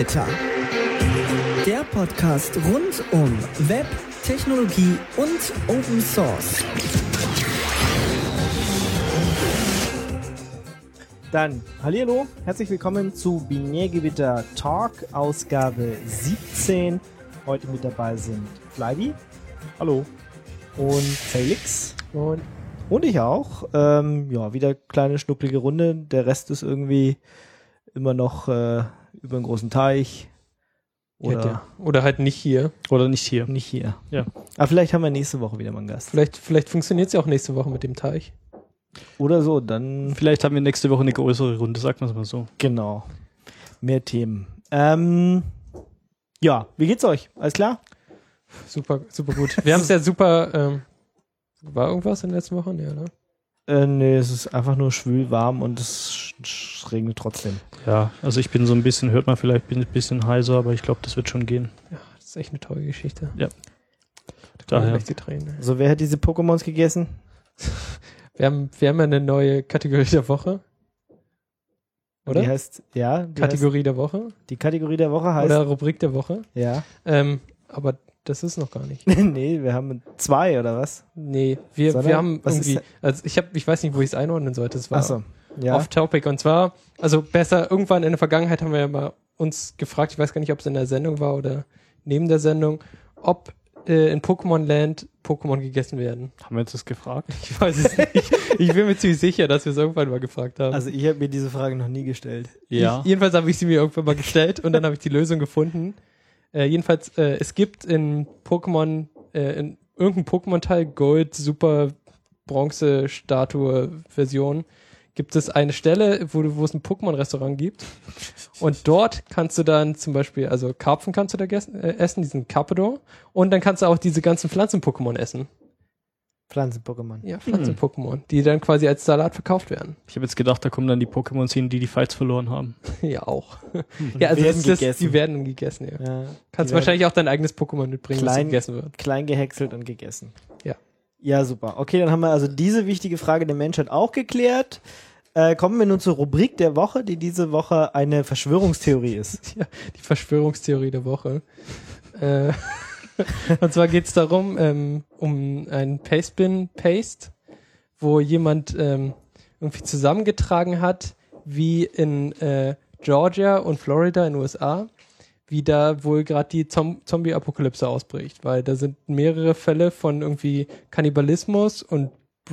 Binärgewitter. Der Podcast rund um Web, Technologie und Open Source. Dann, hallihallo, herzlich willkommen zu Binärgewitter Talk, Ausgabe 17. Heute mit dabei sind Flyby. Hallo. Und Felix. Und ich auch. Wieder kleine schnucklige Runde. Der Rest ist irgendwie immer noch über einen großen Teich. Oder halt nicht hier. Oder nicht hier. Nicht hier. Ja. Aber vielleicht haben wir nächste Woche wieder mal einen Gast. Vielleicht funktioniert es ja auch nächste Woche mit dem Teich. Oder so, dann... Vielleicht haben wir nächste Woche eine größere Runde, sagt man es mal so. Genau. Mehr Themen. Ja, wie geht's euch? Alles klar? Super gut. Wir haben es ja super... war irgendwas in der letzten Woche? Nee, oder? Nee, es ist einfach nur schwül, warm und es regnet trotzdem. Ja, also ich bin so ein bisschen, hört man vielleicht, bin ein bisschen heiser, aber ich glaube, das wird schon gehen. Ja, das ist echt eine tolle Geschichte. Ja. Daher. So, wer hat diese Pokémons gegessen? Wir haben eine neue Kategorie der Woche. Oder? Die heißt, ja. Kategorie der Woche. Die Kategorie der Woche heißt... Oder Rubrik der Woche. Ja. Aber das ist noch gar nicht. Nee, wir haben 2 oder was? Nee, wir haben irgendwie... Also ich weiß nicht, wo ich es einordnen sollte. Es war ja. Off-Topic. Und zwar, also besser, irgendwann in der Vergangenheit haben wir ja mal uns gefragt, ich weiß gar nicht, ob es in der Sendung war oder neben der Sendung, ob in Pokémon Land Pokémon gegessen werden. Haben wir uns das gefragt? Ich weiß es nicht. Ich bin mir ziemlich sicher, dass wir es irgendwann mal gefragt haben. Also ich habe mir diese Frage noch nie gestellt. Ja. Jedenfalls habe ich sie mir irgendwann mal gestellt und dann habe ich die Lösung gefunden. Jedenfalls, es gibt in Pokémon, in irgendeinem Pokémon-Teil, Gold, Super, Bronze, Statue, Version, gibt es eine Stelle, wo es ein Pokémon-Restaurant gibt. Und dort kannst du dann zum Beispiel, also Karpfen kannst du da essen, diesen Carpador. Und dann kannst du auch diese ganzen Pflanzen-Pokémon essen. Pflanzen-Pokémon. Ja, Pflanzen-Pokémon, die dann quasi als Salat verkauft werden. Ich habe jetzt gedacht, da kommen dann die Pokémons hin, die Fights verloren haben. Ja, auch. Ja, also die werden dann gegessen, ja. Kannst wahrscheinlich auch dein eigenes Pokémon mitbringen, das gegessen wird. Klein gehäckselt und gegessen. Ja. Ja, super. Okay, dann haben wir also diese wichtige Frage der Menschheit auch geklärt. Kommen wir nun zur Rubrik der Woche, die diese Woche eine Verschwörungstheorie ist. Ja, die Verschwörungstheorie der Woche. Und zwar geht es darum, um ein Pastebin-Paste, wo jemand irgendwie zusammengetragen hat, wie in Georgia und Florida in den USA, wie da wohl gerade die Zombie-Apokalypse ausbricht, weil da sind mehrere Fälle von irgendwie Kannibalismus und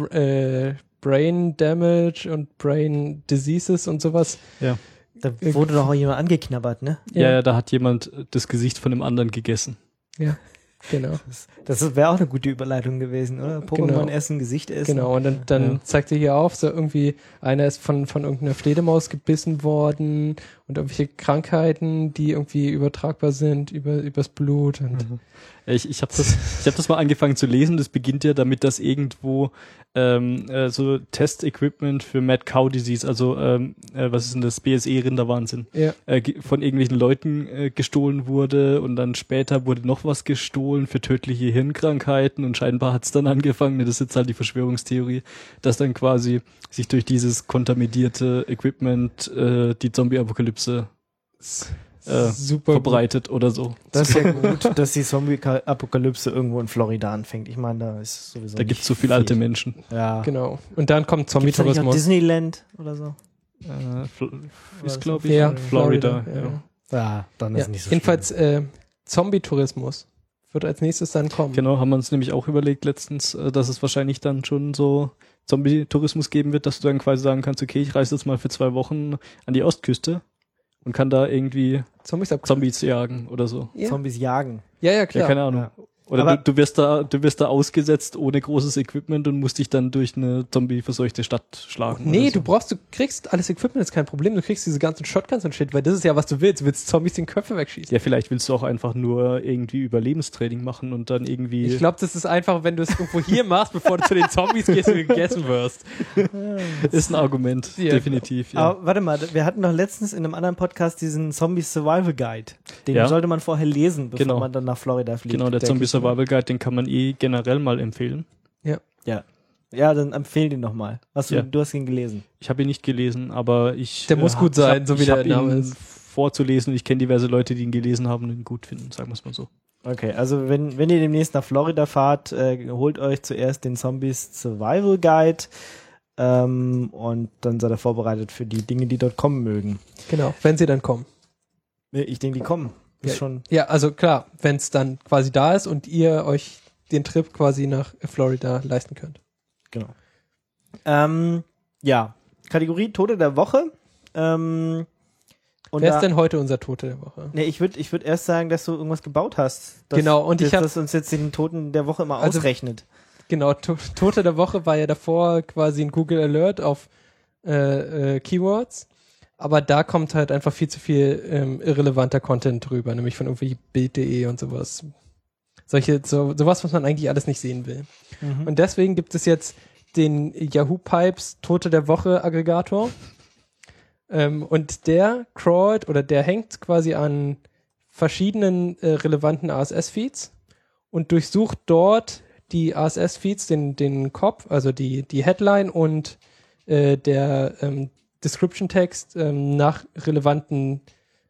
Brain Damage und Brain Diseases und sowas. Ja. Da wurde doch auch jemand angeknabbert, ne? Ja, da hat jemand das Gesicht von dem anderen gegessen. Ja, genau. Das wäre auch eine gute Überleitung gewesen, oder? Pokémon essen, Gesicht essen. Genau, und dann zeigt er hier auf, so irgendwie, einer ist von irgendeiner Fledermaus gebissen worden und irgendwelche Krankheiten, die irgendwie übertragbar sind übers Blut. Und Ich hab das mal angefangen zu lesen. Das beginnt ja damit, dass irgendwo so Test-Equipment für Mad Cow Disease, also was ist denn das, BSE-Rinderwahnsinn, von irgendwelchen Leuten gestohlen wurde und dann später wurde noch was gestohlen für tödliche Hirnkrankheiten und scheinbar hat es dann angefangen, das ist jetzt halt die Verschwörungstheorie, dass dann quasi sich durch dieses kontaminierte Equipment die Zombie-Apokalypse super verbreitet gut. Oder so. Das ist ja gut, dass die Zombie-Apokalypse irgendwo in Florida anfängt. Ich meine, da ist sowieso da gibt es so viele alte Menschen. Ja. Genau. Und dann kommt Zombie-Tourismus. Disneyland oder so? Ist, glaube ich, Florida. Ja, dann ist nicht so jedenfalls Zombie-Tourismus wird als nächstes dann kommen. Genau, haben wir uns nämlich auch überlegt letztens, dass es wahrscheinlich dann schon so Zombie-Tourismus geben wird, dass du dann quasi sagen kannst, okay, ich reise jetzt mal für 2 Wochen an die Ostküste und kann da irgendwie Zombies jagen oder so. Ja. Zombies jagen. Ja, klar. Ja, keine Ahnung. Ja. Oder du wirst da ausgesetzt ohne großes Equipment und musst dich dann durch eine zombie-verseuchte Stadt schlagen. Nee, so. Du kriegst alles Equipment, ist kein Problem. Du kriegst diese ganzen Shotguns und Shit, weil das ist ja, was du willst. Du willst Zombies den Köpfe wegschießen. Ja, vielleicht willst du auch einfach nur irgendwie Überlebenstraining machen und dann irgendwie... Ich glaube, das ist einfach, wenn du es irgendwo hier machst, bevor du zu den Zombies gehst und gegessen wirst. Ist ein Argument, definitiv. Ja. Aber warte mal, wir hatten doch letztens in einem anderen Podcast diesen Zombie-Survival-Guide. Den sollte man vorher lesen, bevor man dann nach Florida fliegt. Genau, der Zombie-Survival Guide, den kann man generell mal empfehlen. Ja, dann empfehl den nochmal. Du hast ihn gelesen. Ich habe ihn nicht gelesen, aber der muss gut sein, so wie der Name ist. vorzulesen. Ich kenne diverse Leute, die ihn gelesen haben und ihn gut finden, sagen wir es mal so. Okay, also wenn ihr demnächst nach Florida fahrt, holt euch zuerst den Zombies Survival Guide und dann seid ihr vorbereitet für die Dinge, die dort kommen mögen. Genau, wenn sie dann kommen. Ich denke, die kommen. Ja, also klar, wenn es dann quasi da ist und ihr euch den Trip quasi nach Florida leisten könnt. Genau. Ja, Kategorie Tote der Woche. Und wer ist denn heute unser Tote der Woche? Nee, ich würd erst sagen, dass du irgendwas gebaut hast. Genau, und dass uns jetzt den Toten der Woche immer ausrechnet. Genau, Tote der Woche war ja davor quasi ein Google Alert auf Keywords. Aber da kommt halt einfach viel zu viel irrelevanter Content drüber, nämlich von irgendwie Bild.de und sowas. Sowas, was man eigentlich alles nicht sehen will. Mhm. Und deswegen gibt es jetzt den Yahoo Pipes Tote der Woche Aggregator. Und der crawlt oder der hängt quasi an verschiedenen relevanten RSS-Feeds und durchsucht dort die RSS-Feeds, den Cop, also die Headline und der Description-Text nach relevanten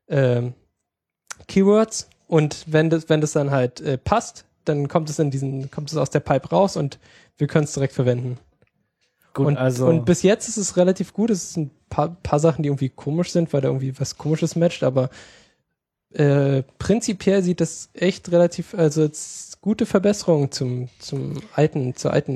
Keywords, und wenn das dann halt passt, dann kommt es aus der Pipe raus und wir können es direkt verwenden. Gut, und bis jetzt ist es relativ gut. Es sind ein paar Sachen, die irgendwie komisch sind, weil da irgendwie was Komisches matcht, aber prinzipiell sieht das echt relativ, also gute Verbesserung zur alten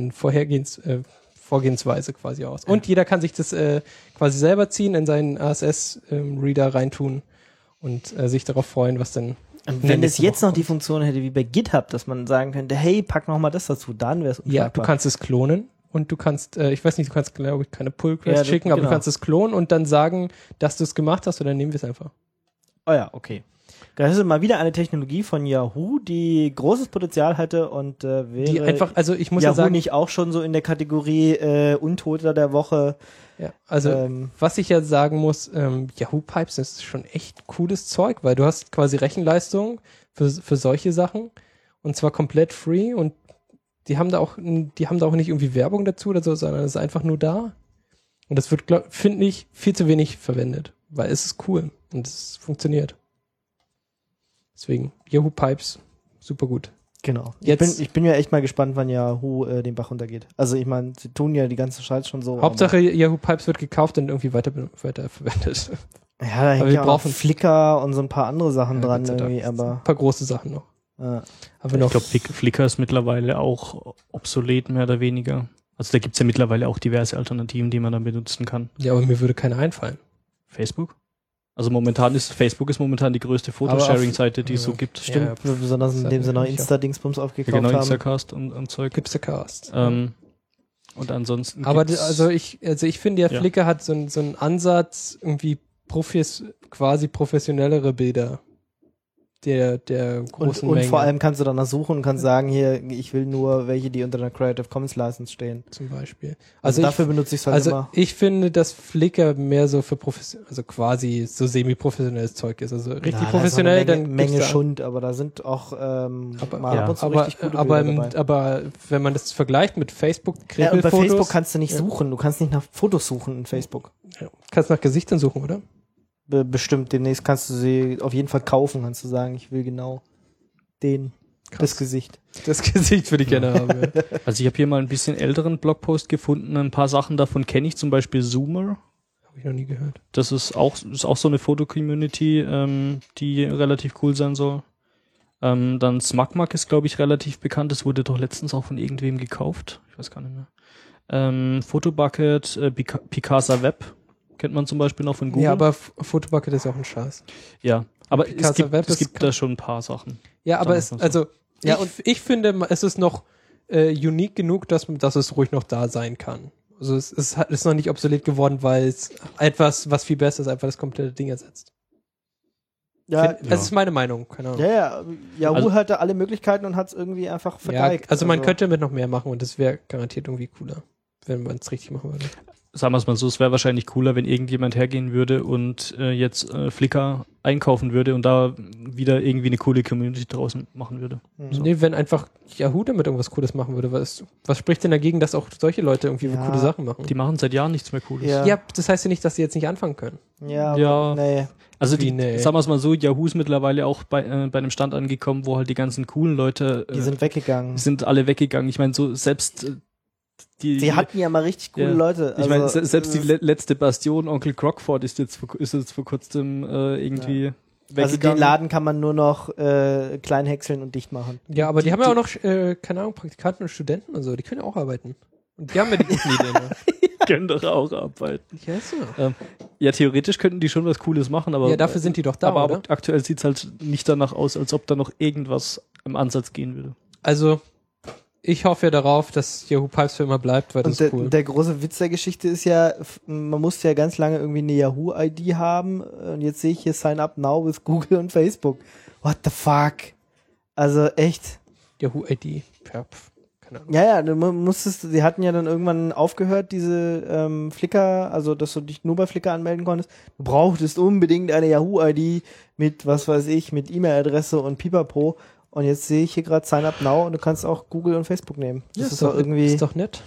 Vorgehensweise quasi aus. Und jeder kann sich das quasi selber ziehen, in seinen RSS-Reader reintun und sich darauf freuen, was denn. Und wenn es jetzt noch die Funktion hätte wie bei GitHub, dass man sagen könnte, hey, pack noch mal das dazu, dann wäre es unschlagbar. Ja, du kannst es klonen und du kannst, ich weiß nicht, du kannst, glaube ich, keine Pull-Requests schicken, aber du kannst es klonen und dann sagen, dass du es gemacht hast, und dann nehmen wir es einfach. Oh ja, okay. Das ist mal wieder eine Technologie von Yahoo, die großes Potenzial hatte und wäre die einfach, also ich muss Yahoo ja sagen, nicht auch schon so in der Kategorie Untoter der Woche. Ja, also was ich ja sagen muss, Yahoo Pipes ist schon echt cooles Zeug, weil du hast quasi Rechenleistung für solche Sachen, und zwar komplett free, und die haben da auch nicht irgendwie Werbung dazu oder so, sondern es ist einfach nur da, und das wird, finde ich, viel zu wenig verwendet, weil es ist cool und es funktioniert. Deswegen, Yahoo Pipes, super gut. Genau. Ich bin ja echt mal gespannt, wann Yahoo den Bach runtergeht. Also ich meine, sie tun ja die ganze Scheiß schon so. Hauptsache Yahoo Pipes wird gekauft und irgendwie weiter verwendet. Ja, da hängt ja auch Flickr und so ein paar andere Sachen dran irgendwie, aber ein paar große Sachen noch. Ja. Aber noch. Ich glaube, Flickr ist mittlerweile auch obsolet, mehr oder weniger. Also da gibt's ja mittlerweile auch diverse Alternativen, die man dann benutzen kann. Ja, aber mir würde keine einfallen. Facebook? Also Facebook ist momentan die größte Fotosharing-Seite, die es so gibt. Stimmt, ja, besonders indem sie noch Insta-Dingsbums aufgekauft haben. Instacast und Zeug. Gipstacast. Und ansonsten aber ich finde ja, Flickr hat so einen Ansatz, irgendwie quasi professionellere Bilder der großen Menge. Und vor allem kannst du danach suchen und kannst sagen, hier, ich will nur welche, die unter einer Creative Commons License stehen. Zum Beispiel. Also dafür benutze ich es halt immer. Also ich finde, dass Flickr mehr so für also quasi so semi-professionelles Zeug ist. Also richtig professionell, dann Menge Schund, aber da sind auch mal richtig gute Bilder dabei. Aber wenn man das vergleicht mit Facebook, und bei Facebook kannst du nicht suchen. Du kannst nicht nach Fotos suchen in Facebook. Ja. Kannst nach Gesichtern suchen, oder? Bestimmt, demnächst kannst du sie auf jeden Fall kaufen, kannst du sagen, ich will genau das Gesicht. Das Gesicht würde ich gerne haben. Ja. Also ich habe hier mal ein bisschen älteren Blogpost gefunden, ein paar Sachen davon kenne ich, zum Beispiel Zoomer. Habe ich noch nie gehört. Das ist auch so eine Foto-Community, die relativ cool sein soll. Dann SmugMug ist, glaube ich, relativ bekannt, das wurde doch letztens auch von irgendwem gekauft, ich weiß gar nicht mehr. Photobucket, Picasa Web. Kennt man zum Beispiel noch von Google. Ja, aber Photobucket ist auch ein Scheiß. Ja, aber es gibt da schon ein paar Sachen. Ja, aber ich finde, es ist noch unique genug, dass es ruhig noch da sein kann. Also es ist noch nicht obsolet geworden, weil es etwas, was viel besser ist, einfach das komplette Ding ersetzt. Ja, das ist meine Meinung, keine Ahnung. Ja, Yahoo hatte alle Möglichkeiten und hat es irgendwie einfach vergeigt. Ja, also man könnte mit noch mehr machen und das wäre garantiert irgendwie cooler, wenn man es richtig machen würde. Sagen wir es mal so, es wäre wahrscheinlich cooler, wenn irgendjemand hergehen würde und jetzt Flickr einkaufen würde und da wieder irgendwie eine coole Community draußen machen würde. So. Nee, wenn einfach Yahoo damit irgendwas Cooles machen würde. Was spricht denn dagegen, dass auch solche Leute irgendwie coole Sachen machen? Die machen seit Jahren nichts mehr Cooles. Ja, das heißt ja nicht, dass sie jetzt nicht anfangen können. Ja. Nee. Also sagen wir es mal so, Yahoo ist mittlerweile auch bei einem Stand angekommen, wo halt die ganzen coolen Leute die sind weggegangen. Sind alle weggegangen. Ich meine, so selbst die hatten ja mal richtig coole Leute. Ich meine, selbst die letzte Bastion, Onkel Crockford, ist jetzt vor kurzem irgendwie weggegangen. Also den Laden kann man nur noch klein häckseln und dicht machen. Ja, aber die haben ja auch noch, keine Ahnung, Praktikanten und Studenten und so, die können ja auch arbeiten. Und die haben ja die guten Ideen. Können doch auch arbeiten. Ja, so. Ja, theoretisch könnten die schon was Cooles machen, aber... Ja, dafür sind die doch da, aber oder? Aktuell sieht's halt nicht danach aus, als ob da noch irgendwas im Ansatz gehen würde. Also, ich hoffe ja darauf, dass Yahoo Pipes für immer bleibt, weil das ist cool. Der große Witz der Geschichte ist ja, man musste ja ganz lange irgendwie eine Yahoo-ID haben und jetzt sehe ich hier Sign Up Now with Google und Facebook. What the fuck? Also echt. Yahoo-ID. Ja, keine Ahnung. Ja, du musstest, sie hatten ja dann irgendwann aufgehört, diese Flickr, also dass du dich nur bei Flickr anmelden konntest. Du brauchtest unbedingt eine Yahoo-ID mit, was weiß ich, mit E-Mail-Adresse und Pipapo. Und jetzt sehe ich hier gerade Sign Up Now und du kannst auch Google und Facebook nehmen. Das ist doch irgendwie... Ist doch nett.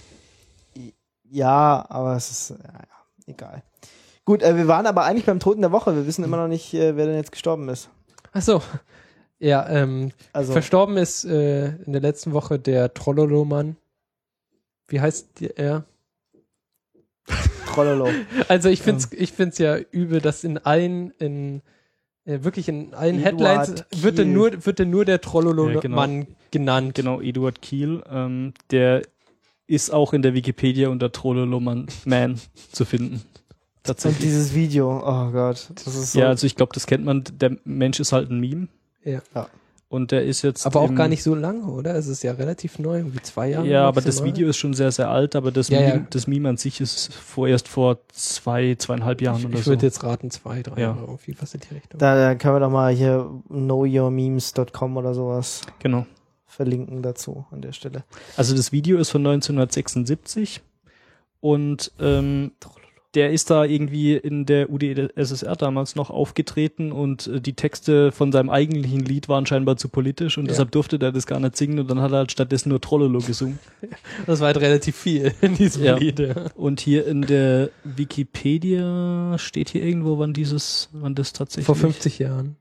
Ja, aber es ist egal. Gut, wir waren aber eigentlich beim Toten der Woche. Wir wissen immer noch nicht, wer denn jetzt gestorben ist. Ach so. Ja, also verstorben ist in der letzten Woche der Trollolo-Mann. Wie heißt er? Trollolo. Also ich find's ja übel, dass wirklich in allen Headlines wird denn nur der Trollolo-Mann genannt. Genau, Eduard Kiel. Der ist auch in der Wikipedia unter Trollolo-Man zu finden. Tatsächlich. Und dieses Video, oh Gott. Das ist so. Ja, also ich glaube, das kennt man. Der Mensch ist halt ein Meme. Ja. Und der ist jetzt... Aber auch gar nicht so lange, oder? Es ist ja relativ neu, irgendwie 2 Jahre. Ja, aber das Video ist schon sehr, sehr alt, aber das Meme an sich ist erst vor 2,5 Jahren oder so. Ich würde jetzt raten, 2, 3 Jahre irgendwie, was in die Richtung. Da können wir doch mal hier knowyourmemes.com oder sowas verlinken dazu an der Stelle. Also das Video ist von 1976 und der ist da irgendwie in der UdSSR damals noch aufgetreten und die Texte von seinem eigentlichen Lied waren scheinbar zu politisch und deshalb durfte der das gar nicht singen und dann hat er halt stattdessen nur Trollolo gesungen. Das war halt relativ viel in diesem Lied. Ja. Und hier in der Wikipedia steht hier irgendwo, wann das tatsächlich... Vor 50 Jahren.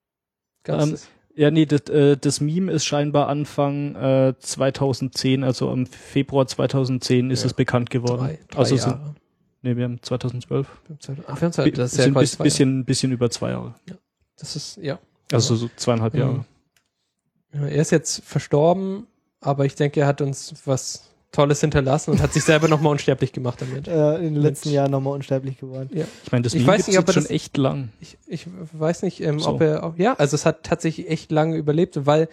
Ja, nee, das Meme ist scheinbar Anfang 2010, also im Februar 2010 ist es bekannt geworden. 3 Jahre. Nee, wir haben 2012. Das ist ja bisschen über 2 Jahre. Ja. Das ist, Also so 2,5 Jahre. Ja, er ist jetzt verstorben, aber ich denke, er hat uns was Tolles hinterlassen und hat sich selber nochmal unsterblich gemacht damit. In den letzten Jahren nochmal unsterblich geworden. Ja. Ich meine, das Meme gibt es schon echt lang. Ich weiß nicht, ob er... Ja, also es hat tatsächlich echt lange überlebt, weil...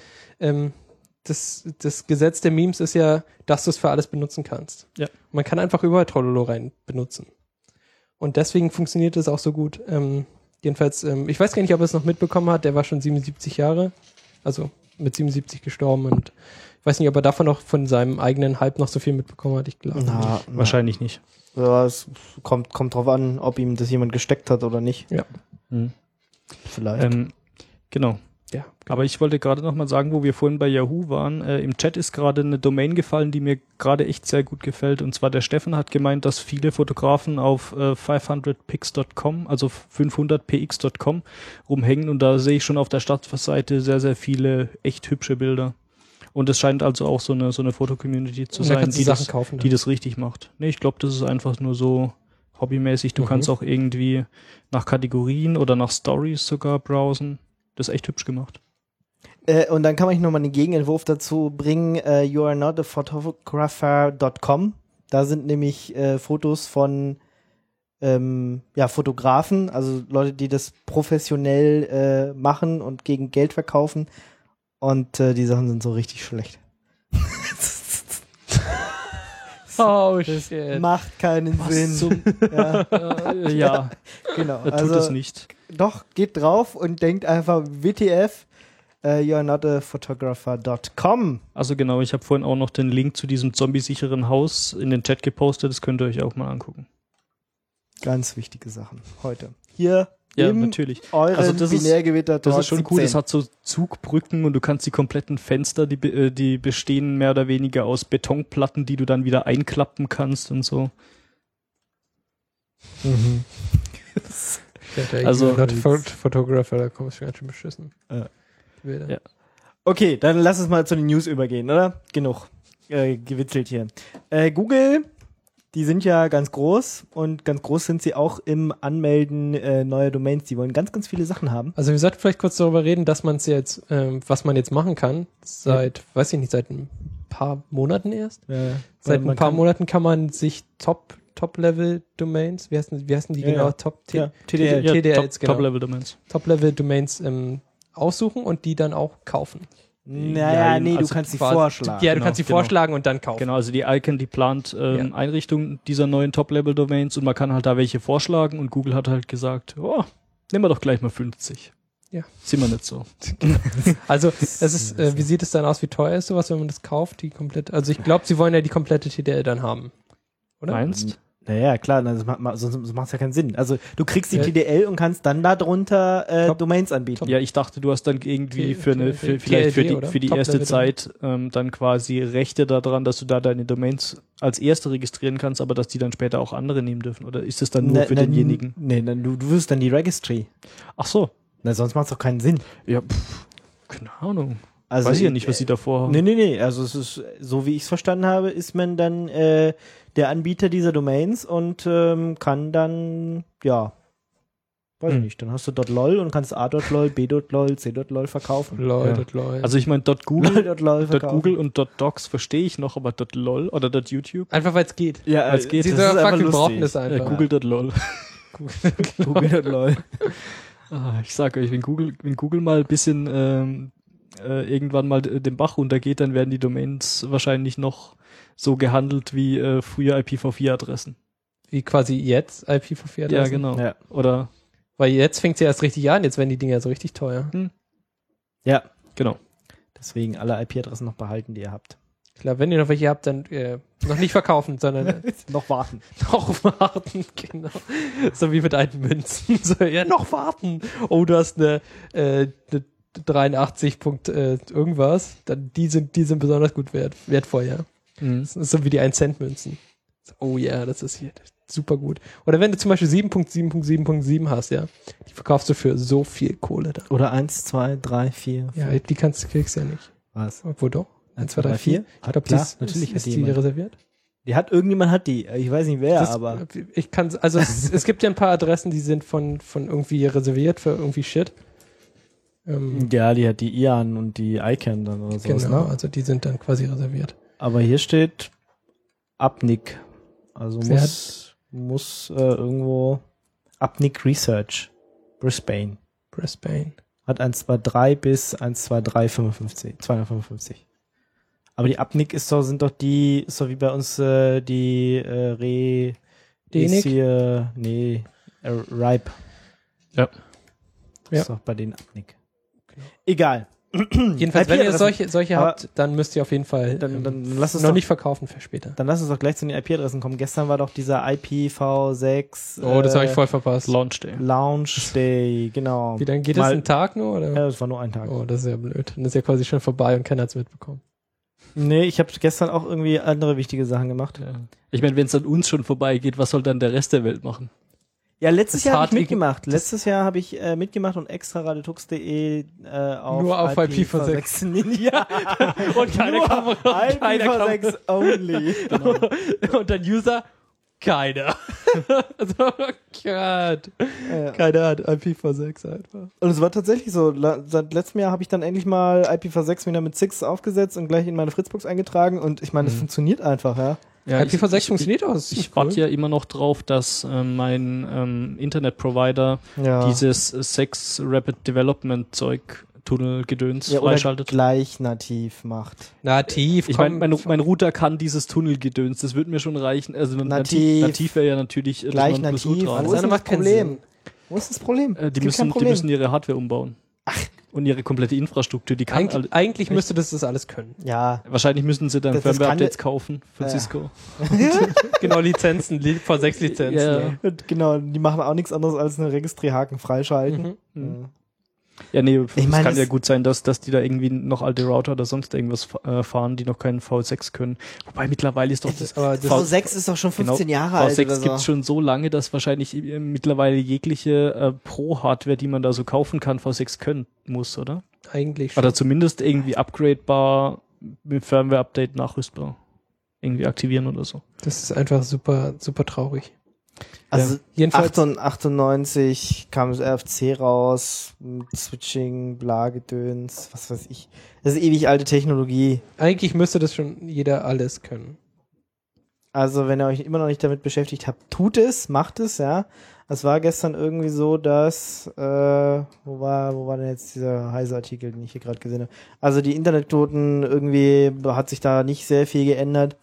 Das Gesetz der Memes ist ja, dass du es für alles benutzen kannst. Ja. Man kann einfach überall Trollolo rein benutzen. Und deswegen funktioniert es auch so gut. Jedenfalls, ich weiß gar nicht, ob er es noch mitbekommen hat, der war schon 77 Jahre, also mit 77 gestorben und ich weiß nicht, ob er davon noch von seinem eigenen Hype noch so viel mitbekommen hat, ich glaube nicht. Wahrscheinlich nicht. Ja, es kommt drauf an, ob ihm das jemand gesteckt hat oder nicht. Ja. Vielleicht. Genau. Ja, aber ich wollte gerade noch mal sagen, wo wir vorhin bei Yahoo waren, im Chat ist gerade eine Domain gefallen, die mir gerade echt sehr gut gefällt. Und zwar der Steffen hat gemeint, dass viele Fotografen auf 500pix.com, also 500px.com rumhängen. Und da sehe ich schon auf der Startseite sehr, sehr viele echt hübsche Bilder. Und es scheint also auch so eine Foto-Community zu sein, die das richtig macht. Nee, ich glaube, das ist einfach nur so hobbymäßig. Du kannst auch irgendwie nach Kategorien oder nach Stories sogar browsen. Das ist echt hübsch gemacht. Und dann kann man nochmal einen Gegenentwurf dazu bringen, youarenotaphotographer.com. Da sind nämlich Fotos von Fotografen, also Leute, die das professionell machen und gegen Geld verkaufen. Und die Sachen sind so richtig schlecht. Oh das shit. Macht keinen Sinn. Ja, genau. Tut es nicht. Doch, geht drauf und denkt einfach WTF, youarenotaphotographer.com. Also genau, ich habe vorhin auch noch den Link zu diesem zombie-sicheren Haus in den Chat gepostet, das könnt ihr euch auch mal angucken. Ganz wichtige Sachen heute. Hier Ja, natürlich. Also das ist schon cool. Das hat so Zugbrücken und du kannst die kompletten Fenster, die bestehen mehr oder weniger aus Betonplatten, die du dann wieder einklappen kannst und so. Mhm. Also Photographer, da kommst du ganz schön beschissen. Ja. Okay, dann lass uns mal zu den News übergehen, oder? Genug gewitzelt hier. Google, die sind ja ganz groß und ganz groß sind sie auch im Anmelden neuer Domains. Die wollen ganz, ganz viele Sachen haben. Also wir sollten vielleicht kurz darüber reden, dass man es jetzt, was man jetzt machen kann, seit ein paar Monaten erst. Ja, seit ein paar Monaten kann man sich Top-Level-Domains, wie heißen die genau? TDLs, genau. Top-Level-Domains. Top-Level-Domains aussuchen und die dann auch kaufen. Naja, nee, du kannst die vorschlagen. Ja, du kannst die vorschlagen und dann kaufen. Genau, also die Icon, die plant Einrichtung dieser neuen Top-Level-Domains und man kann halt da welche vorschlagen und Google hat halt gesagt, nehmen wir doch gleich mal 50. Ja. Sind wir nicht so. Also, es ist, wie sieht es dann aus, wie teuer ist sowas, wenn man das kauft, die komplette, also ich glaube, sie wollen ja die komplette TDL dann haben. Oder? Meinst? Naja, klar, sonst macht es ja keinen Sinn. Also du kriegst die TDL und kannst dann darunter Domains anbieten. Ja, ich dachte, du hast dann irgendwie für die erste Zeit dann quasi Rechte daran, dass du da deine Domains als erste registrieren kannst, aber dass die dann später auch andere nehmen dürfen. Oder ist das dann nur für denjenigen? Nee, du wirst dann die Registry. Ach so. Na, sonst macht es doch keinen Sinn. Ja, keine Ahnung. Also weiß ich ja nicht, was sie davor haben. Nee. Also es ist, so wie ich es verstanden habe, ist man dann der Anbieter dieser Domains und kann dann, weiß ich nicht, dann hast du .lol und kannst a.lol, b.lol, c.lol verkaufen. .lol. Also ich meine .google und .docs verstehe ich noch, aber .lol oder .youtube? Einfach weil es geht. Ja, weil es geht. Dieser fucking brauchen es einfach. Google.lol. Google.lol. Ich sag euch, wenn Google mal ein bisschen irgendwann mal den Bach runtergeht, dann werden die Domains wahrscheinlich noch so gehandelt wie früher IPv4-Adressen. Wie quasi jetzt IPv4-Adressen? Ja, genau. Ja. Oder weil jetzt fängt es ja erst richtig an, jetzt werden die Dinger so richtig teuer. Ja, genau. Deswegen alle IP-Adressen noch behalten, die ihr habt. Klar, wenn ihr noch welche habt, dann noch nicht verkaufen, sondern noch warten. Noch warten, genau. So wie mit alten Münzen. So, noch warten. Oh, du hast eine 83 Punkt irgendwas. Dann die sind besonders gut wertvoll, ja. Das ist so wie die 1-Cent-Münzen. Oh ja, das ist hier super gut. Oder wenn du zum Beispiel 7.7.7.7 hast, ja, die verkaufst du für so viel Kohle dann. Oder 1, 2, 3, 4. Ja, die kriegst du ja nicht. Was? Obwohl doch. 1, 2, 3, 4? Ich glaube, natürlich ist die reserviert. Irgendjemand hat die. Ich weiß nicht wer, aber. Es gibt ja ein paar Adressen, die sind von irgendwie reserviert für irgendwie Shit. Ja, die hat die Ian und die Icon dann oder so. Genau, also die sind dann quasi reserviert. Aber hier steht Upnick. Also muss irgendwo Upnick Research. Brisbane. Hat 123 bis 123 255. Aber die Upnick ist doch wie bei uns die Ripe. Ja. Ist doch bei den Upnick. Genau. Egal. Jedenfalls, wenn ihr solche habt, dann müsst ihr auf jeden Fall dann lass es noch nicht verkaufen für später. Dann lass uns doch gleich zu den IP-Adressen kommen. Gestern war doch dieser IPv6 Oh, das habe ich voll verpasst. Launch Day, genau. Wie lange geht es? Einen Tag nur? Oder? Ja, das war nur ein Tag. Oh, das ist ja blöd. Dann ist ja quasi schon vorbei und keiner hat es mitbekommen. Nee, ich habe gestern auch irgendwie andere wichtige Sachen gemacht. Ja. Ich meine, wenn es an uns schon vorbeigeht, was soll dann der Rest der Welt machen? Ja, letztes Jahr habe ich mitgemacht. Letztes Jahr habe ich mitgemacht und extra radiotux.de nur auf IPv6. Ja. Und keine Kamera. IPv6 only. Genau. Und dann User? Keiner. Also, oh Gott. Keiner hat IPv6 einfach. Und es war tatsächlich so. Seit letztem Jahr habe ich dann endlich mal IPv6 wieder mit 6 aufgesetzt und gleich in meine Fritzbox eingetragen und ich meine, das funktioniert einfach, ja. Ja, IPv6 funktioniert auch. Ich warte ja immer noch drauf, dass mein Internetprovider dieses 6 Rapid Development Zeug Tunnelgedöns freischaltet. Oder gleich nativ macht. Nativ. Ich meine, mein Router kann dieses Tunnelgedöns, das wird mir schon reichen. Also nativ wäre ja natürlich gleich nativ. Wo ist das Problem? Wo ist das Problem? Die müssen ihre Hardware umbauen. Ach, Und ihre komplette Infrastruktur, die kann eigentlich müsste das alles können. Ja. Wahrscheinlich müssen sie dann Firmware-Updates kaufen von Cisco. Genau, Lizenzen, V6-Lizenzen. Ja. Und genau, die machen auch nichts anderes als einen Registrierhaken freischalten. Ja, nee, es kann ja gut sein, dass die da irgendwie noch alte Router oder sonst irgendwas fahren, die noch keinen V6 können. Wobei mittlerweile ist doch das V6 ist doch schon 15 Jahre alt. V6 gibt's schon so lange, dass wahrscheinlich mittlerweile jegliche Pro-Hardware, die man da so kaufen kann, V6 können muss, oder? Eigentlich schon. Oder zumindest irgendwie upgradebar, mit Firmware-Update nachrüstbar. Irgendwie aktivieren oder so. Das ist einfach super, super traurig. Also jedenfalls 98 kam das RFC raus, mit Switching, Blagedöns, was weiß ich. Das ist ewig alte Technologie. Eigentlich müsste das schon jeder alles können. Also wenn ihr euch immer noch nicht damit beschäftigt habt, tut es, macht es, ja. Es war gestern irgendwie so, dass, wo war denn jetzt dieser Heise-Artikel, den ich hier gerade gesehen habe? Also die Internetquoten, irgendwie hat sich da nicht sehr viel geändert.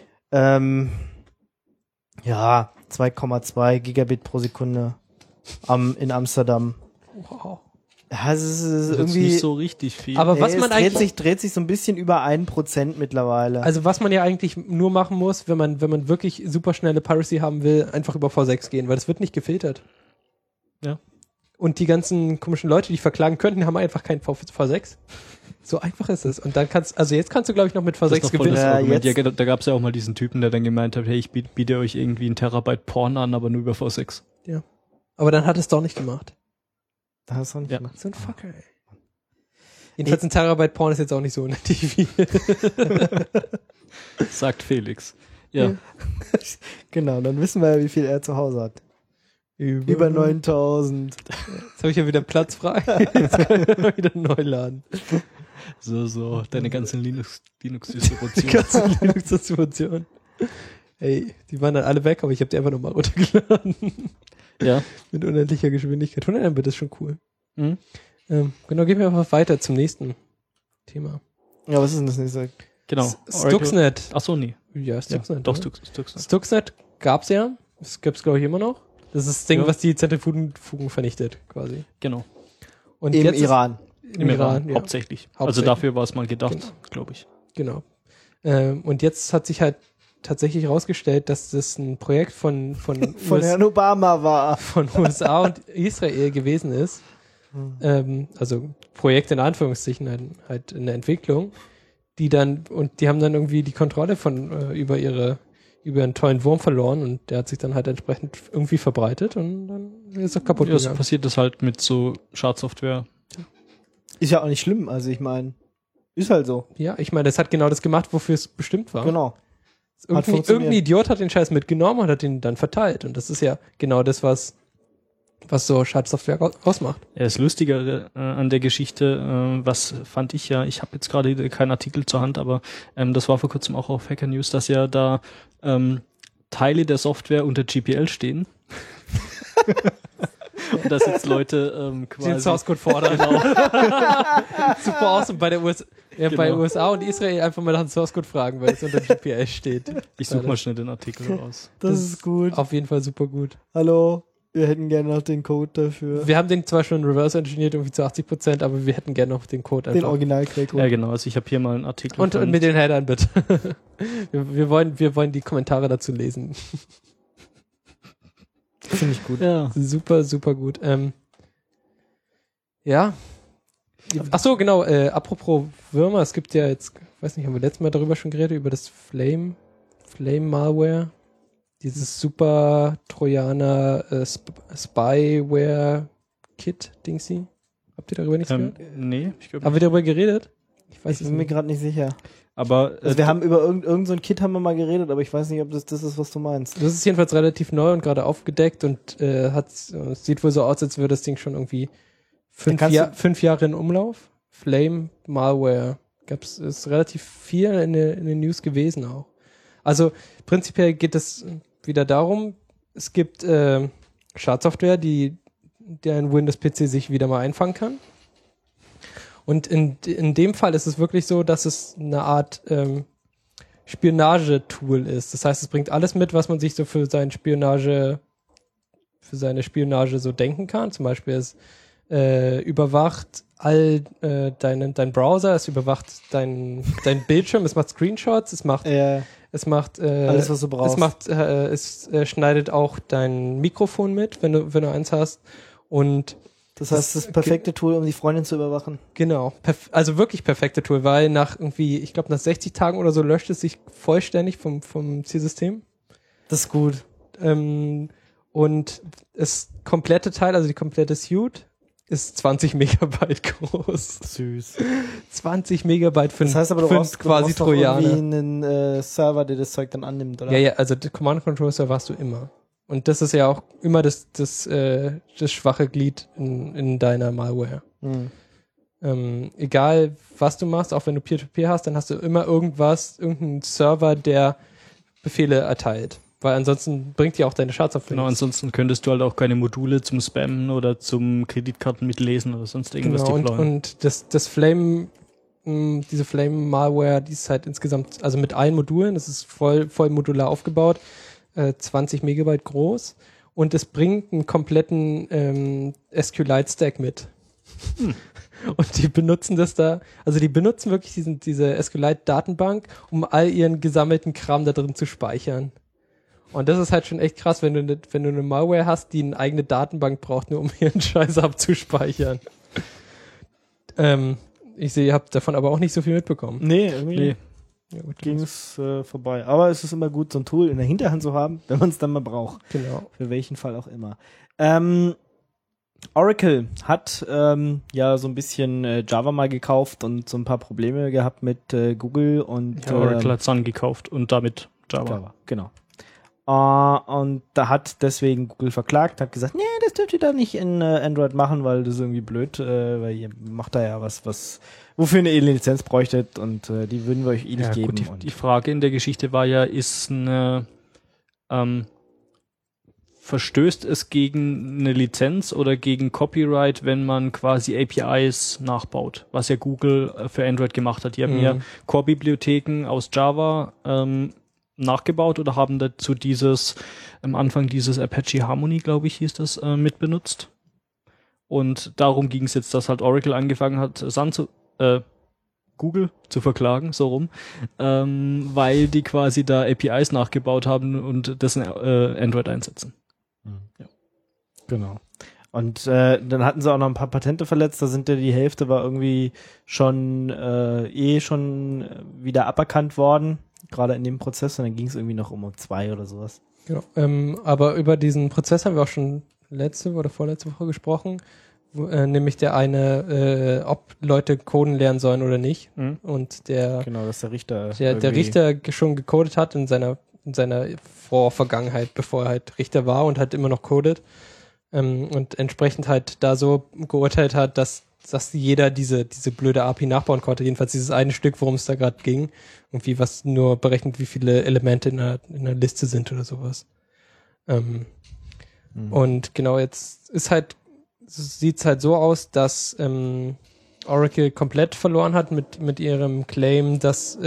Ja, 2,2 Gigabit pro Sekunde in Amsterdam. Wow. Ja, es ist das irgendwie ist nicht so richtig viel. Aber was man eigentlich dreht sich so ein bisschen über 1% mittlerweile. Also was man ja eigentlich nur machen muss, wenn man wirklich super schnelle Piracy haben will, einfach über V6 gehen, weil das wird nicht gefiltert. Ja. Und die ganzen komischen Leute, die verklagen könnten, haben einfach kein V6. So einfach ist es. Und dann jetzt kannst du, glaube ich, noch mit V6 gewinnen. Da gab es ja auch mal diesen Typen, der dann gemeint hat, hey, ich biete euch irgendwie 1 Terabyte Porn an, aber nur über V6. Ja. Aber dann hat es doch nicht gemacht. Da hast du nicht gemacht. So ein Fucker, ey. Jedenfalls 1 Terabyte Porn ist jetzt auch nicht so unendlich viel. Sagt Felix. Ja. Genau, dann wissen wir ja, wie viel er zu Hause hat. Über 9000. Jetzt habe ich ja wieder Platz frei. Jetzt kann ich wieder neu laden. So, deine ganzen Linux-Distributionen. Die ganzen Linux-Distributionen. Ey, die waren dann alle weg, aber ich habe die einfach nochmal runtergeladen. Ja. Mit unendlicher Geschwindigkeit. 100 Mbit ist schon cool. Mhm. Genau, gehen wir einfach weiter zum nächsten Thema. Ja, was ist denn das nächste? Genau. Stuxnet. Achso, nee. Ja, Stuxnet. Ja, doch, Stuxnet. Stuxnet gab's ja. Das gibt's, glaube ich, immer noch. Das ist das Ding, was die Zentrifugen vernichtet, quasi. Genau. Und Im Iran. Im Iran, ja. Hauptsächlich. Also dafür war es mal gedacht, glaube ich. Genau. Und jetzt hat sich halt tatsächlich herausgestellt, dass das ein Projekt von Herrn Obama war. Von USA und Israel gewesen ist. Also Projekt in Anführungszeichen halt in der Entwicklung, die haben dann irgendwie die Kontrolle über einen tollen Wurm verloren und der hat sich dann halt entsprechend irgendwie verbreitet und dann ist er kaputt gegangen. Ja, so passiert das halt mit so Schadsoftware. Ist ja auch nicht schlimm, also ich meine, ist halt so. Ja, ich meine, das hat genau das gemacht, wofür es bestimmt war. Genau. Irgendein Idiot hat den Scheiß mitgenommen und hat ihn dann verteilt und das ist ja genau das, was so Schadsoftware ausmacht. Ja, das Lustige an der Geschichte, was fand ich ja, ich habe jetzt gerade keinen Artikel zur Hand, aber das war vor kurzem auch auf Hacker News, dass ja da Teile der Software unter GPL stehen. Und dass jetzt Leute quasi den Source Code fordern. Genau. Super awesome bei bei USA und Israel einfach mal nach dem Source Code fragen, weil es unter GPL steht. Ich suche mal schnell den Artikel raus. Das ist gut. Auf jeden Fall super gut. Hallo, wir hätten gerne noch den Code dafür. Wir haben den zwar schon reverse engineert irgendwie zu 80%, aber wir hätten gerne noch den Code einfach. Den Original-Quellcode. Ja, genau. Also ich habe hier mal einen Artikel. Und mit den Headern bitte. wir wollen die Kommentare dazu lesen. Finde ich gut. Ja. Super, super gut. Ja. Ach so, genau. Apropos Würmer, es gibt ja jetzt, weiß nicht, haben wir letztes Mal darüber schon geredet, über das Flame Malware. Dieses super Trojaner Spyware Kit Dingsy. Habt ihr darüber nichts gehört? Nee, ich glaube nicht. Haben wir darüber geredet? Ich bin mir gerade nicht sicher. Aber wir haben über irgend so ein Kit haben wir mal geredet, aber ich weiß nicht, ob das ist, was du meinst. Das ist jedenfalls relativ neu und gerade aufgedeckt und sieht wohl so aus, als würde das Ding schon irgendwie 5 Jahre in Umlauf. Flame Malware. Ist relativ viel in den News gewesen auch. Also prinzipiell geht es wieder darum, es gibt Schadsoftware, die ein Windows-PC sich wieder mal einfangen kann. Und in dem Fall ist es wirklich so, dass es eine Art Spionage-Tool ist. Das heißt, es bringt alles mit, was man sich so für seine Spionage so denken kann. Zum Beispiel überwacht all dein Browser, es überwacht dein Bildschirm, es macht Screenshots, es macht alles, was du brauchst. Es schneidet auch dein Mikrofon mit, wenn du eins hast. Und das heißt, das perfekte Tool, um die Freundin zu überwachen. Genau. Also wirklich perfekte Tool, weil nach 60 Tagen oder so löscht es sich vollständig vom Zielsystem. Das ist gut. Und das komplette Teil, also die komplette Suite, ist 20 Megabyte groß. Süß. 20 Megabyte für, das heißt aber, du brauchst quasi Trojaner. Irgendwie einen Server, der das Zeug dann annimmt, oder? Ja, also der Command-Control-Server hast du immer. Und das ist ja auch immer das schwache Glied in deiner Malware. Egal, was du machst, auch wenn du Peer-to-Peer hast, dann hast du immer irgendeinen Server, der Befehle erteilt. Weil ansonsten bringt dir auch deine Schadsoftware. Genau, ansonsten könntest du halt auch keine Module zum Spammen oder zum Kreditkarten mitlesen oder sonst irgendwas deployen. Und das Flame, diese Flame-Malware, die ist halt insgesamt, also mit allen Modulen, das ist voll modular aufgebaut, 20 Megabyte groß, und es bringt einen kompletten SQLite-Stack mit. Und die benutzen die benutzen wirklich diese SQLite-Datenbank, um all ihren gesammelten Kram da drin zu speichern. Und das ist halt schon echt krass, wenn du eine Malware hast, die eine eigene Datenbank braucht, nur um ihren Scheiß abzuspeichern. Ich sehe, ihr habt davon aber auch nicht so viel mitbekommen. Nee, irgendwie ging es vorbei. Aber es ist immer gut, so ein Tool in der Hinterhand zu haben, wenn man es dann mal braucht. Genau. Für welchen Fall auch immer. Oracle hat so ein bisschen Java mal gekauft und so ein paar Probleme gehabt mit Google und Oracle hat Sun gekauft und damit Java. Genau. Und da hat deswegen Google verklagt, hat gesagt, nee, das dürft ihr da nicht in Android machen, weil das ist irgendwie blöd, weil ihr macht da ja was wofür eine Lizenz bräuchtet, und die würden wir euch nicht geben. Gut, die Frage in der Geschichte war ja, verstößt es gegen eine Lizenz oder gegen Copyright, wenn man quasi APIs nachbaut, was ja Google für Android gemacht hat. Die haben ja Core-Bibliotheken aus Java nachgebaut oder haben dazu am Anfang dieses Apache Harmony, glaube ich, hieß das, mitbenutzt. Und darum ging es jetzt, dass halt Oracle angefangen hat, Google zu verklagen, so rum, weil die quasi da APIs nachgebaut haben und das in Android einsetzen. Ja. Genau. Und dann hatten sie auch noch ein paar Patente verletzt, da sind ja die Hälfte war irgendwie schon wieder aberkannt worden, gerade in dem Prozess, und dann ging es irgendwie noch um 2 oder sowas. Genau. Aber über diesen Prozess haben wir auch schon letzte oder vorletzte Woche gesprochen, nämlich der eine, ob Leute coden lernen sollen oder nicht. Und dass der Richter der Richter schon gecodet hat in seiner Vorvergangenheit, bevor er halt Richter war und halt immer noch codet, und entsprechend halt da so geurteilt hat, dass jeder diese blöde API nachbauen konnte, jedenfalls dieses eine Stück, worum es da gerade ging, irgendwie was nur berechnet, wie viele Elemente in einer Liste sind oder sowas. Und genau, jetzt sieht's halt so aus, dass Oracle komplett verloren hat mit ihrem Claim, dass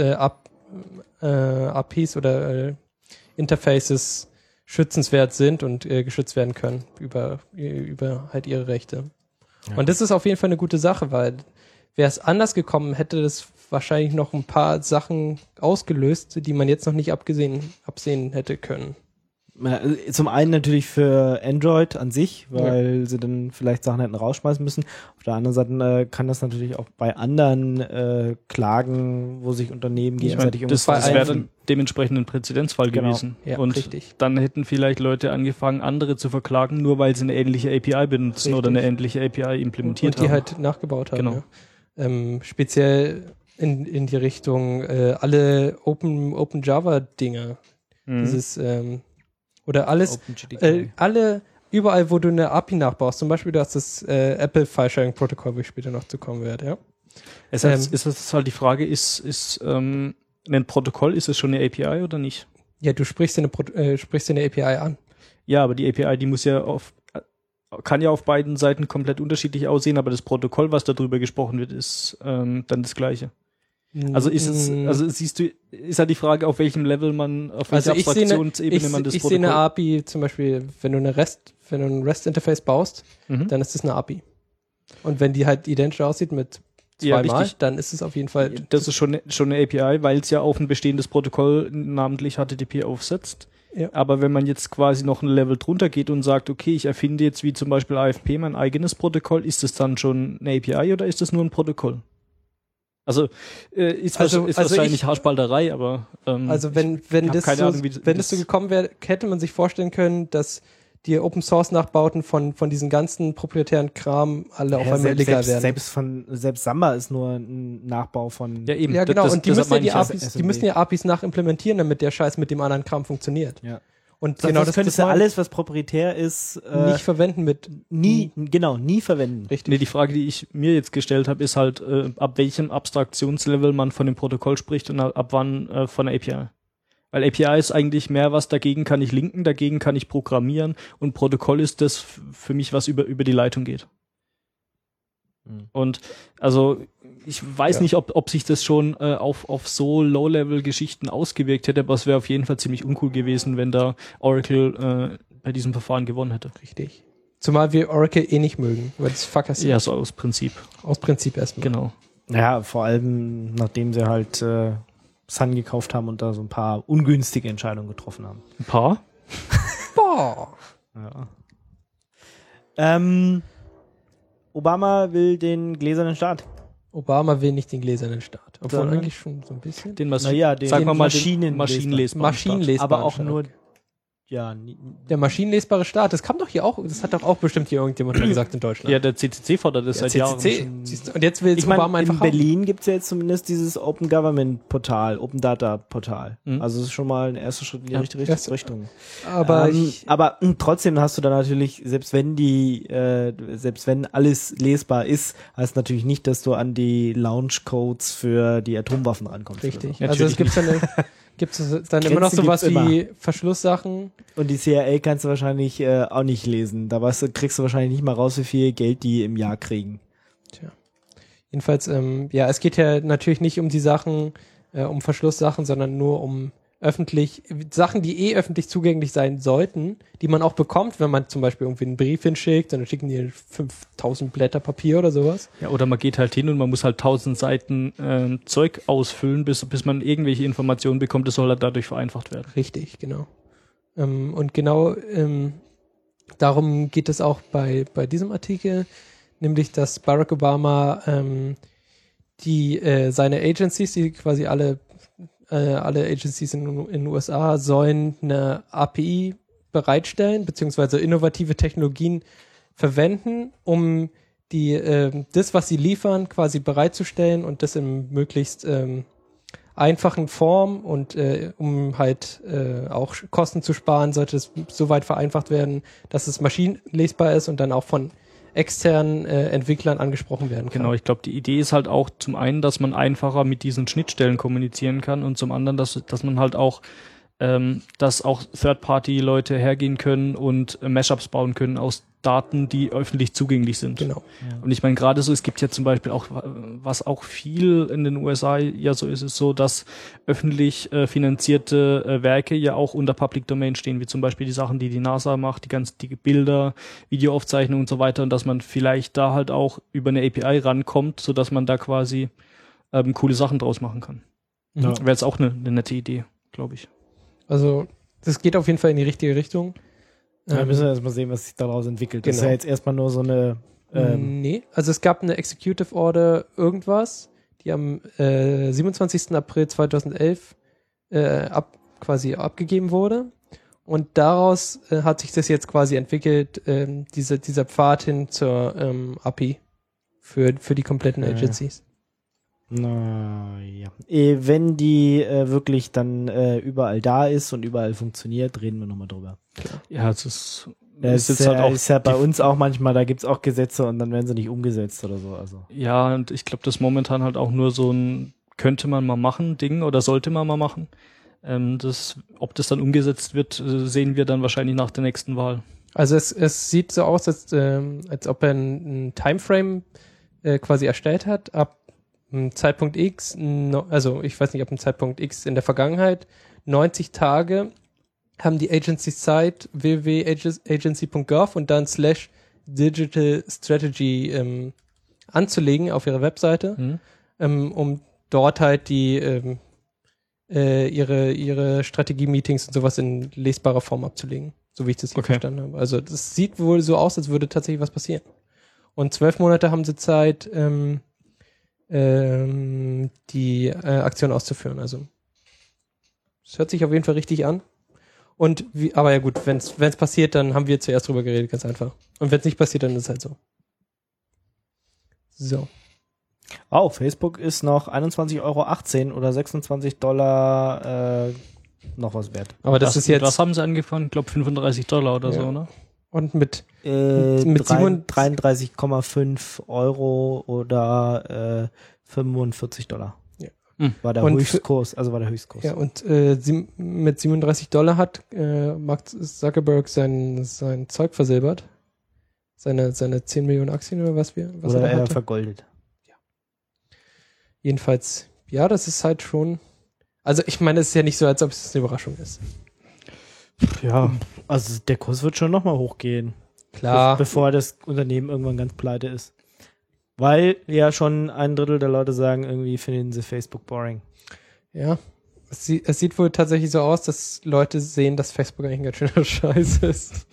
APIs oder Interfaces schützenswert sind und geschützt werden können über halt ihre Rechte. Ja. Und das ist auf jeden Fall eine gute Sache, weil wäre es anders gekommen, hätte das wahrscheinlich noch ein paar Sachen ausgelöst, die man jetzt noch nicht absehen hätte können. Zum einen natürlich für Android an sich, weil sie dann vielleicht Sachen hätten rausschmeißen müssen. Auf der anderen Seite kann das natürlich auch bei anderen Klagen, wo sich Unternehmen gegenseitig das wäre dann dementsprechend ein Präzedenzfall gewesen. Ja, und richtig. Dann hätten vielleicht Leute angefangen, andere zu verklagen, nur weil sie eine ähnliche API benutzen oder eine ähnliche API implementiert haben. Und die halt nachgebaut haben. Genau. Ja. Speziell in die Richtung alle Open Java Dinge. Dieses oder alles, überall, wo du eine API nachbaust, zum Beispiel, du hast das Apple File-Sharing Protokoll, wo ich später noch zu kommen werde, ja. Ist halt die Frage, ist ein Protokoll, ist es schon eine API oder nicht? Ja, du sprichst eine API an. Ja, aber die API, die kann ja auf beiden Seiten komplett unterschiedlich aussehen, aber das Protokoll, was darüber gesprochen wird, ist dann das gleiche. Also siehst du, ist halt die Frage, auf welchem Level auf welcher Abstraktionsebene man das Protokoll... Ich sehe eine API zum Beispiel, wenn du ein REST-Interface baust, dann ist das eine API. Und wenn die halt identisch aussieht mit zweimal, dann ist es auf jeden Fall... Das ist schon eine API, weil es ja auf ein bestehendes Protokoll, namentlich HTTP, aufsetzt. Ja. Aber wenn man jetzt quasi noch ein Level drunter geht und sagt, okay, ich erfinde jetzt wie zum Beispiel AFP mein eigenes Protokoll, ist das dann schon eine API oder ist das nur ein Protokoll? Also ist wahrscheinlich Haarspalterei, aber also wenn das so gekommen wäre, hätte man sich vorstellen können, dass die Open-Source-Nachbauten von diesen ganzen proprietären Kram alle auf einmal illegal werden. Selbst Samba ist nur ein Nachbau von... Ja, eben. Ja, genau. Und die müssen ja APIs nachimplementieren, damit der Scheiß mit dem anderen Kram funktioniert. Ja. Und genau das könntest du alles, was proprietär ist, nicht verwenden nie verwenden. Richtig. Nee, die Frage, die ich mir jetzt gestellt habe, ist halt, ab welchem Abstraktionslevel man von dem Protokoll spricht und ab wann von der API. Weil API ist eigentlich mehr was, dagegen kann ich linken, dagegen kann ich programmieren und Protokoll ist das für mich, was über die Leitung geht. Und also ich weiß nicht, ob sich das schon auf so Low-Level-Geschichten ausgewirkt hätte, aber es wäre auf jeden Fall ziemlich uncool gewesen, wenn da Oracle bei diesem Verfahren gewonnen hätte. Richtig. Zumal wir Oracle nicht mögen, weil das Fuckers sind. Ja, so aus Prinzip. Aus Prinzip erstmal. Genau. Ja, vor allem nachdem sie halt Sun gekauft haben und da so ein paar ungünstige Entscheidungen getroffen haben. Ein paar? Boah. Ja. Obama will den gläsernen Staat. Obama will nicht den gläsernen Staat. Obwohl eigentlich schon so ein bisschen. Den maschinenlesbaren Staat. Aber auch nur der maschinenlesbare Staat, das kam doch hier auch, das hat doch auch bestimmt hier irgendjemand mal gesagt in Deutschland. Ja, der CCC fordert das seit Jahren. Und jetzt will Obama einfach in Berlin gibt's ja jetzt zumindest dieses Open Government Portal, Open Data Portal. Also das ist schon mal ein erster Schritt in die richtige Richtung. Aber trotzdem hast du da natürlich, selbst wenn alles lesbar ist, heißt natürlich nicht, dass du an die Launch Codes für die Atomwaffen rankommst. Richtig. Also es gibt dann immer noch sowas wie Verschlusssachen. Und die CIA kannst du wahrscheinlich auch nicht lesen. Da kriegst du wahrscheinlich nicht mal raus, wie viel Geld die im Jahr kriegen. Tja. Jedenfalls, es geht ja natürlich nicht um die Sachen, um Verschlusssachen, sondern nur um Sachen, die öffentlich zugänglich sein sollten, die man auch bekommt, wenn man zum Beispiel irgendwie einen Brief hinschickt, dann schicken die 5000 Blätter Papier oder sowas. Ja, oder man geht halt hin und man muss halt 1000 Seiten Zeug ausfüllen, bis man irgendwelche Informationen bekommt, das soll halt dadurch vereinfacht werden. Richtig, genau. Und genau darum geht es auch bei diesem Artikel, nämlich, dass Barack Obama seine Agencies, die quasi alle Agencies in den USA sollen eine API bereitstellen, beziehungsweise innovative Technologien verwenden, um das, was sie liefern, quasi bereitzustellen und das in möglichst einfachen Form und um halt auch Kosten zu sparen, sollte es so weit vereinfacht werden, dass es maschinenlesbar ist und dann auch von externen Entwicklern angesprochen werden kann. Genau, ich glaube, die Idee ist halt auch zum einen, dass man einfacher mit diesen Schnittstellen kommunizieren kann und zum anderen, dass man halt auch, dass auch Third-Party-Leute hergehen können und Mashups bauen können aus Daten, die öffentlich zugänglich sind. Genau. Ja. Und ich meine, gerade so, es gibt ja zum Beispiel auch, was auch viel in den USA ja so ist, so, dass öffentlich finanzierte Werke ja auch unter Public Domain stehen, wie zum Beispiel die Sachen, die NASA macht, die Bilder, Videoaufzeichnungen und so weiter, und dass man vielleicht da halt auch über eine API rankommt, so dass man da quasi coole Sachen draus machen kann. Ja. Wäre jetzt auch eine nette Idee, glaube ich. Also, das geht auf jeden Fall in die richtige Richtung. Ja, müssen wir erst mal sehen, was sich daraus entwickelt. Genau. Das ist ja jetzt erstmal nur so eine... Nee, also es gab eine Executive Order irgendwas, die am 27. April 2011 quasi abgegeben wurde. Und daraus hat sich das jetzt quasi entwickelt, dieser Pfad hin zur API für die kompletten Agencies. Na ja. Wenn die wirklich dann überall da ist und überall funktioniert, reden wir nochmal drüber. Klar. Ja, es ist halt auch, ist ja bei uns auch manchmal, da gibt's auch Gesetze und dann werden sie nicht umgesetzt oder so. Also. Ja, und ich glaube, das ist momentan halt auch nur so ein könnte man mal machen Ding oder sollte man mal machen. Ob das dann umgesetzt wird, sehen wir dann wahrscheinlich nach der nächsten Wahl. Also es sieht so aus, als ob er einen Timeframe quasi erstellt hat, ab Zeitpunkt X, also ich weiß nicht, ob ein Zeitpunkt X in der Vergangenheit, 90 Tage haben die Agencies Zeit, www.agency.gov und dann Digital Strategy anzulegen auf ihrer Webseite, um dort halt die ihre Strategie-Meetings und sowas in lesbarer Form abzulegen, so wie ich das hier verstanden habe. Also das sieht wohl so aus, als würde tatsächlich was passieren. Und 12 Monate haben sie Zeit, die Aktion auszuführen. Also es hört sich auf jeden Fall richtig an. Und aber ja gut, wenn es passiert, dann haben wir zuerst drüber geredet, ganz einfach. Und wenn es nicht passiert, dann ist es halt so. So. Oh, Facebook ist noch 21,18 € oder $26 noch was wert. Aber das ist jetzt... Was haben sie angefangen? Ich glaube $35 oder so, ne? Und mit 33,5 € oder $45. Ja. War der Höchstkurs, Ja, und mit $37 hat Mark Zuckerberg sein Zeug versilbert. Seine 10 Millionen Aktien oder was oder er vergoldet. Ja. Jedenfalls, ja, das ist halt schon... Also ich meine, es ist ja nicht so, als ob es eine Überraschung ist. Ja, also der Kurs wird schon nochmal hochgehen. Klar. Bevor das Unternehmen irgendwann ganz pleite ist. Weil ja schon 1/3 der Leute sagen, irgendwie finden sie Facebook boring. Ja, es sieht wohl tatsächlich so aus, dass Leute sehen, dass Facebook eigentlich ein ganz schöner Scheiß ist.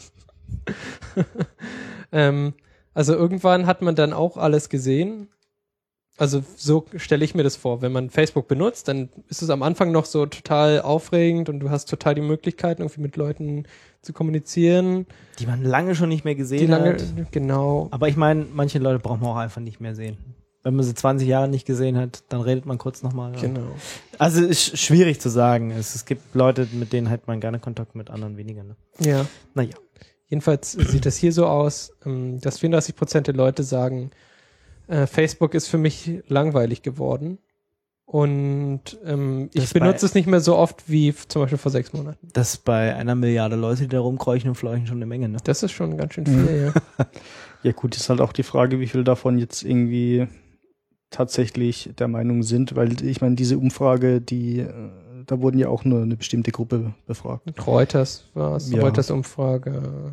Also irgendwann hat man dann auch alles gesehen. Also so stelle ich mir das vor. Wenn man Facebook benutzt, dann ist es am Anfang noch so total aufregend und du hast total die Möglichkeiten, irgendwie mit Leuten zu kommunizieren. Die man lange schon nicht mehr gesehen hat. Genau. Aber ich meine, manche Leute braucht man auch einfach nicht mehr sehen. Wenn man sie 20 Jahre nicht gesehen hat, dann redet man kurz nochmal. Genau. Also ist schwierig zu sagen. Es gibt Leute, mit denen hat man gerne Kontakt, mit anderen weniger. Ne? Ja. Naja. Jedenfalls sieht das hier so aus, dass 34% der Leute sagen, Facebook ist für mich langweilig geworden und ich benutze es nicht mehr so oft wie zum Beispiel vor 6 Monaten. Das ist bei 1 Milliarde Leute, die da rumkreuchen und fleuchen, schon eine Menge, ne? Das ist schon ganz schön viel, ja. Ja gut, ist halt auch die Frage, wie viel davon jetzt irgendwie tatsächlich der Meinung sind, weil ich meine, diese Umfrage, da wurden ja auch nur eine bestimmte Gruppe befragt. Reuters war es, ja. Reuters-Umfrage.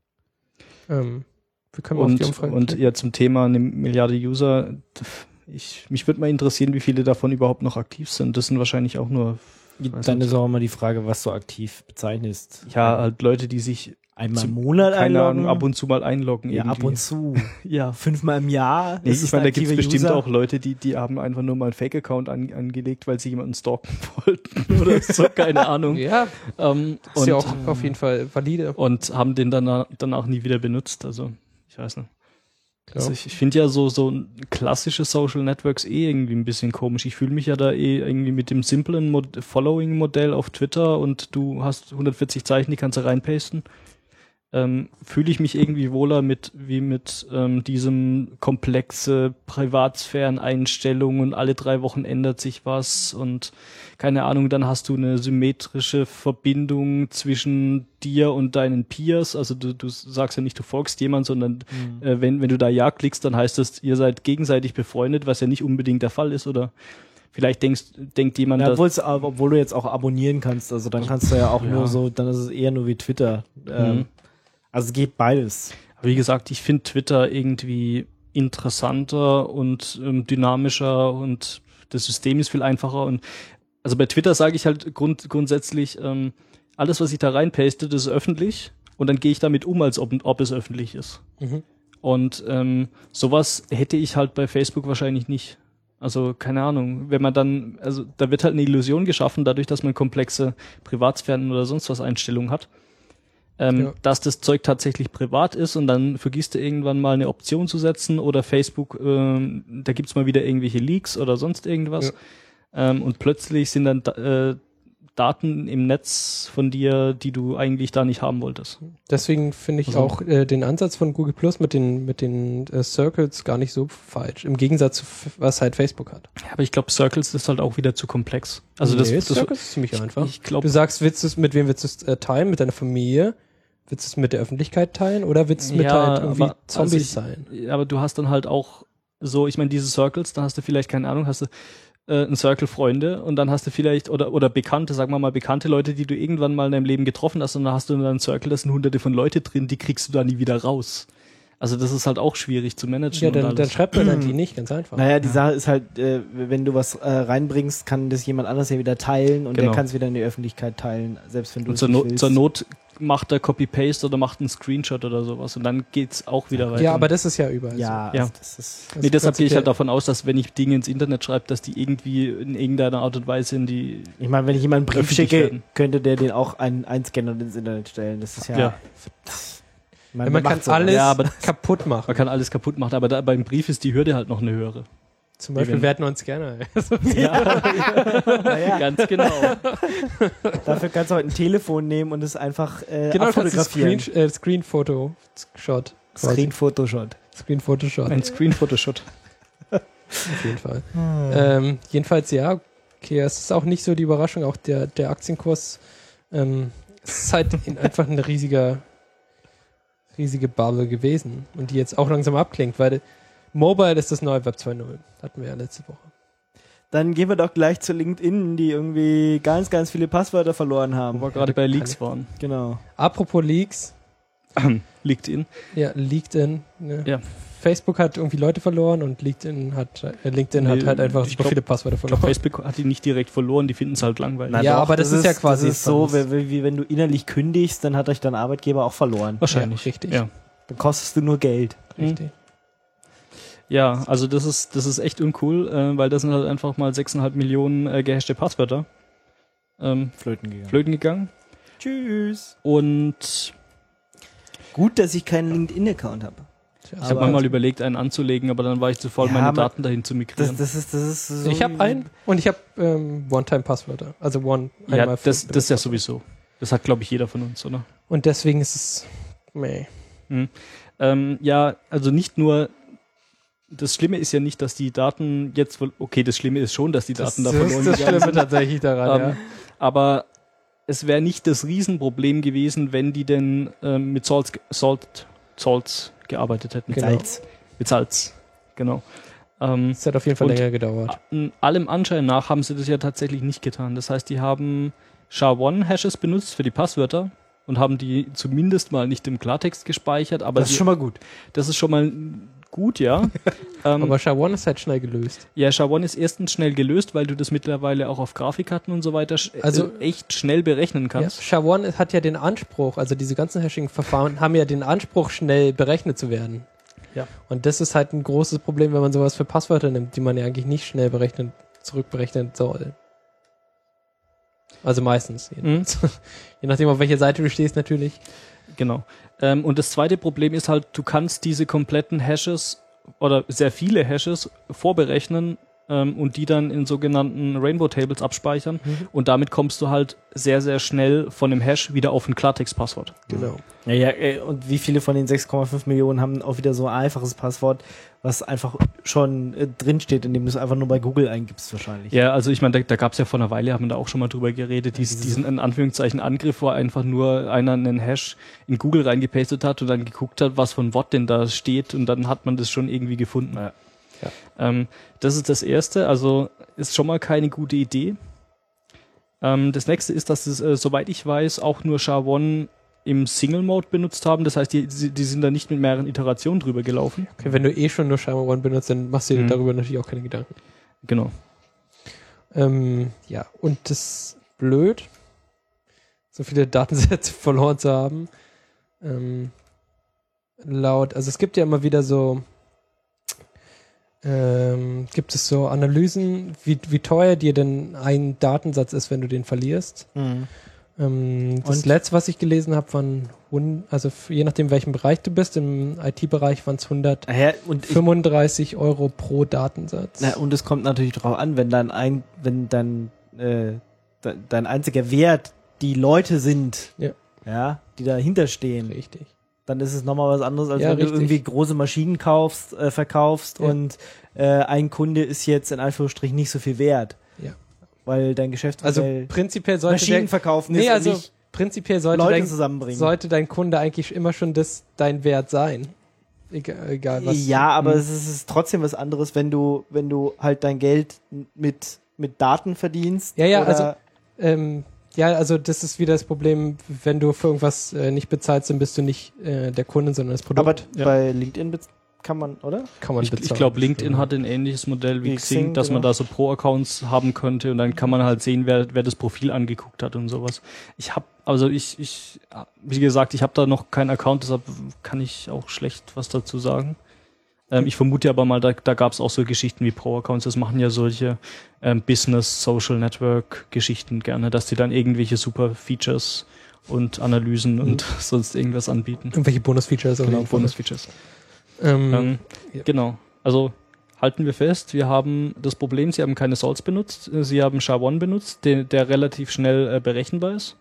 Wir können auf die Umfrage und ja, zum Thema 1 Milliarde User, mich würde mal interessieren, wie viele davon überhaupt noch aktiv sind. Das sind wahrscheinlich auch nur... Dann ist auch immer die Frage, was so aktiv bezeichnest. Ja, halt Leute, die sich einmal im Monat keine Ahnung, ab und zu mal einloggen. Ja, irgendwie. Ab und zu. Ja. 5-mal im Jahr. Nee, ich meine, da gibt es bestimmt auch Leute, die haben einfach nur mal einen Fake-Account angelegt, weil sie jemanden stalken wollten oder so, keine Ahnung. Ja, ist ja auch auf jeden Fall valide. Und haben den dann auch nie wieder benutzt, also ich weiß nicht. Also ich finde ja so klassische Social Networks irgendwie ein bisschen komisch. Ich fühle mich ja da irgendwie mit dem simplen Following-Modell auf Twitter und du hast 140 Zeichen, die kannst du reinpasten. Fühle ich mich irgendwie wohler mit diesem komplexe Privatsphären-Einstellungen und alle 3 Wochen ändert sich was und keine Ahnung, dann hast du eine symmetrische Verbindung zwischen dir und deinen Peers, also du sagst ja nicht, du folgst jemand, sondern wenn du da Ja klickst, dann heißt das, ihr seid gegenseitig befreundet, was ja nicht unbedingt der Fall ist, oder vielleicht denkt jemand, ja, obwohl du jetzt auch abonnieren kannst, also dann kannst du ja auch nur so, dann ist es eher nur wie Twitter. Also es geht beides. Aber wie gesagt, ich finde Twitter irgendwie interessanter und dynamischer und das System ist viel einfacher. Und also bei Twitter sage ich halt grundsätzlich, alles, was ich da reinpaste, das ist öffentlich und dann gehe ich damit um, als ob es öffentlich ist. Mhm. Und sowas hätte ich halt bei Facebook wahrscheinlich nicht. Also keine Ahnung, wenn man dann, also da wird halt eine Illusion geschaffen, dadurch, dass man komplexe Privatsphären oder sonst was Einstellungen hat. Dass das Zeug tatsächlich privat ist und dann vergisst du irgendwann mal eine Option zu setzen oder Facebook, da gibt's mal wieder irgendwelche Leaks oder sonst irgendwas und plötzlich sind dann Daten im Netz von dir, die du eigentlich da nicht haben wolltest. Deswegen finde ich auch den Ansatz von Google Plus mit den Circles gar nicht so falsch, im Gegensatz zu was halt Facebook hat. Ja, aber ich glaube, Circles ist halt auch wieder zu komplex. Also Circles ist ziemlich einfach. Ich glaub, du sagst, mit wem willst du es teilen? Mit deiner Familie? Willst du es mit der Öffentlichkeit teilen oder willst du es mit halt irgendwie Zombies teilen? Aber du hast dann halt auch so, ich meine, diese Circles, da hast du vielleicht, keine Ahnung, hast du ein Circle Freunde und dann hast du vielleicht, oder Bekannte, sagen wir mal bekannte Leute, die du irgendwann mal in deinem Leben getroffen hast und dann hast du in deinem Circle, da sind hunderte von Leute drin, die kriegst du da nie wieder raus. Also das ist halt auch schwierig zu managen. Ja, dann schreibt man dann die nicht, ganz einfach. Naja, die Sache ist halt, wenn du was reinbringst, kann das jemand anderes ja wieder teilen und der kann es wieder in die Öffentlichkeit teilen, selbst wenn du es nicht willst. Zur Not macht er Copy-Paste oder macht einen Screenshot oder sowas und dann geht's auch wieder weiter. Ja, aber das ist ja überall ja, so. ja. Das ist deshalb gehe ich halt davon aus, dass wenn ich Dinge ins Internet schreibe, dass die irgendwie in irgendeiner Art und Weise in die... Ich meine, wenn ich jemanden einen Brief schicke, könnte der den auch einscannen und ins Internet stellen. Das ist ja... Man kann alles kaputt machen. Man kann alles kaputt machen, aber beim Brief ist die Hürde halt noch eine höhere. Zum Beispiel, wir hätten uns gerne. Ja, ganz genau. Dafür kannst du heute ein Telefon nehmen und es einfach abfotografieren. Screen-Photoshot. Ein Screen-Photoshot. Auf jeden Fall. Jedenfalls, ja, okay, es ist auch nicht so die Überraschung, auch der Aktienkurs es ist halt einfach eine riesige Bubble gewesen und die jetzt auch langsam abklingt, weil Mobile ist das neue Web 2.0. Hatten wir ja letzte Woche. Dann gehen wir doch gleich zu LinkedIn, die irgendwie ganz, ganz viele Passwörter verloren haben. Wo wir gerade bei Leaks waren. Genau. Apropos Leaks. LinkedIn. Ja, LinkedIn. Ne? Ja. Facebook hat irgendwie Leute verloren und LinkedIn hat einfach super viele Passwörter verloren. Facebook hat die nicht direkt verloren, die finden es halt langweilig. Na ja, doch, aber das ist ja quasi das ist so, wie wenn du innerlich kündigst, dann hat euch dein Arbeitgeber auch verloren. Wahrscheinlich. Ja, richtig. Ja. Dann kostest du nur Geld. Richtig. Ja, also das ist echt uncool, weil das sind halt einfach mal 6,5 Millionen gehashte Passwörter flöten gegangen. Tschüss. Und gut, dass ich keinen LinkedIn-Account habe. Ich habe mir mal überlegt, einen anzulegen, aber dann war ich zu faul, meine Daten dahin zu migrieren. Das ist so. Ich habe einen und ich habe One-Time-Passwörter. Also einmal. Das ist ja sowieso. Das hat, glaube ich, jeder von uns, oder? Und deswegen ist es... Ja, also nicht nur... Das Schlimme ist ja nicht, dass die Daten jetzt... Okay, das Schlimme ist schon, dass die Daten da verloren gegangen sind. Das ist das Schlimme tatsächlich daran, ja. Aber es wäre nicht das Riesenproblem gewesen, wenn die denn mit Salts gearbeitet hätten. Mit Salz, genau. Das hat auf jeden Fall länger gedauert. Allem Anschein nach haben sie das ja tatsächlich nicht getan. Das heißt, die haben SHA-1-Hashes benutzt für die Passwörter und haben die zumindest mal nicht im Klartext gespeichert. Aber das ist schon mal gut. Das ist schon mal gut, ja. Aber SHA-1 ist halt schnell gelöst. Ja, SHA-1 ist erstens schnell gelöst, weil du das mittlerweile auch auf Grafikkarten und so weiter echt schnell berechnen kannst. Ja, SHA-1 hat ja den Anspruch, also diese ganzen Hashing-Verfahren haben ja den Anspruch, schnell berechnet zu werden. Ja. Und das ist halt ein großes Problem, wenn man sowas für Passwörter nimmt, die man ja eigentlich nicht schnell zurückberechnen soll. Also meistens. Je nachdem, auf welcher Seite du stehst, natürlich. Genau. Und das zweite Problem ist halt, du kannst diese kompletten Hashes oder sehr viele Hashes vorberechnen und die dann in sogenannten Rainbow Tables abspeichern. Und damit kommst du halt sehr, sehr schnell von dem Hash wieder auf ein Klartext-Passwort. Genau. Ja, und wie viele von den 6,5 Millionen haben auch wieder so ein einfaches Passwort, was einfach schon drinsteht, indem du es einfach nur bei Google eingibst wahrscheinlich. Ja, also ich meine, da gab es ja vor einer Weile, haben wir da auch schon mal drüber geredet, diesen in Anführungszeichen Angriff, wo einfach nur einer einen Hash in Google reingepastet hat und dann geguckt hat, was für ein Wort denn da steht und dann hat man das schon irgendwie gefunden. Ja. Das ist das Erste, also ist schon mal keine gute Idee. Das nächste ist, dass es, soweit ich weiß, auch nur SHA-1 im Single-Mode benutzt haben. Das heißt, die sind da nicht mit mehreren Iterationen drüber gelaufen. Okay, wenn du schon nur SHA-1 benutzt, dann machst du dir darüber natürlich auch keine Gedanken. Genau. Ja, und das ist blöd, so viele Datensätze verloren zu haben. Also es gibt ja immer wieder so gibt es so Analysen, wie teuer dir denn ein Datensatz ist, wenn du den verlierst. Das letzte, was ich gelesen habe, waren je nachdem, welchem Bereich du bist, im IT-Bereich waren es 135 Euro pro Datensatz. Na, und es kommt natürlich darauf an, wenn dein einziger Wert die Leute sind, ja, die dahinter stehen. Richtig. Dann ist es nochmal was anderes, als wenn du irgendwie große Maschinen verkaufst und ein Kunde ist jetzt in Anführungsstrichen nicht so viel wert. Ja. Weil dein Geschäftsmodell also prinzipiell sollte Maschinen verkaufen ist und nicht prinzipiell Leute zusammenbringen. Sollte dein Kunde eigentlich immer schon dein Wert sein. Egal was. Ja, aber es ist trotzdem was anderes, wenn du halt dein Geld mit Daten verdienst. Ja, also Ja, also das ist wieder das Problem, wenn du für irgendwas nicht bezahlst, dann bist du nicht der Kunde, sondern das Produkt. Aber bei LinkedIn kann man, oder? Kann man Ich glaube, LinkedIn hat ein ähnliches Modell wie Xing, dass man da so Pro-Accounts haben könnte und dann kann man halt sehen, wer das Profil angeguckt hat und sowas. Wie gesagt, ich habe da noch keinen Account, deshalb kann ich auch schlecht was dazu sagen. Ich vermute aber mal, da gab es auch so Geschichten wie Pro-Accounts. Das machen ja solche Business, Social Network Geschichten gerne, dass die dann irgendwelche super Features und Analysen und sonst irgendwas anbieten. Irgendwelche Bonus-Features. Genau, Bonus-Features. Ja. Genau. Also halten wir fest, wir haben das Problem, Sie haben keine Salts benutzt, Sie haben SHA-1 benutzt, der relativ schnell berechenbar ist.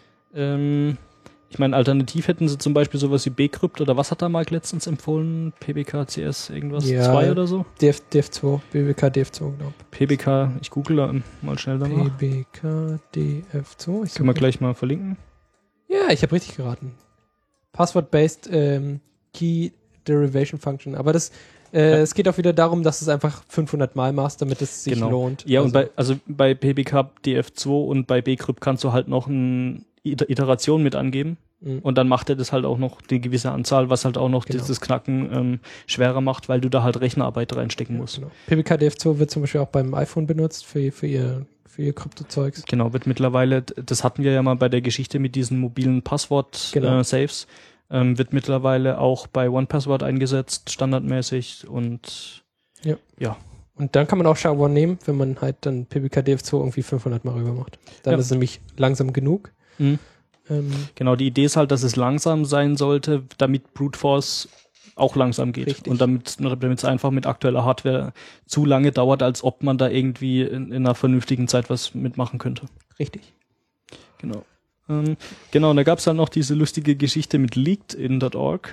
Ich meine, alternativ hätten Sie zum Beispiel sowas wie Bcrypt oder was hat da Mike letztens empfohlen? PBK, CS, irgendwas? Ja, 2 oder so? DF2, PBK DF2, glaube ich. PBK, ich google da mal schnell danach. PBK DF2. Können wir gleich mal verlinken. Ja, ich habe richtig geraten. Password-based Key Derivation Function. Aber es geht auch wieder darum, dass du es einfach 500 Mal machst, damit es sich lohnt. Ja, und bei PBK DF2 und bei Bcrypt kannst du halt noch eine Iteration mit angeben. Und dann macht er das halt auch noch die gewisse Anzahl, was halt auch noch dieses Knacken schwerer macht, weil du da halt Rechnerarbeit reinstecken musst. Genau. PBK DF2 wird zum Beispiel auch beim iPhone benutzt für ihr Kryptozeugs. Genau, wird mittlerweile, das hatten wir ja mal bei der Geschichte mit diesen mobilen Passwort-Saves, wird mittlerweile auch bei OnePassword eingesetzt, standardmäßig und ja. Und dann kann man auch SHA-1 nehmen, wenn man halt dann PBK DF2 irgendwie 500 Mal rüber macht. Dann ist es nämlich langsam genug. Genau, die Idee ist halt, dass es langsam sein sollte, damit Brute Force auch langsam geht. Richtig. Und damit es einfach mit aktueller Hardware zu lange dauert, als ob man da irgendwie in einer vernünftigen Zeit was mitmachen könnte. Richtig. Genau. Genau, und da gab es dann noch diese lustige Geschichte mit leakedin.org.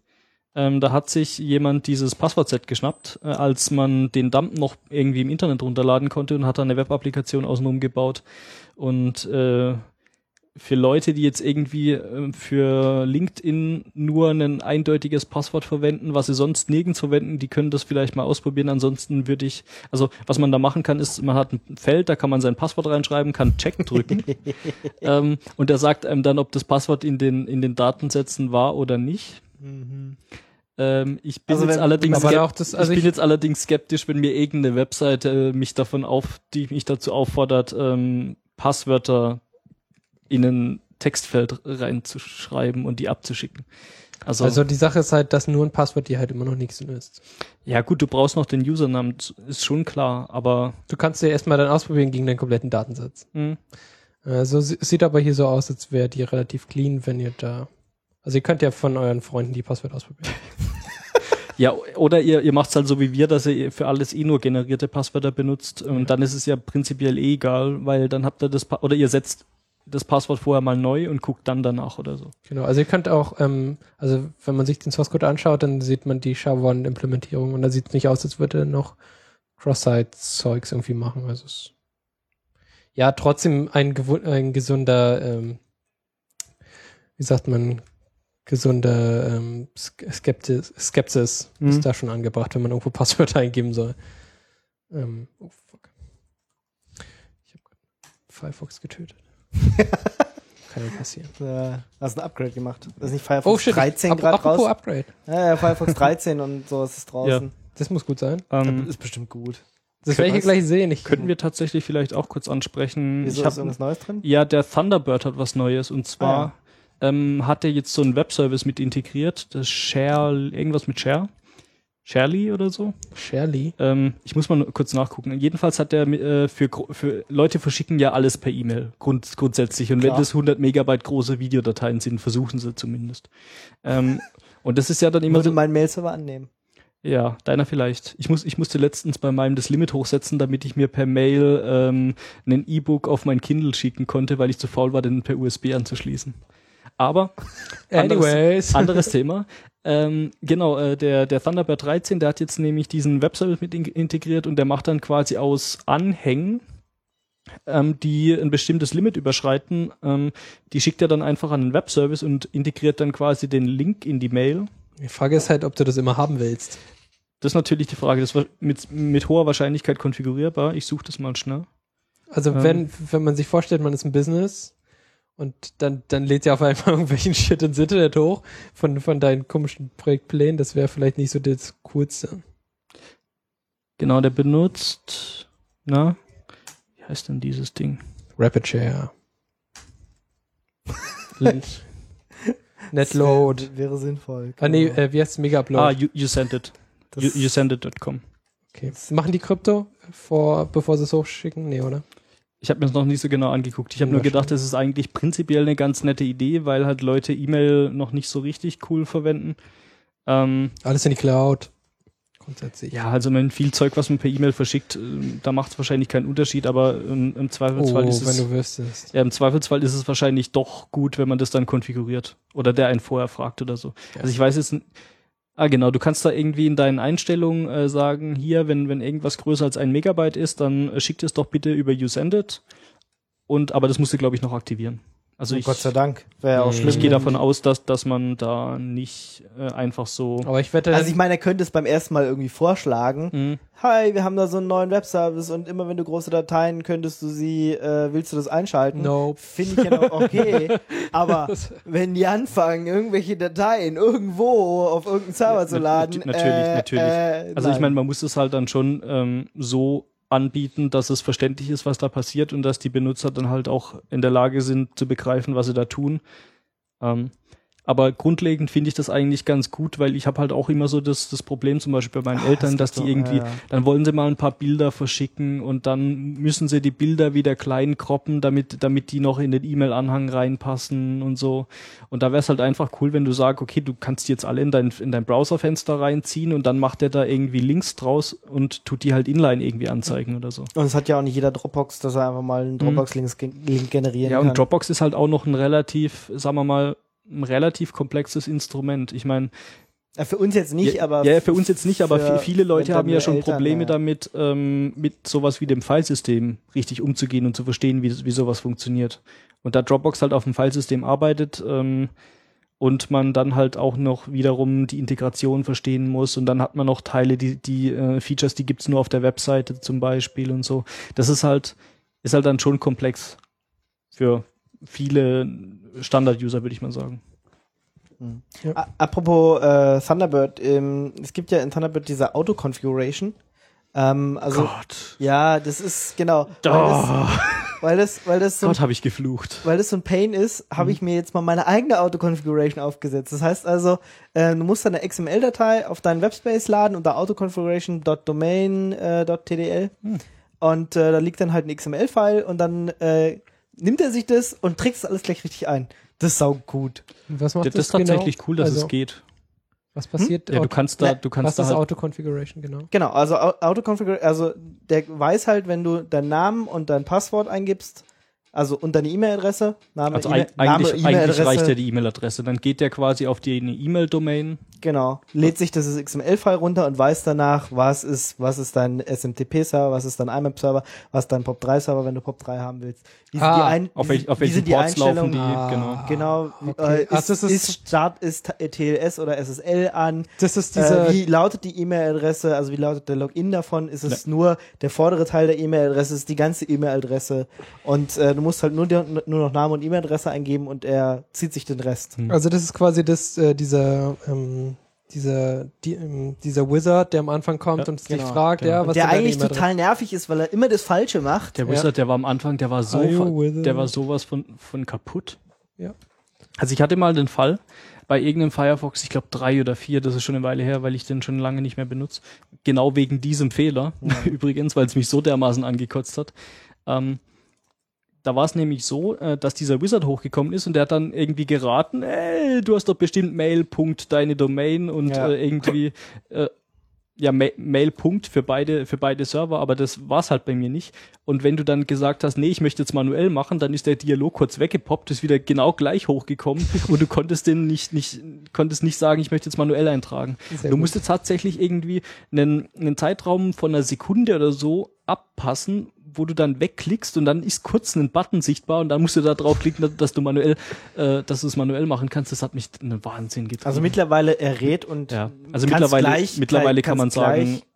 Da hat sich jemand dieses Passwortset geschnappt, als man den Dump noch irgendwie im Internet runterladen konnte und hat dann eine Web-Applikation außenrum gebaut. Und für Leute, die jetzt irgendwie für LinkedIn nur ein eindeutiges Passwort verwenden, was sie sonst nirgends verwenden, die können das vielleicht mal ausprobieren. Ansonsten was man da machen kann, ist, man hat ein Feld, da kann man sein Passwort reinschreiben, kann Check drücken und der sagt einem dann, ob das Passwort in den Datensätzen war oder nicht. Ich bin jetzt allerdings skeptisch, wenn mir irgendeine Webseite die mich dazu auffordert, Passwörter in ein Textfeld reinzuschreiben und die abzuschicken. Also die Sache ist halt, dass nur ein Passwort dir halt immer noch nichts ist. Ja gut, du brauchst noch den Usernamen, ist schon klar, aber... Du kannst ja erstmal dann ausprobieren gegen deinen kompletten Datensatz. Also sieht aber hier so aus, als wäre die relativ clean, wenn ihr da... Also ihr könnt ja von euren Freunden die Passwörter ausprobieren. Ja, oder ihr macht's halt so wie wir, dass ihr für alles nur generierte Passwörter benutzt und dann ist es ja prinzipiell egal, weil dann habt ihr oder ihr setzt das Passwort vorher mal neu und guckt dann danach oder so. Genau, also ihr könnt auch, also wenn man sich den Source Code anschaut, dann sieht man die SHA-1-Implementierung und da sieht es nicht aus, als würde er noch Cross-Site-Zeugs irgendwie machen. Also es ja trotzdem ein gesunder, wie sagt man, gesunder Skepsis ist da schon angebracht, wenn man irgendwo Passwörter eingeben soll. Oh fuck. Ich habe Firefox getötet. Kann ja passieren. Hast ein Upgrade gemacht. Das ist nicht Firefox 13 gerade raus? Apropos Upgrade. Ja, Firefox 13 und so ist es draußen. Ja, das muss gut sein. Ist bestimmt gut. Das werde ich gleich sehen. Könnten wir tatsächlich vielleicht auch kurz ansprechen. Wieso, ist irgendwas Neues drin? Ja, der Thunderbird hat was Neues und zwar hat er jetzt so einen Webservice mit integriert, das irgendwas mit Sharely oder so? Sharely? Ich muss mal nur kurz nachgucken. Jedenfalls hat er für Leute verschicken ja alles per E-Mail, grundsätzlich. Und wenn das 100 Megabyte große Videodateien sind, versuchen sie zumindest. Und das ist ja dann immer so... meinen Mail-Server annehmen. Ja, deiner vielleicht. Ich musste letztens bei meinem das Limit hochsetzen, damit ich mir per Mail ein E-Book auf mein Kindle schicken konnte, weil ich zu faul war, den per USB anzuschließen. Aber anderes Thema. Genau, der Thunderbird 13, der hat jetzt nämlich diesen Webservice mit integriert und der macht dann quasi aus Anhängen, die ein bestimmtes Limit überschreiten, die schickt er dann einfach an den Webservice und integriert dann quasi den Link in die Mail. Die Frage ist halt, ob du das immer haben willst. Das ist natürlich die Frage. Das war mit hoher Wahrscheinlichkeit konfigurierbar. Ich suche das mal schnell. Also wenn man sich vorstellt, man ist ein Business und dann lädt ja auf einmal irgendwelchen Shit ins Internet hoch von deinen komischen Projektplänen, das wäre vielleicht nicht so das Coolste. Genau, der benutzt, wie heißt denn dieses Ding? RapidShare. Netload. Wäre sinnvoll. Wie heißt es? Mega-Upload? YouSendIt. YouSendIt.com. Okay. Machen die Krypto, bevor sie es hochschicken? Nee, oder? Ich habe mir das noch nicht so genau angeguckt. Ich habe nur gedacht, das ist eigentlich prinzipiell eine ganz nette Idee, weil halt Leute E-Mail noch nicht so richtig cool verwenden. Alles in die Cloud. Grundsätzlich. Ja, also wenn viel Zeug, was man per E-Mail verschickt, da macht es wahrscheinlich keinen Unterschied, aber im Zweifelsfall ist es... wenn du wüsstest. Ja, im Zweifelsfall ist es wahrscheinlich doch gut, wenn man das dann konfiguriert. Oder der einen vorher fragt oder so. Ja. Also ich weiß jetzt... genau, du kannst da irgendwie in deinen Einstellungen sagen, hier, wenn irgendwas größer als 1 Megabyte ist, dann schickt es doch bitte über YouSendIt. Aber das musst du, glaube ich, noch aktivieren. Also Gott sei Dank. Wäre ja auch schlimm. Ich gehe davon aus, dass man da nicht einfach so... Aber ich wette... Also ich meine, er könnte es beim ersten Mal irgendwie vorschlagen. Hi, wir haben da so einen neuen Webservice und immer wenn du große Dateien willst du das einschalten? Nope. Finde ich ja noch okay. Aber wenn die anfangen, irgendwelche Dateien irgendwo auf irgendeinen Server zu laden... Natürlich. Also ich meine, man muss es halt dann schon so anbieten, dass es verständlich ist, was da passiert und dass die Benutzer dann halt auch in der Lage sind zu begreifen, was sie da tun. Aber grundlegend finde ich das eigentlich ganz gut, weil ich habe halt auch immer so das Problem zum Beispiel bei meinen Eltern, dass die irgendwie, dann wollen sie mal ein paar Bilder verschicken und dann müssen sie die Bilder wieder klein croppen, damit die noch in den E-Mail-Anhang reinpassen und so. Und da wäre es halt einfach cool, wenn du sagst, okay, du kannst die jetzt alle in dein Browserfenster reinziehen und dann macht der da irgendwie Links draus und tut die halt inline irgendwie anzeigen oder so. Und es hat ja auch nicht jeder Dropbox, dass er einfach mal einen Dropbox-Link generieren kann. Ja, und Dropbox ist halt auch noch ein relativ komplexes Instrument. Ich meine, für uns jetzt nicht, aber für uns jetzt nicht, aber viele Leute haben ja schon Eltern, Probleme damit, mit sowas wie dem Filesystem richtig umzugehen und zu verstehen, wie sowas funktioniert. Und da Dropbox halt auf dem Filesystem arbeitet und man dann halt auch noch wiederum die Integration verstehen muss und dann hat man noch Teile, die Features, die gibt's nur auf der Webseite zum Beispiel und so. Das ist halt dann schon komplex für viele Standard-User, würde ich mal sagen. Ja. Apropos Thunderbird, es gibt ja in Thunderbird diese Auto-Configuration. Gott. Ja, das ist, genau. Weil das so Gott, habe ich geflucht. Weil das so ein Pain ist, habe ich mir jetzt mal meine eigene Auto-Configuration aufgesetzt. Das heißt also, du musst eine XML-Datei auf deinen Webspace laden unter autoconfiguration.domain.tdl und da liegt dann halt ein XML-File und dann nimmt er sich das und trägt es alles gleich richtig ein. Das ist saugut. Was macht das ist tatsächlich cool, dass es geht. Was passiert? Ja, du kannst was da ist halt Auto-Configuration, genau? Genau, also Auto-Configuration, also der weiß halt, wenn du deinen Namen und dein Passwort eingibst, also und deine E-Mail-Adresse, eigentlich reicht ja die E-Mail-Adresse. Dann geht der quasi auf die E-Mail-Domain. Genau, lädt sich das XML-File runter und weiß danach, was ist dein SMTP-Server, was ist dein IMAP-Server, was ist dein POP3-Server, wenn du POP3 haben willst. Auf welchen Ports laufen die? Genau. Okay. Ist TLS oder SSL an? Das ist diese. Wie lautet die E-Mail-Adresse? Also wie lautet der Login davon? Ist es nur der vordere Teil der E-Mail-Adresse? Ist die ganze E-Mail-Adresse? Und du musst halt nur noch Name und E-Mail-Adresse eingeben und er zieht sich den Rest. Also das ist quasi dieser Wizard, der am Anfang kommt und dich fragt, was der eigentlich total nervig ist, weil er immer das Falsche macht. Der Wizard, der war am Anfang, der war sowas von kaputt. Ja. Also ich hatte mal den Fall bei irgendeinem Firefox, ich glaube 3 oder 4, das ist schon eine Weile her, weil ich den schon lange nicht mehr benutze. Genau wegen diesem Fehler, übrigens, weil es mich so dermaßen angekotzt hat. Da war es nämlich so, dass dieser Wizard hochgekommen ist und der hat dann irgendwie geraten, du hast doch bestimmt Mail. Deine Domain und irgendwie Mail. Für beide Server, aber das war's halt bei mir nicht. Und wenn du dann gesagt hast, nee, ich möchte jetzt manuell machen, dann ist der Dialog kurz weggepoppt, ist wieder genau gleich hochgekommen und du konntest nicht sagen, ich möchte jetzt manuell eintragen. Du musstest tatsächlich irgendwie einen Zeitraum von einer Sekunde oder so abpassen, wo du dann wegklickst und dann ist kurz ein Button sichtbar und dann musst du da draufklicken, dass du es manuell machen kannst. Das hat mich einen Wahnsinn getrieben. Also mittlerweile errät und also mittlerweile kann man sagen,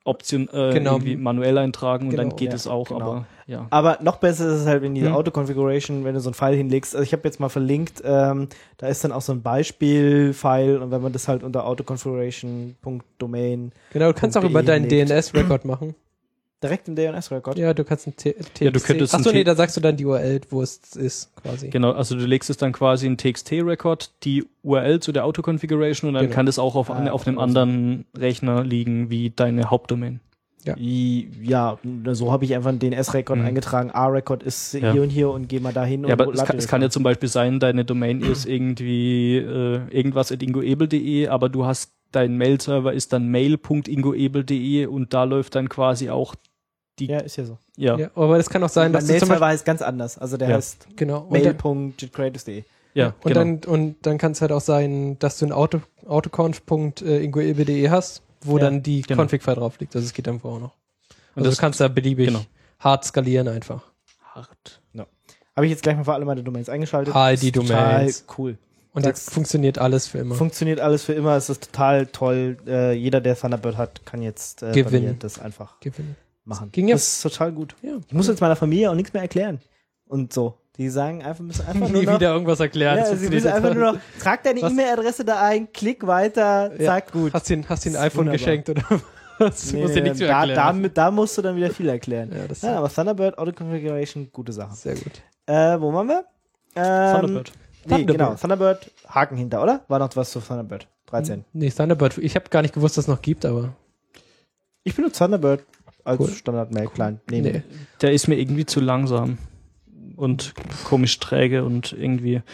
Option irgendwie manuell eintragen und dann geht es auch, genau. aber Aber noch besser ist es halt, wenn die Auto-Configuration, wenn du so einen File hinlegst, also ich habe jetzt mal verlinkt, da ist dann auch so ein Beispiel-File und wenn man das halt unter autoconfiguration.domain Genau, du kannst auch über deinen DNS-Record machen. Direkt im DNS-Record? Ja, du kannst ein TXT. Ja, du könntest Achso, nee, da sagst du dann die URL, wo es ist, quasi. Genau, also du legst es dann quasi in TXT-Record, die URL zu der Auto-Configuration und dann kann das auch auf einem anderen Rechner liegen wie deine Hauptdomain. Ja, so habe ich einfach einen DNS-Record eingetragen. A-Record ist hier und hier und geh mal dahin. Ja, aber es kann ja zum Beispiel sein, deine Domain ist irgendwie irgendwas@ingoable.de, aber du hast, dein Mail-Server ist dann mail.ingoable.de und da läuft dann quasi auch ja, ist ja so. Ja, aber das kann auch sein, dass mein Mail-Server heißt ganz anders. Also der heißt mail.jitcreators.de. Ja, und genau. dann kann es halt auch sein, dass du ein autoconf.ingoable.de hast, wo dann die Config-File drauf liegt. Also es geht einfach auch noch. Und du kannst da beliebig hart skalieren einfach. Hart. No. Habe ich jetzt gleich mal für alle meine Domains eingeschaltet. Die Domains. Total cool. Und jetzt funktioniert alles für immer. Funktioniert alles für immer. Es ist total toll. Jeder, der Thunderbird hat, kann jetzt bei mir das einfach machen. Das ist total gut. Ja. Ich muss jetzt meiner Familie auch nichts mehr erklären. Und so. Die sagen einfach, müssen einfach nur noch... wieder irgendwas erklären. Ja, sie müssen einfach nur noch, trag deine E-Mail-Adresse da ein, klick weiter, zack, gut. Hast du ein iPhone geschenkt oder was? Nee, musst dir nichts mehr erklären. Da musst du dann wieder viel erklären. Ja, aber Thunderbird, Auto-Configuration, gute Sache. Sehr gut. Wo waren wir? Thunderbird. Genau. Thunderbird, Haken hinter, oder? War noch was zu Thunderbird? 13. Nee, Thunderbird. Ich habe gar nicht gewusst, dass es noch gibt, aber... Ich benutze Thunderbird als Standard-Mail-Client. Nee. Der ist mir irgendwie zu langsam. Und komisch träge und irgendwie.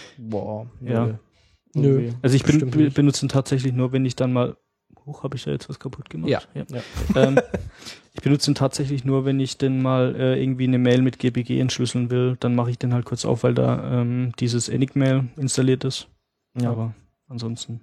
Nö. Also ich benutze ihn tatsächlich nur, wenn ich dann mal. Habe ich da jetzt was kaputt gemacht? Ja. Ich benutze ihn tatsächlich nur, wenn ich denn mal irgendwie eine Mail mit GPG entschlüsseln will. Dann mache ich den halt kurz auf, weil da dieses Enigmail installiert ist. Ja. Aber ansonsten,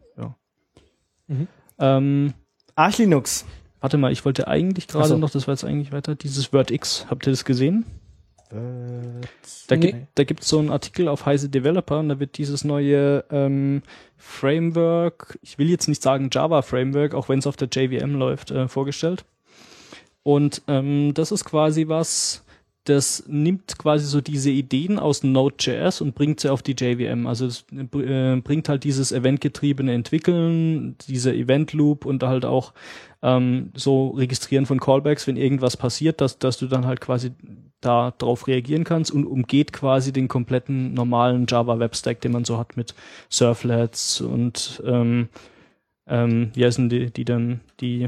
Arch Linux. Warte mal, ich wollte eigentlich gerade noch, das war jetzt eigentlich weiter, dieses WordX. Habt ihr das gesehen? Da gibt es so einen Artikel auf Heise Developer und da wird dieses neue Framework, ich will jetzt nicht sagen Java Framework, auch wenn es auf der JVM läuft, vorgestellt. Und das ist quasi das nimmt quasi so diese Ideen aus Node.js und bringt sie auf die JVM. Also es bringt halt dieses eventgetriebene Entwickeln, dieser Event Loop und halt auch so Registrieren von Callbacks, wenn irgendwas passiert, dass du dann halt quasi da drauf reagieren kannst und umgeht quasi den kompletten normalen Java Web-Stack, den man so hat mit Servlets und wie heißen die dann,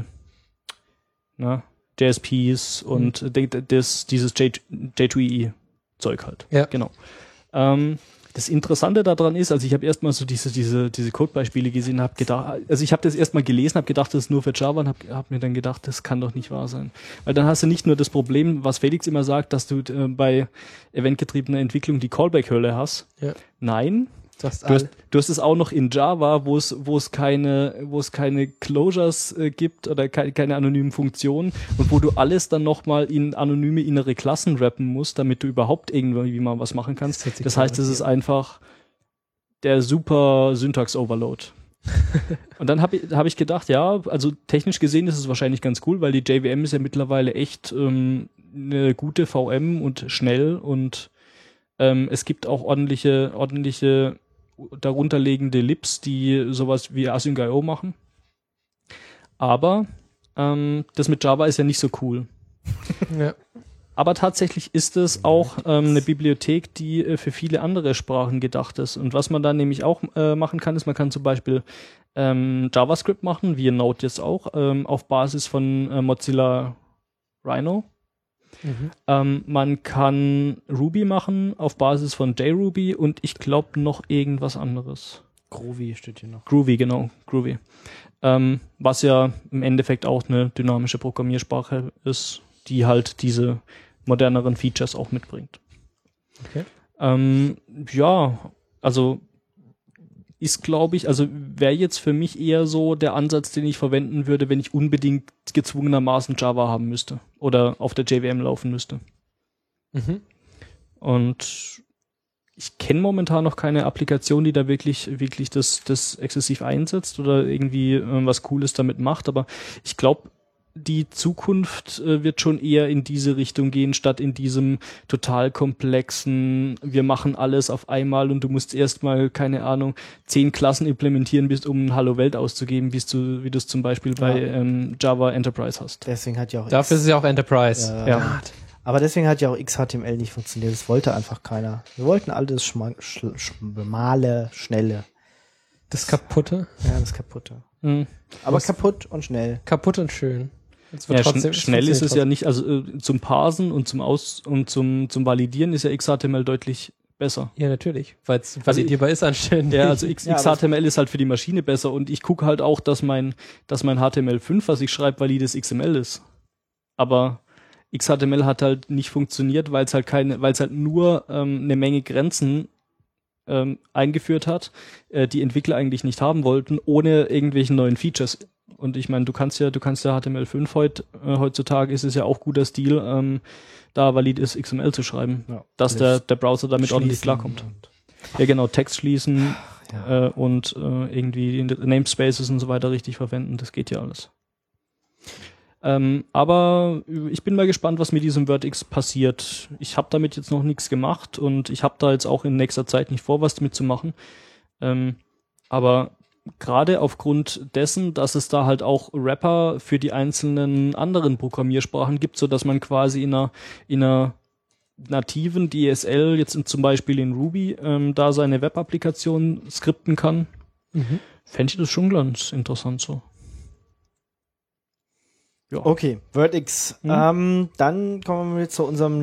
JSPs und dieses J2EE-Zeug halt. Ja. Genau. Das Interessante daran ist, also ich habe erstmal so diese Codebeispiele gesehen, habe gedacht, also ich habe das erstmal gelesen, habe gedacht, das ist nur für Java und habe mir dann gedacht, das kann doch nicht wahr sein. Weil dann hast du nicht nur das Problem, was Felix immer sagt, dass du bei eventgetriebener Entwicklung die Callback-Hölle hast. Ja. Nein. Du hast es auch noch in Java, wo es keine Closures gibt oder keine anonymen Funktionen und wo du alles dann nochmal in anonyme innere Klassen rappen musst, damit du überhaupt irgendwie mal was machen kannst. Das heißt, es ist einfach der super Syntax-Overload. Und dann hab ich gedacht, ja, also technisch gesehen ist es wahrscheinlich ganz cool, weil die JVM ist ja mittlerweile echt eine gute VM und schnell und es gibt auch ordentliche darunterliegende Libs, die sowas wie Async.io machen. Aber das mit Java ist ja nicht so cool. Ja. Aber tatsächlich ist es auch eine Bibliothek, die für viele andere Sprachen gedacht ist. Und was man da nämlich auch machen kann, ist, man kann zum Beispiel JavaScript machen, wie Node jetzt auch, auf Basis von Mozilla Rhino. Man kann Ruby machen auf Basis von JRuby und ich glaube noch irgendwas anderes. Groovy steht hier noch. Groovy, genau. Groovy. Was ja im Endeffekt auch eine dynamische Programmiersprache ist, die halt diese moderneren Features auch mitbringt. Okay. Also ist, glaube ich, also wäre jetzt für mich eher so der Ansatz, den ich verwenden würde, wenn ich unbedingt gezwungenermaßen Java haben müsste oder auf der JVM laufen müsste. Und ich kenne momentan noch keine Applikation, die da wirklich das exzessiv einsetzt oder irgendwie was Cooles damit macht, aber ich glaube, die Zukunft wird schon eher in diese Richtung gehen, statt in diesem total komplexen, wir machen alles auf einmal und du musst erstmal, keine Ahnung, 10 Klassen implementieren, um Hallo Welt auszugeben, wie du es zum Beispiel bei Java Enterprise hast. Deswegen hat ja auch Dafür ist es ja auch Enterprise. Ja. Aber deswegen hat ja auch XHTML nicht funktioniert. Das wollte einfach keiner. Wir wollten alles schmale, schnelle. Das Kaputte? Ja, das Kaputte. Aber kaputt und schnell. Kaputt und schön. Ja, schnell ist es ja nicht, also zum Parsen und zum Validieren ist ja XHTML deutlich besser. Ja, natürlich, weil es validierbar ist anständig. Ja, also XHTML ist halt für die Maschine besser und ich gucke halt auch, dass mein HTML5, was ich schreibe, valides XML ist. Aber XHTML hat halt nicht funktioniert, weil es halt nur eine Menge Grenzen eingeführt hat, die Entwickler eigentlich nicht haben wollten, ohne irgendwelchen neuen Features. Und ich meine, du kannst ja HTML5 heutzutage ist es ja auch guter Stil, da valides XML zu schreiben, dass der Browser damit ordentlich klarkommt. Ja, genau, Text schließen und irgendwie Namespaces und so weiter richtig verwenden, das geht ja alles. Aber ich bin mal gespannt, was mit diesem Vertex passiert. Ich habe damit jetzt noch nichts gemacht und ich habe da jetzt auch in nächster Zeit nicht vor, was damit zu machen. Aber gerade aufgrund dessen, dass es da halt auch Wrapper für die einzelnen anderen Programmiersprachen gibt, so dass man quasi in einer nativen DSL, jetzt zum Beispiel in Ruby, da seine Web-Applikation skripten kann, fände ich das schon ganz interessant so. Ja. Okay, Vertex. Dann kommen wir zu unserem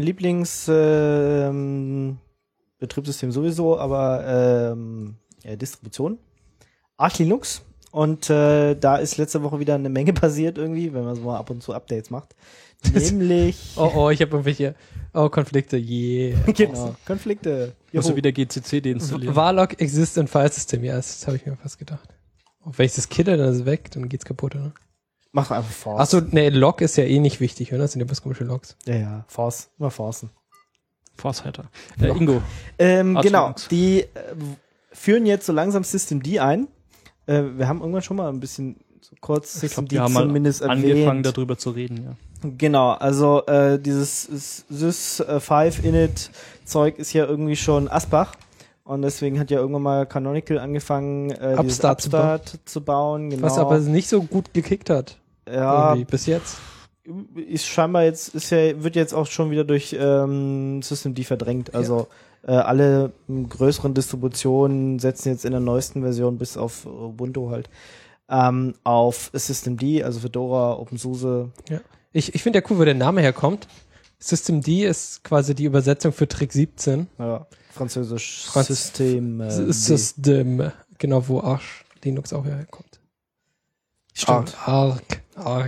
Lieblings-Betriebssystem sowieso, aber Distribution. Arch Linux. Und da ist letzte Woche wieder eine Menge passiert irgendwie, wenn man so mal ab und zu Updates macht. Nämlich... ich habe irgendwelche... Konflikte, Genau, Konflikte. Musst du wieder GCC deinstallieren. Warlock exists in Filesystem, ja, das habe ich mir fast gedacht. Und wenn ich das kille, dann ist es weg, dann geht's kaputt, oder? Mach einfach Force. Achso, nee, Log ist ja eh nicht wichtig, oder? Das sind ja was komische Logs. Ja, Force. Immer Forcen. Force-Hatter. Ingo. Genau, die führen jetzt so langsam Systemd ein. Wir haben irgendwann schon mal ein bisschen so kurz Systemd zumindest angefangen, darüber zu reden, ja. Genau, also dieses Sys5-Init-Zeug ist ja irgendwie schon Asbach. Und deswegen hat ja irgendwann mal Canonical angefangen, dieses Upstart zu bauen. Genau. Was aber nicht so gut gekickt hat. Ja. Irgendwie, bis jetzt. Ist scheinbar wird jetzt auch schon wieder durch Systemd verdrängt. Also alle größeren Distributionen setzen jetzt in der neuesten Version bis auf Ubuntu halt auf Systemd, also Fedora, OpenSUSE. Ja. Ich finde ja cool, wo der Name herkommt. Systemd ist quasi die Übersetzung für Trick 17. Ja, französisch System. System, genau, wo Arch Linux auch herkommt. Stimmt. Arch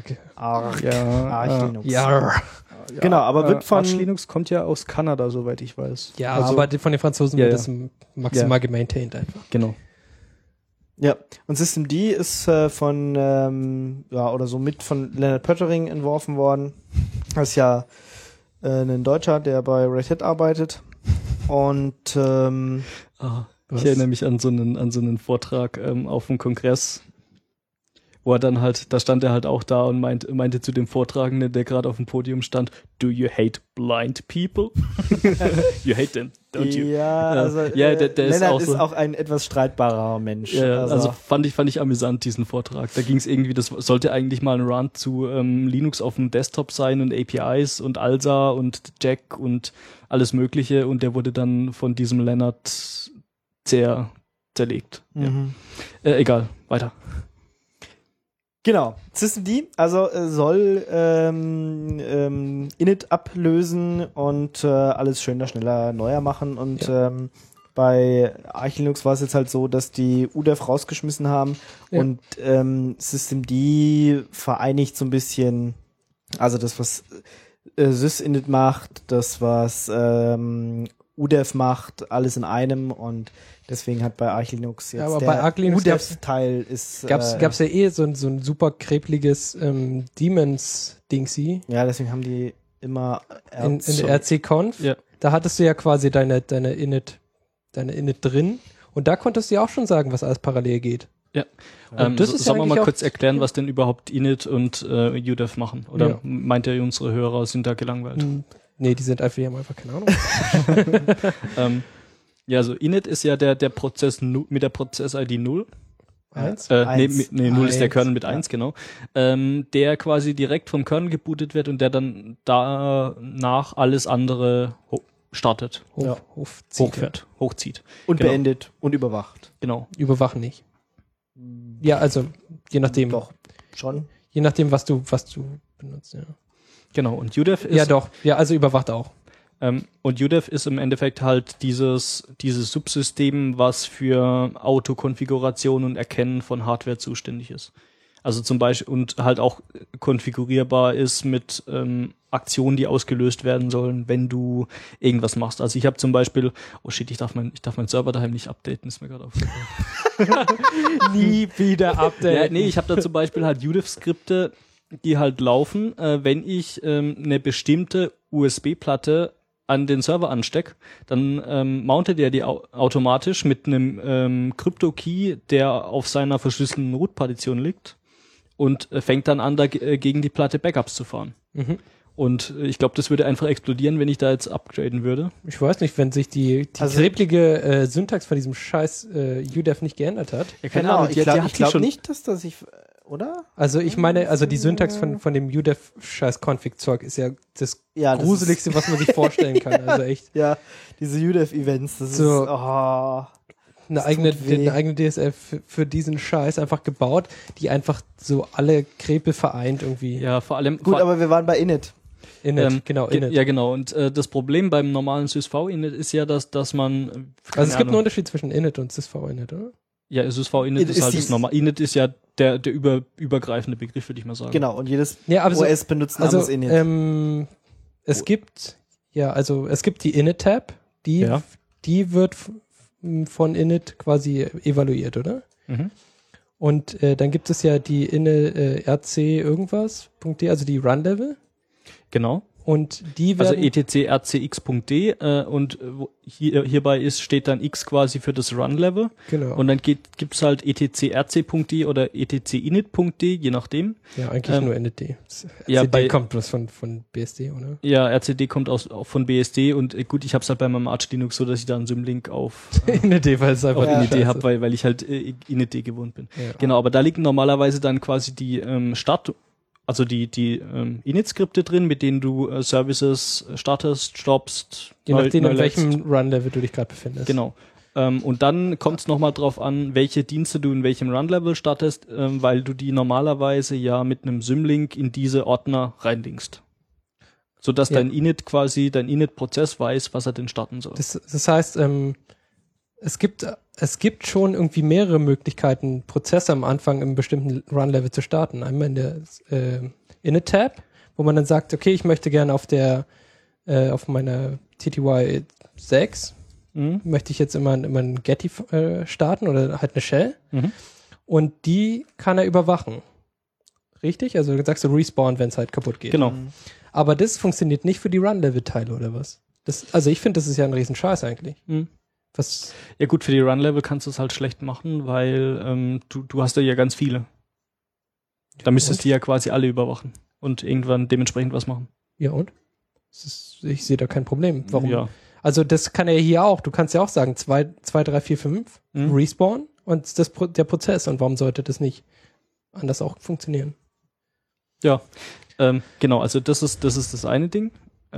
Linux. Ja. Genau, aber wird von... Arch Linux kommt ja aus Kanada, soweit ich weiß. Ja, also, aber von den Franzosen wird das maximal gemaintained einfach. Genau. Ja, und Systemd ist von Leonard Pöttering entworfen worden. Das ist ja ein Deutscher, der bei Red Hat arbeitet. Und ich erinnere mich an so einen Vortrag auf dem Kongress, wo er dann halt, da stand er halt auch da und meinte zu dem Vortragenden, der gerade auf dem Podium stand, "Do you hate blind people?" You hate them, don't you? Ja, also der Lennart ist auch ein etwas streitbarer Mensch. Ja, also fand ich amüsant, diesen Vortrag. Da ging es irgendwie, das sollte eigentlich mal ein Rant zu Linux auf dem Desktop sein und APIs und ALSA und Jack und alles Mögliche und der wurde dann von diesem Lennart zerlegt. Mhm. Ja. Egal, weiter. Genau, Systemd soll Init ablösen und alles schöner, schneller, neuer machen und bei Arch Linux war es jetzt halt so, dass die UDEF rausgeschmissen haben und Systemd vereinigt so ein bisschen, also das, was Sysinit macht, das, was UDEF macht, alles in einem und deswegen hat bei Arch Linux jetzt aber bei Arch Linux UDEF-Teil ist... Gab's ja so ein super krepliges Daemons-Dingsy. Ja, deswegen haben die immer... In der RC-Conf, da hattest du ja quasi deine Init drin und da konntest du ja auch schon sagen, was alles parallel geht. Ja. Das ist sollen wir mal eigentlich kurz erklären, was denn überhaupt Init und UDEV machen? Oder Ja. meint ihr, unsere Hörer sind da gelangweilt? Nee, die haben einfach keine Ahnung. Ja, also Init ist ja der Prozess mit der Prozess-ID 0. Eins? Nee, 0 ist der Eins. Kernel mit 1, genau. Der quasi direkt vom Kernel gebootet wird und der dann danach alles andere startet. Hochzieht. Und Genau. beendet und überwacht. Genau. Überwachen nicht. Ja, also je nachdem. Doch, schon. Je nachdem, was du benutzt, ja. Genau. Und UDEV ist. Ja, doch. Ja, also überwacht auch. Und UDEV ist im Endeffekt halt dieses Subsystem, was für Autokonfiguration und Erkennen von Hardware zuständig ist. Also zum Beispiel und halt auch konfigurierbar ist mit Aktionen, die ausgelöst werden sollen, wenn du irgendwas machst. Also ich habe zum Beispiel, oh shit, ich darf meinen Server daheim nicht updaten, ist mir gerade aufgefallen. Nie wieder updaten. Ja, nee, ich habe da zum Beispiel halt UDEV-Skripte, die halt laufen, wenn ich eine bestimmte USB-Platte an den Server anstecke, dann mountet er die automatisch mit einem Crypto-Key, der auf seiner verschlüsselten Root-Partition liegt und fängt dann an, gegen die Platte Backups zu fahren. Mhm. Und ich glaube, das würde einfach explodieren, wenn ich da jetzt upgraden würde. Ich weiß nicht, wenn sich die kribbelige Syntax von diesem scheiß UDEV nicht geändert hat. Ja, keine Ahnung, ich glaube nicht, dass das oder? Also ich meine, also die Syntax von dem UDEV-Scheiß-Config-Zeug ist ja das Gruseligste, was man sich vorstellen kann. Also echt. Ja, diese UDEV-Events, das So. ist, eine eigene DSL für diesen Scheiß einfach gebaut, die einfach so alle Crepe vereint irgendwie. Ja, vor allem. Gut, aber wir waren bei Init. Init. Ja, genau. Und das Problem beim normalen SysV-Init ist ja, dass man. Also es gibt einen Unterschied zwischen Init und SysV-Init, oder? Ja, SysV-Init ist halt das normal. Init ist ja der übergreifende Begriff, würde ich mal sagen. Genau, und jedes aber OS benutzt ein anderes Init. Es gibt die Init-Tab, die wird von Init quasi evaluiert, oder? Mhm. Und dann gibt es ja die rc irgendwas.d, also die Run-Level. Genau. Und die werden... Also etc.rcx.d und hierbei steht dann x quasi für das Run-Level. Genau. Und dann gibt's halt etc.rc.d oder etc.init.d, je nachdem. Ja, eigentlich nur init.d. Ja, rcd kommt bloß von BSD, oder? Ja, rcd kommt von BSD und gut, ich habe es halt bei meinem Arch Linux so, dass ich da einen Symlink auf init.d, weil es einfach init.d habe, weil ich halt init.d gewohnt bin. Ja. Genau, aber da liegen normalerweise dann quasi die also die Init-Skripte drin, mit denen du Services startest, stoppst. Je nachdem, in welchem Run-Level du dich gerade befindest. Genau. Und dann kommt es nochmal drauf an, welche Dienste du in welchem Run-Level startest, weil du die normalerweise ja mit einem Symlink in diese Ordner reinlinkst. Sodass dein Init-Prozess weiß, was er denn starten soll. Das heißt, es gibt schon irgendwie mehrere Möglichkeiten, Prozesse am Anfang im bestimmten Run-Level zu starten. Einmal in der Init-Tab, wo man dann sagt, okay, ich möchte gerne auf meiner TTY 6 möchte ich jetzt immer einen Getty starten oder halt eine Shell. Mhm. Und die kann er überwachen. Richtig? Also du sagst du Respawn, wenn es halt kaputt geht. Genau. Aber das funktioniert nicht für die Run-Level-Teile, oder was? Also ich finde, das ist ja ein Riesenscheiß eigentlich. Mhm. Ja gut, für die Run-Level kannst du es halt schlecht machen, weil du hast ja ganz viele. Da müsstest du ja quasi alle überwachen und irgendwann dementsprechend was machen. Ja und? Ich sehe da kein Problem. Warum? Ja. Also das kann er hier auch. Du kannst ja auch sagen 2, 3, 4, 5 Respawn und der Prozess. Und warum sollte das nicht anders auch funktionieren? Ja, genau. Also das ist das eine Ding.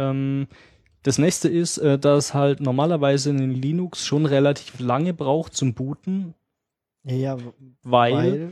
Das nächste ist, dass halt normalerweise in Linux schon relativ lange braucht zum Booten. Ja, weil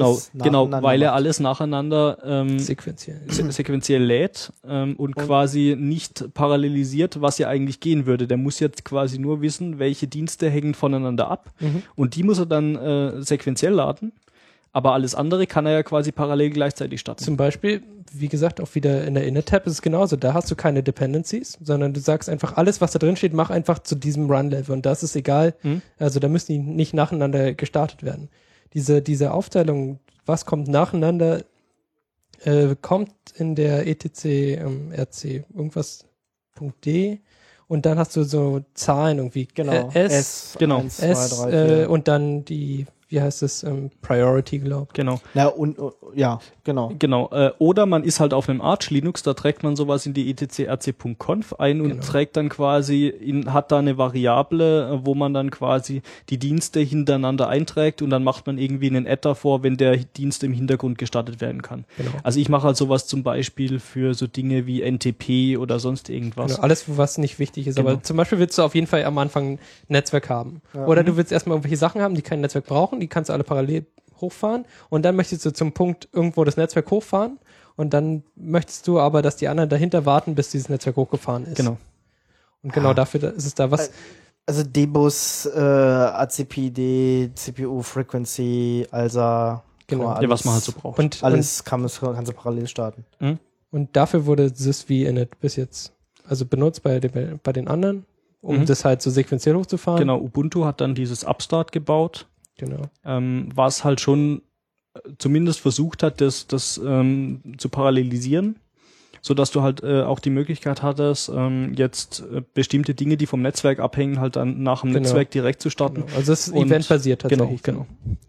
er alles nacheinander sequenziell lädt und quasi nicht parallelisiert, was ja eigentlich gehen würde. Der muss jetzt quasi nur wissen, welche Dienste hängen voneinander ab und die muss er dann sequenziell laden. Aber alles andere kann er ja quasi parallel gleichzeitig starten. Zum Beispiel, wie gesagt, auch wieder in der Init-Tab ist es genauso. Da hast du keine Dependencies, sondern du sagst einfach, alles, was da drin steht, mach einfach zu diesem Run-Level. Und das ist egal. Also da müssen die nicht nacheinander gestartet werden. Diese Aufteilung, was kommt nacheinander, kommt in der etc rc irgendwas.d und dann hast du so Zahlen irgendwie. Genau. S, genau. 1, 2, 3, 4. Und dann die wie heißt es, Priority, glaube ich. Genau. Ja, ja, genau. Genau. Oder man ist halt auf einem Arch Linux, da trägt man sowas in die etc.rc.conf ein und trägt dann quasi, hat da eine Variable, wo man dann quasi die Dienste hintereinander einträgt und dann macht man irgendwie einen Add davor, wenn der Dienst im Hintergrund gestartet werden kann. Genau. Also ich mache halt sowas zum Beispiel für so Dinge wie NTP oder sonst irgendwas. Genau, alles, was nicht wichtig ist. Aber zum Beispiel willst du auf jeden Fall am Anfang ein Netzwerk haben. Ja. Oder du willst erstmal irgendwelche Sachen haben, die kein Netzwerk brauchen, die kannst du alle parallel hochfahren und dann möchtest du zum Punkt irgendwo das Netzwerk hochfahren und dann möchtest du aber, dass die anderen dahinter warten, bis dieses Netzwerk hochgefahren ist. Genau. Und genau dafür ist es da was. Also D-Bus, ACPD, CPU Frequency, ALSA, genau. alles, ja, was man halt so braucht. Und alles kannst du parallel starten. Und dafür wurde sysvinit bis jetzt also benutzt bei den anderen, um das halt so sequenziell hochzufahren. Genau, Ubuntu hat dann dieses Upstart gebaut. Genau. Was halt schon zumindest versucht hat, das zu parallelisieren, so dass du halt auch die Möglichkeit hattest, jetzt bestimmte Dinge, die vom Netzwerk abhängen, halt dann nach dem Netzwerk direkt zu starten. Genau. Also es ist eventbasiert tatsächlich. Genau.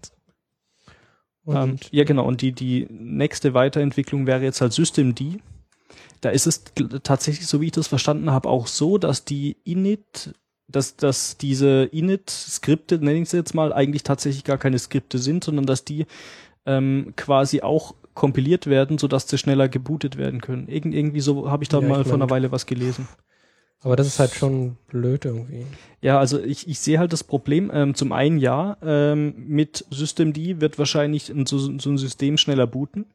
Und und die nächste Weiterentwicklung wäre jetzt halt Systemd. Da ist es tatsächlich, so wie ich das verstanden habe, auch so, dass die dass diese Init-Skripte, nenne ich sie jetzt mal, eigentlich tatsächlich gar keine Skripte sind, sondern dass die quasi auch kompiliert werden, sodass sie schneller gebootet werden können. Irgendwie so habe ich da mal vor einer Weile was gelesen. Aber das ist halt schon blöd irgendwie. Ja, also ich sehe halt das Problem, zum einen mit Systemd wird wahrscheinlich so ein System schneller booten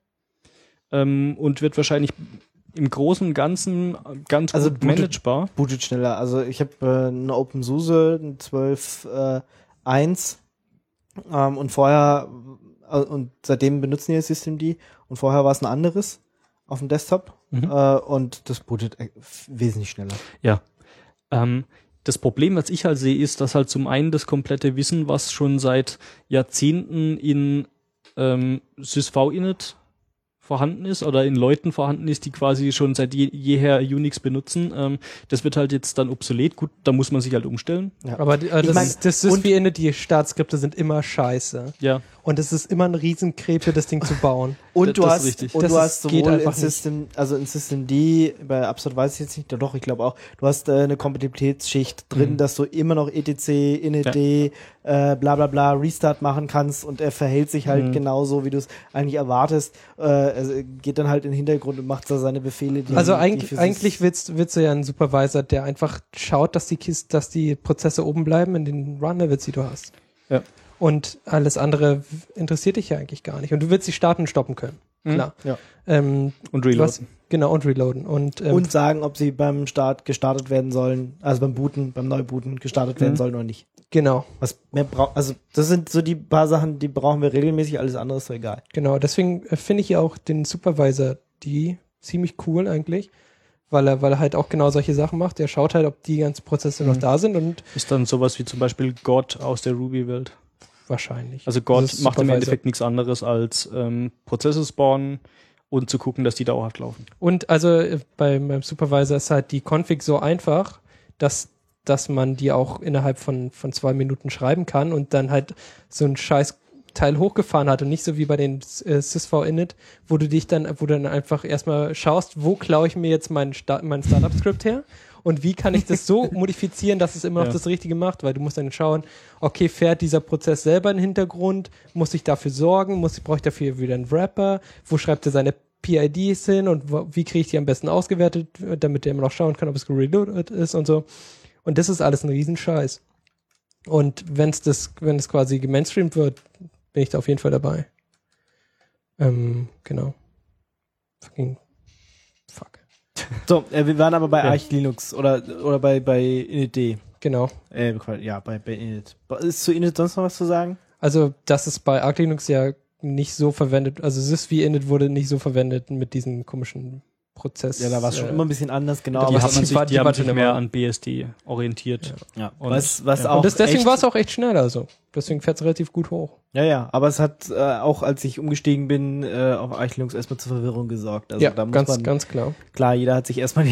und wird wahrscheinlich im Großen und Ganzen ganz gut managebar. Bootet schneller. Also ich habe eine OpenSUSE, ein 12.1 und vorher und seitdem benutzen wir Systemd und vorher war es ein anderes auf dem Desktop und das bootet wesentlich schneller. Ja. Das Problem, was ich halt sehe, ist, dass halt zum einen das komplette Wissen, was schon seit Jahrzehnten in sysvinit vorhanden ist oder in Leuten vorhanden ist, die quasi schon seit jeher Unix benutzen. Das wird halt jetzt dann obsolet. Gut, da muss man sich halt umstellen. Ja. Aber das sysvinit, die Startskripte sind immer scheiße. Ja. Und es ist immer ein Riesenkrebs, das Ding zu bauen. Und du hast sowohl in Systemd, bei Upstart weiß ich jetzt nicht, doch, ich glaube auch, du hast eine Kompatibilitätsschicht drin, dass du immer noch etc, init, bla bla bla, Restart machen kannst und er verhält sich halt genauso, wie du es eigentlich erwartest. Also geht dann halt in den Hintergrund und macht da seine Befehle. Eigentlich willst du ja einen Supervisor, der einfach schaut, dass die Prozesse oben bleiben in den Run-Levels, die du hast. Ja. Und alles andere interessiert dich ja eigentlich gar nicht. Und du willst die starten und stoppen können. Klar. Ja. Und reloaden. Und reloaden. Und sagen, ob sie beim Start gestartet werden sollen, also beim Neubooten gestartet werden sollen oder nicht. Genau. Was mehr also das sind so die paar Sachen, die brauchen wir regelmäßig, alles andere ist so egal. Genau, deswegen finde ich ja auch den Supervisor ziemlich cool eigentlich, weil er halt auch genau solche Sachen macht. Er schaut halt, ob die ganzen Prozesse noch da sind und ist dann sowas wie zum Beispiel God aus der Ruby-Welt. Wahrscheinlich. Also God macht im Endeffekt nichts anderes als Prozesse spawnen und zu gucken, dass die dauerhaft laufen. Und also beim Supervisor ist halt die Config so einfach, dass man die auch innerhalb von 2 Minuten schreiben kann und dann halt so ein scheiß Teil hochgefahren hat und nicht so wie bei den sysvinit, wo du dann einfach erstmal schaust, wo klaue ich mir jetzt mein Startup-Skript her und wie kann ich das so modifizieren, dass es immer noch das Richtige macht, weil du musst dann schauen, okay, fährt dieser Prozess selber in den Hintergrund, muss ich dafür sorgen, brauche ich dafür wieder einen Wrapper, wo schreibt er seine PIDs hin und wie kriege ich die am besten ausgewertet, damit der immer noch schauen kann, ob es gereloadet ist und so. Und das ist alles ein Riesenscheiß. Und wenn es quasi gemainstreamt wird, bin ich da auf jeden Fall dabei. Genau. Fuck. So, wir waren aber bei Arch Linux oder bei init. Genau. Bei init. Ist zu init sonst noch was zu sagen? Also, das ist bei Arch Linux ja nicht so verwendet, also sysvinit wurde nicht so verwendet mit diesen komischen Prozess. Ja, da war es schon immer ein bisschen anders, genau. Die aber haben sich mehr immer an BSD orientiert. ja. Und, Was auch und deswegen echt- war es auch echt schnell, also. Deswegen fährt es relativ gut hoch. Ja, aber es hat auch, als ich umgestiegen bin, auf Arch Linux erstmal zur Verwirrung gesorgt. Also ja, da muss man, ganz klar. klar, jeder hat sich erstmal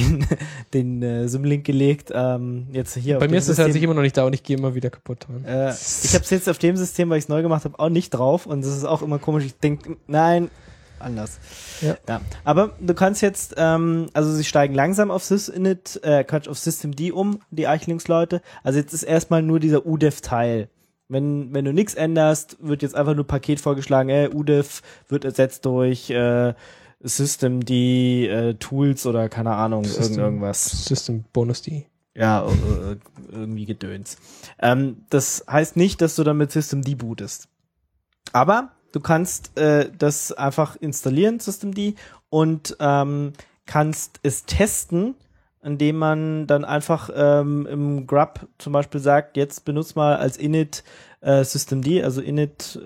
den Symlink gelegt. Jetzt hier Bei auf mir dem ist es halt sich immer noch nicht da und ich gehe immer wieder kaputt dran. ich habe es jetzt auf dem System, weil ich es neu gemacht habe, auch nicht drauf und das ist auch immer komisch. Ich denke, nein, anders. Ja. Aber du kannst jetzt, also sie steigen langsam auf Sysinit, auf Systemd die Arch Linux Leute. Also jetzt ist erstmal nur dieser UDEV-Teil. Wenn du nichts änderst, wird jetzt einfach nur Paket vorgeschlagen, UDEV wird ersetzt durch Systemd, Tools oder keine Ahnung, irgendwas. System Bonus D. Ja, irgendwie Gedöns. Das heißt nicht, dass du dann mit Systemd bootest. Aber du kannst das einfach installieren, Systemd, und kannst es testen, indem man dann einfach im grub zum Beispiel sagt, jetzt benutzt mal als init Systemd, also init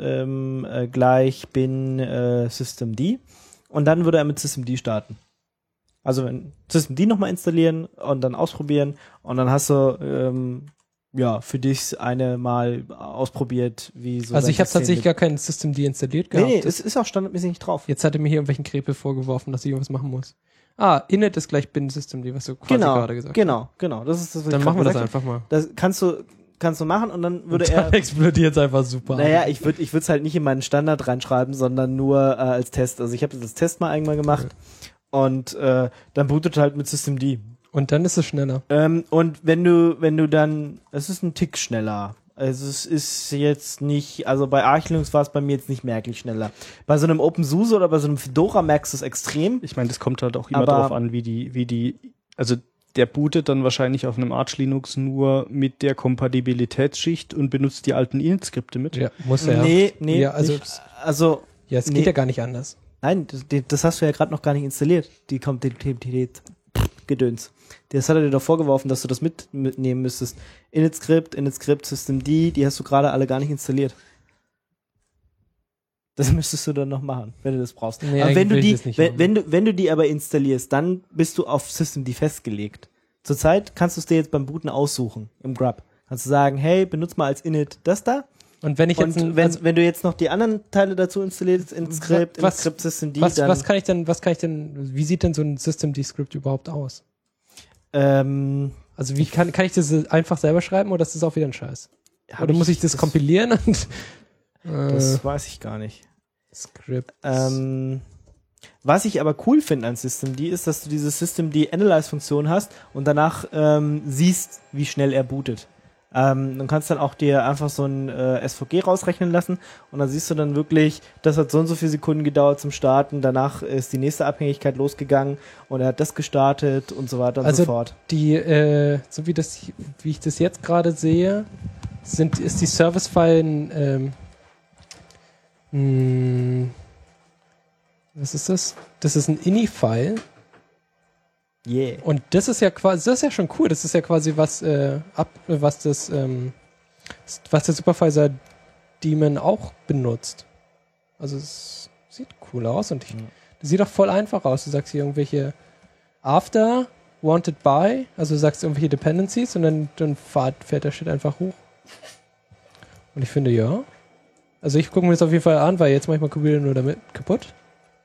gleich bin Systemd, und dann würde er mit Systemd starten. Also wenn Systemd nochmal installieren und dann ausprobieren und dann hast du für dich eine mal ausprobiert, wie so. Also ich habe tatsächlich gar kein Systemd installiert gehabt. Nee, es ist auch standardmäßig nicht drauf. Jetzt hat er mir hier irgendwelchen Krepel vorgeworfen, dass ich irgendwas machen muss. init ist gleich bin Systemd, was du quasi gerade gesagt hast. Genau. Das ist das, was Dann ich machen wir das gesagt einfach mal. Das kannst du machen und dann würde und dann explodiert es einfach super. Naja, ich würde es halt nicht in meinen Standard reinschreiben, sondern nur als Test. Also ich habe das als Test mal einmal gemacht und dann bootet halt mit Systemd. Und dann ist es schneller. Und wenn du dann, es ist ein Tick schneller. Also es ist jetzt nicht, also bei Arch Linux war es bei mir jetzt nicht merklich schneller. Bei so einem OpenSUSE oder bei so einem Fedora merkst du es extrem. Ich meine, das kommt halt auch immer darauf an, also der bootet dann wahrscheinlich auf einem Arch Linux nur mit der Kompatibilitätsschicht und benutzt die alten Init-Skripte mit. Ja, muss er. Nee, ja, also ja, es geht ja gar nicht anders. Nein, das hast du ja gerade noch gar nicht installiert, die Kompatibilität Gedöns. Das hat er dir doch vorgeworfen, dass du das mitnehmen müsstest. Init-Skript, Systemd, die hast du gerade alle gar nicht installiert. Das müsstest du dann noch machen, wenn du das brauchst. Nee, aber wenn du die aber installierst, dann bist du auf Systemd festgelegt. Zurzeit kannst du es dir jetzt beim Booten aussuchen im grub. Kannst du sagen, hey, benutz mal als Init das da. Und wenn ich jetzt wenn du jetzt noch die anderen Teile dazu installierst, Init-Skript, Systemd, dann was kann ich denn, wie sieht denn so ein Systemd-Skript überhaupt aus? Also wie kann ich das einfach selber schreiben oder ist das auch wieder ein Scheiß? Oder muss ich das kompilieren? Das weiß ich gar nicht. Script. Was ich aber cool finde an Systemd ist, dass du diese Systemd-Analyze-Funktion hast und danach siehst, wie schnell er bootet. Du kannst dann auch dir einfach so ein SVG rausrechnen lassen und dann siehst du dann wirklich, das hat so und so viele Sekunden gedauert zum Starten, danach ist die nächste Abhängigkeit losgegangen und er hat das gestartet und so weiter und so fort. Die, so wie ich das jetzt gerade sehe, ist die Service-File was ist das? Das ist ein INI-File. Yeah. Und das ist ja quasi, das ist ja schon cool. Das ist ja quasi was der Supervisor Daemon auch benutzt. Also es sieht cool aus und das sieht doch voll einfach aus. Du sagst hier irgendwelche after, wanted by, also du sagst irgendwelche Dependencies und dann fährt der Shit einfach hoch. Und ich finde, ja. Also ich gucke mir das auf jeden Fall an, weil jetzt manchmal Computer nur damit kaputt.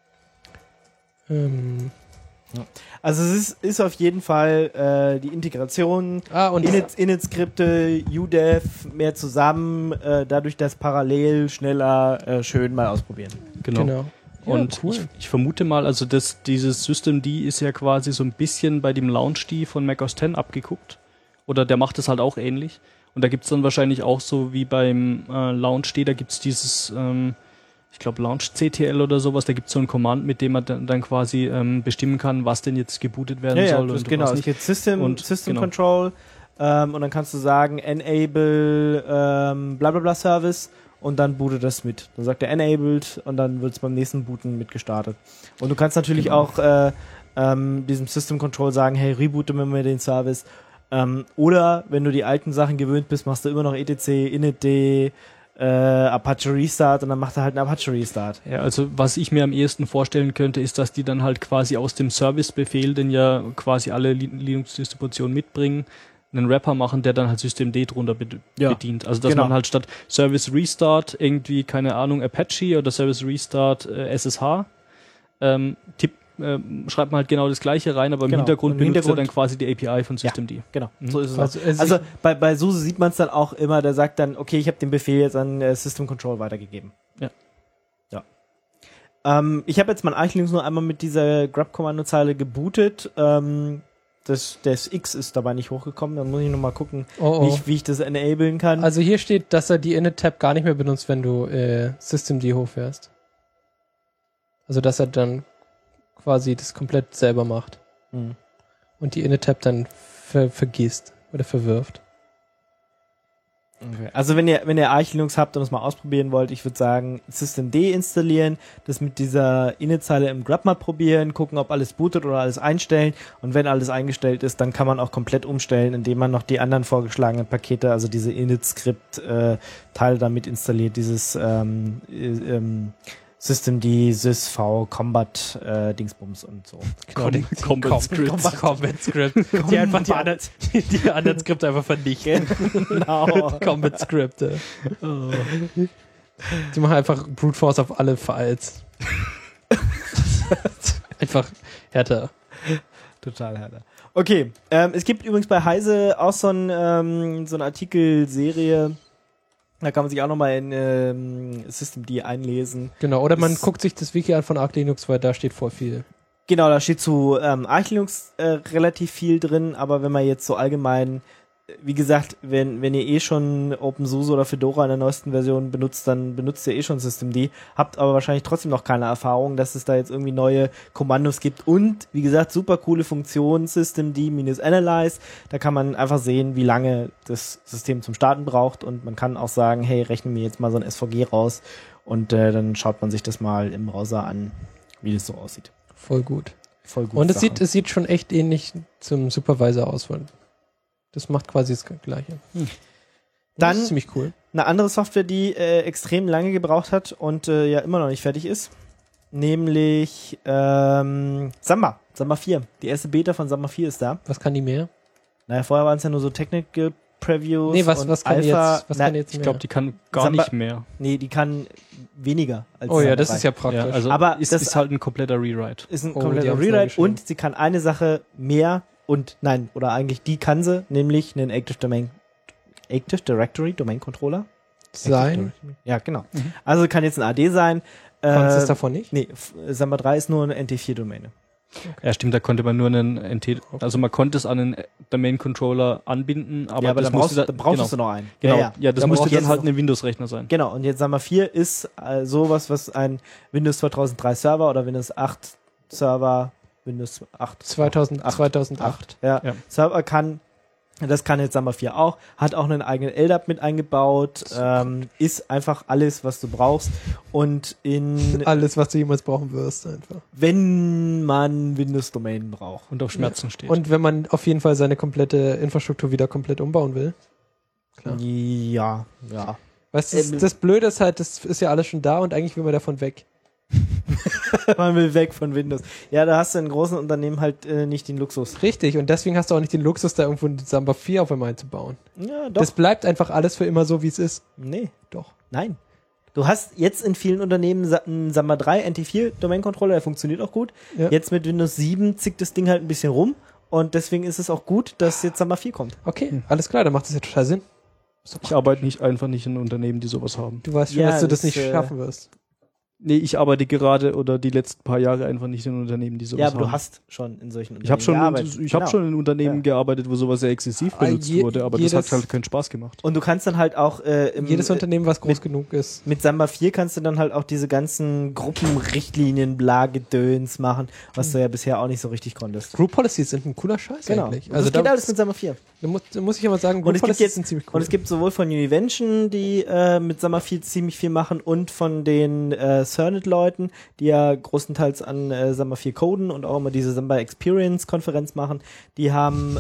Also es ist auf jeden Fall die Integration, Init-Skripte, UDEV, mehr zusammen, dadurch, dass parallel schneller schön mal ausprobieren. Genau. Und ja, cool. ich vermute mal, also dieses Systemd ist ja quasi so ein bisschen bei dem Launch-D von Mac OS X abgeguckt. Oder der macht es halt auch ähnlich. Und da gibt's dann wahrscheinlich auch so wie beim Launch-D, da gibt's dieses ich glaube Launch-CTL oder sowas, da gibt es so ein Command, mit dem man dann quasi bestimmen kann, was denn jetzt gebootet werden soll. Und genau, es geht System Control und dann kannst du sagen Enable blablabla Service und dann bootet das mit. Dann sagt er Enabled und dann wird es beim nächsten Booten mitgestartet. Und du kannst natürlich auch diesem System Control sagen, hey, reboote mir den Service. Oder wenn du die alten Sachen gewöhnt bist, machst du immer noch etc, init Apache Restart und dann macht er halt einen Apache Restart. Ja, also was ich mir am ehesten vorstellen könnte, ist, dass die dann halt quasi aus dem Service-Befehl, den ja quasi alle Linux-Distributionen mitbringen, einen Wrapper machen, der dann halt Systemd drunter bedient. Also dass man halt statt Service Restart irgendwie, keine Ahnung, Apache oder Service Restart SSH schreibt man halt genau das Gleiche rein, aber im Hintergrund benutzt er dann quasi die API von Systemd. Ja, genau. So ist es. Also bei SUSE sieht man es dann auch immer, der sagt dann, okay, ich habe den Befehl jetzt an System Control weitergegeben. Ja. Ich habe jetzt mein Arch Linux nur einmal mit dieser grub-Kommandozeile gebootet. Das X ist dabei nicht hochgekommen. Dann muss ich nochmal gucken, wie ich das enablen kann. Also hier steht, dass er die Init-Tab gar nicht mehr benutzt, wenn du Systemd hochfährst. Also dass er dann quasi das komplett selber macht. Und die Init-Tab dann vergisst oder verwirft. Okay. Also wenn ihr Arch Linux habt und es mal ausprobieren wollt, ich würde sagen, Systemd installieren, das mit dieser Init-Zeile im grub mal probieren, gucken, ob alles bootet oder alles einstellen. Und wenn alles eingestellt ist, dann kann man auch komplett umstellen, indem man noch die anderen vorgeschlagenen Pakete, also diese Init-Script-Teile damit installiert, dieses Systemd, sysv, Combat, Dingsbums und so. Combat Script. Die einfach die anderen Skripte einfach vernichten. Genau. Combat Skripte. Die machen einfach Brute Force auf alle Files. Einfach härter. Total härter. Okay, es gibt übrigens bei Heise auch so eine Artikelserie. Da kann man sich auch nochmal in Systemd einlesen. Genau, oder man guckt sich das Wiki an von Arch Linux, weil da steht voll viel. Genau, da steht zu Arch Linux relativ viel drin, aber wenn man jetzt so allgemein, wie gesagt, wenn ihr schon OpenSUSE oder Fedora in der neuesten Version benutzt, dann benutzt ihr schon Systemd, habt aber wahrscheinlich trotzdem noch keine Erfahrung, dass es da jetzt irgendwie neue Kommandos gibt und, wie gesagt, super coole Funktion, Systemd-Analyze, da kann man einfach sehen, wie lange das System zum Starten braucht und man kann auch sagen, hey, rechne mir jetzt mal so ein SVG raus und dann schaut man sich das mal im Browser an, wie das so aussieht. Voll gut. Voll gut. Und es sieht schon echt ähnlich zum Supervisor aus, weil das macht quasi das Gleiche. Das ist ziemlich cool. Eine andere Software, die extrem lange gebraucht hat und ja immer noch nicht fertig ist, nämlich Samba 4. Die erste Beta von Samba 4 ist da. Was kann die mehr? Naja, vorher waren es ja nur so Technical Previews. Nee, was kann die jetzt mehr? Ich glaube, die kann gar nicht mehr. Nee, die kann weniger als Samba 3. Das ist ja praktisch. Ja, also aber ist halt ein kompletter Rewrite. Ist ein kompletter Rewrite und sie kann eine Sache mehr oder eigentlich die kann sie, nämlich einen Active Directory Domain Controller sein. Ja, genau. Also kann jetzt ein AD sein. Konntest du es davon nicht? Nee, Samba 3 ist nur eine NT4-Domäne. Okay. Ja, stimmt, da konnte man nur einen also man konnte es an einen Domain-Controller anbinden, aber, dann brauchst du noch einen. Genau, ja, das musste dann halt ein Windows-Rechner sein. Genau, und jetzt Samba 4 ist sowas, was ein Windows 2003 Server oder Windows 8 Server, Windows 8 2008. Ja. Server kann, das kann jetzt Samba 4 auch, hat auch einen eigenen LDAP mit eingebaut, ist einfach alles, was du brauchst und alles, was du jemals brauchen wirst, einfach. Wenn man Windows-Domänen braucht. Und auf Schmerzen steht. Und wenn man auf jeden Fall seine komplette Infrastruktur wieder komplett umbauen will. Klar. Ja. Weißt du, das Blöde ist halt, das ist ja alles schon da und eigentlich will man davon weg. Man will weg von Windows. Ja, da hast du in großen Unternehmen halt nicht den Luxus. Richtig, und deswegen hast du auch nicht den Luxus, da irgendwo ein Samba 4 auf einmal einzubauen. Ja, doch. Das bleibt einfach alles für immer so, wie es ist. Nee, doch. Nein. Du hast jetzt in vielen Unternehmen einen Samba 3 NT4 Domain-Controller, der funktioniert auch gut. Ja. Jetzt mit Windows 7 zickt das Ding halt ein bisschen rum und deswegen ist es auch gut, dass jetzt Samba 4 kommt. Okay, alles klar, dann macht das ja total Sinn. Ich arbeite einfach nicht in Unternehmen, die sowas haben. Du weißt schon, dass du das nicht schaffen wirst. Nee, ich arbeite gerade oder die letzten paar Jahre einfach nicht in Unternehmen, die sowas haben. Ja, aber du hast schon in solchen Unternehmen gearbeitet. Ich habe schon in Unternehmen gearbeitet, wo sowas sehr exzessiv benutzt wurde, aber das hat halt keinen Spaß gemacht. Und du kannst dann halt auch jedes Unternehmen, was groß genug ist. Mit Samba 4 kannst du dann halt auch diese ganzen Gruppenrichtlinien, Gedöns machen, was du ja bisher auch nicht so richtig konntest. Group Policies sind ein cooler Scheiß eigentlich. Also das geht alles mit Samba 4. Da muss ich aber sagen, und es gibt jetzt ziemlich cool. Und es gibt sowohl von Univention, die mit Samba ziemlich viel machen, und von den Cernit-Leuten, die ja größtenteils an Samba 4 coden und auch immer diese Samba Experience-Konferenz machen. Die haben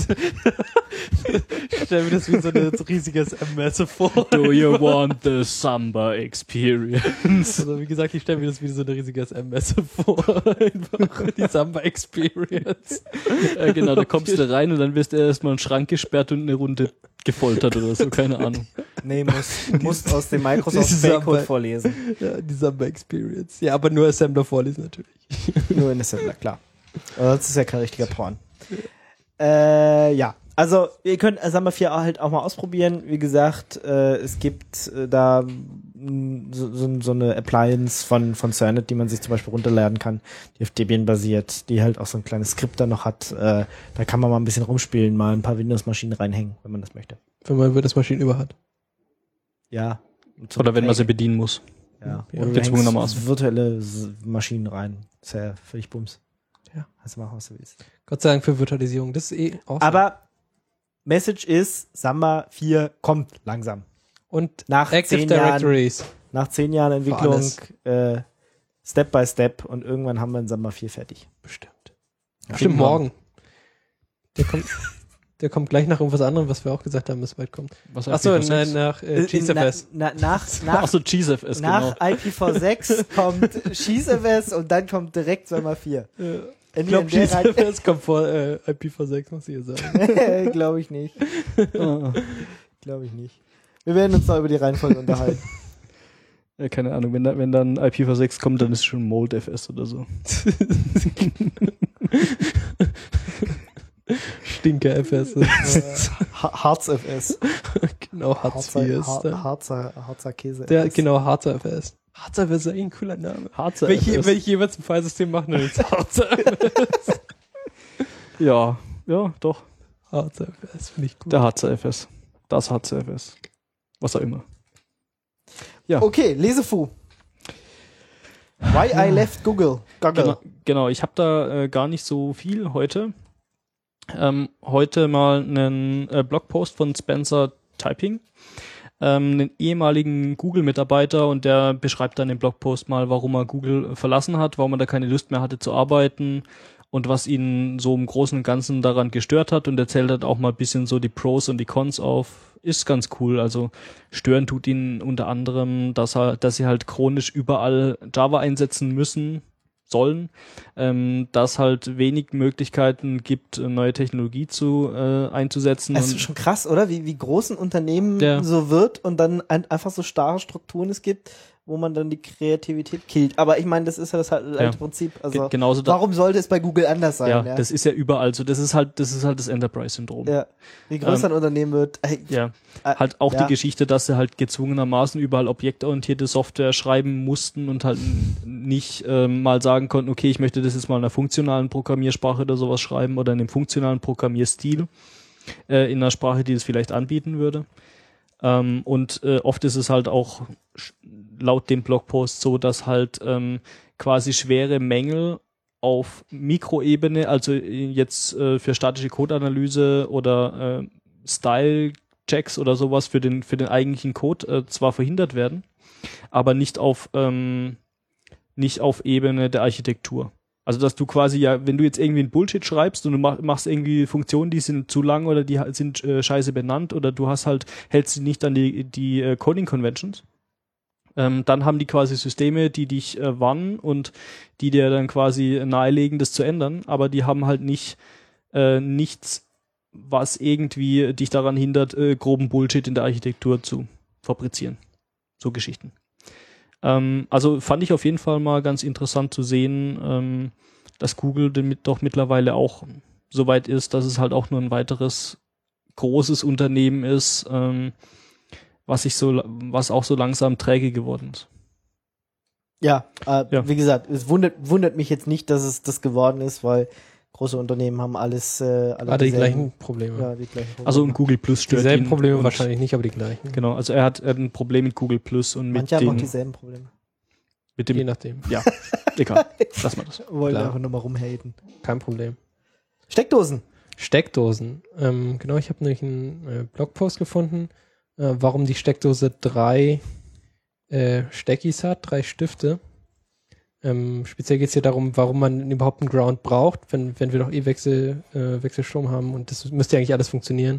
ich stell mir das wie so ein riesiges M-Messe vor. Do you want the Samba Experience? Also wie gesagt, ich stelle mir das wie so ein riesiges M-Messe vor. Einfach die Samba Experience. Genau, da kommst du rein und dann wirst du erstmal in den Schrank gesperrt und eine Runde gefoltert oder so, keine Ahnung. Nee, musst aus dem Microsoft Spellcode vorlesen. Ja, die Samba Experience. Ja, aber nur Assembler vorlesen natürlich. Nur in Assembler, klar. Das ist ja kein richtiger Porn. Ja. Also, ihr könnt Samba 4 halt auch mal ausprobieren. Wie gesagt, es gibt da so eine Appliance von Cernit, die man sich zum Beispiel runterladen kann, die auf Debian basiert, die halt auch so ein kleines Skript da noch hat. Da kann man mal ein bisschen rumspielen, mal ein paar Windows-Maschinen reinhängen, wenn man das möchte. Wenn man Windows-Maschinen über hat. Ja. Oder wenn man sie bedienen muss. Ja. Ja. Oder Gezwungenermaßen. virtuelle Maschinen rein. Das ist ja völlig Bums. Ja. Also machen, was du willst. Gott sei Dank für Virtualisierung. Das ist awesome. Aber Message ist, Samba 4 kommt langsam. Und Nach Active 10 Directories. Nach 10 Jahren Entwicklung, Step by Step, und irgendwann haben wir ein Samba 4 fertig. Bestimmt. Ja. Bestimmt morgen. Der kommt gleich nach irgendwas anderem, was wir auch gesagt haben, dass bald kommt. Achso, nein, nach GZFS. Achso, GZFS, genau. Nach IPv6 kommt GZFS und dann kommt direkt Samba 4. Ich glaube, GZFS kommt vor IPv6, muss ich sagen. Glaube ich nicht. Glaube ich nicht. Wir werden uns noch über die Reihenfolge unterhalten. Ja, keine Ahnung, wenn dann IPv6 kommt, dann ist schon MoldFS oder so. Stinker-FS. Harz-FS. Genau, Harz 4 ist da. Harzer Käse. Genau, Harzer FS. Harzer FS ist eigentlich ein cooler Name. Harzer Wenn FS. ich jeweils ein Filesystem mache, dann ist Harzer FS. Ja, doch. Harzer FS, finde ich gut. Der Harzer FS. Das Harzer FS. Was auch immer. Ja. Okay, Lesefu. Why I left Google. Genau, ich habe da gar nicht so viel heute. Heute mal einen Blogpost von Spencer Typing, einen ehemaligen Google-Mitarbeiter, und der beschreibt dann im Blogpost mal, warum er Google verlassen hat, warum er da keine Lust mehr hatte zu arbeiten und was ihn so im Großen und Ganzen daran gestört hat, und erzählt halt auch mal ein bisschen so die Pros und die Cons auf. Ist ganz cool. Also stören tut ihn unter anderem, dass sie halt chronisch überall Java einsetzen sollen, dass halt wenig Möglichkeiten gibt, neue Technologie einzusetzen. Das ist schon krass, oder? Wie groß ein Unternehmen so wird und dann einfach so starre Strukturen es gibt, wo man dann die Kreativität killt. Aber ich meine, das ist ja das alte Prinzip. Also warum sollte es bei Google anders sein? Ja, das ist ja überall so. Das ist halt das Enterprise-Syndrom. Ja. Wie größer ein Unternehmen wird. Halt auch die Geschichte, dass sie halt gezwungenermaßen überall objektorientierte Software schreiben mussten und halt nicht mal sagen konnten, okay, ich möchte das jetzt mal in einer funktionalen Programmiersprache oder sowas schreiben oder in einem funktionalen Programmierstil in einer Sprache, die es vielleicht anbieten würde. Und oft ist es halt auch laut dem Blogpost so, dass halt quasi schwere Mängel auf Mikroebene, also jetzt für statische Codeanalyse oder Style-Checks oder sowas für den eigentlichen Code zwar verhindert werden, aber nicht auf Ebene der Architektur. Also dass du quasi wenn du jetzt irgendwie ein Bullshit schreibst und du machst irgendwie Funktionen, die sind zu lang oder die sind scheiße benannt oder du hältst dich nicht an die Coding Conventions, dann haben die quasi Systeme, die dich warnen und die dir dann quasi nahelegen, das zu ändern, aber die haben halt nichts, was irgendwie dich daran hindert, groben Bullshit in der Architektur zu fabrizieren. So Geschichten. Also fand ich auf jeden Fall mal ganz interessant zu sehen, dass Google doch mittlerweile auch so weit ist, dass es halt auch nur ein weiteres großes Unternehmen ist, was auch so langsam träge geworden ist. Ja, wie gesagt, es wundert mich jetzt nicht, dass es das geworden ist, weil große Unternehmen haben alle die gleichen Probleme. Ja, die gleichen Probleme. Also und Google Plus stört dieselben Probleme wahrscheinlich nicht, aber die gleichen. Genau, also er hat ein Problem mit Google Plus und manche haben auch dieselben Probleme. Je nachdem. Ja, egal. Lass mal das. Wollen einfach nur mal rumhaten. Kein Problem. Steckdosen. Steckdosen. Genau, ich habe nämlich einen Blogpost gefunden, warum die Steckdose 3 Steckis hat, 3 Stifte. Speziell geht es hier darum, warum man überhaupt einen Ground braucht, wenn wir doch Wechselstrom haben und das müsste ja eigentlich alles funktionieren.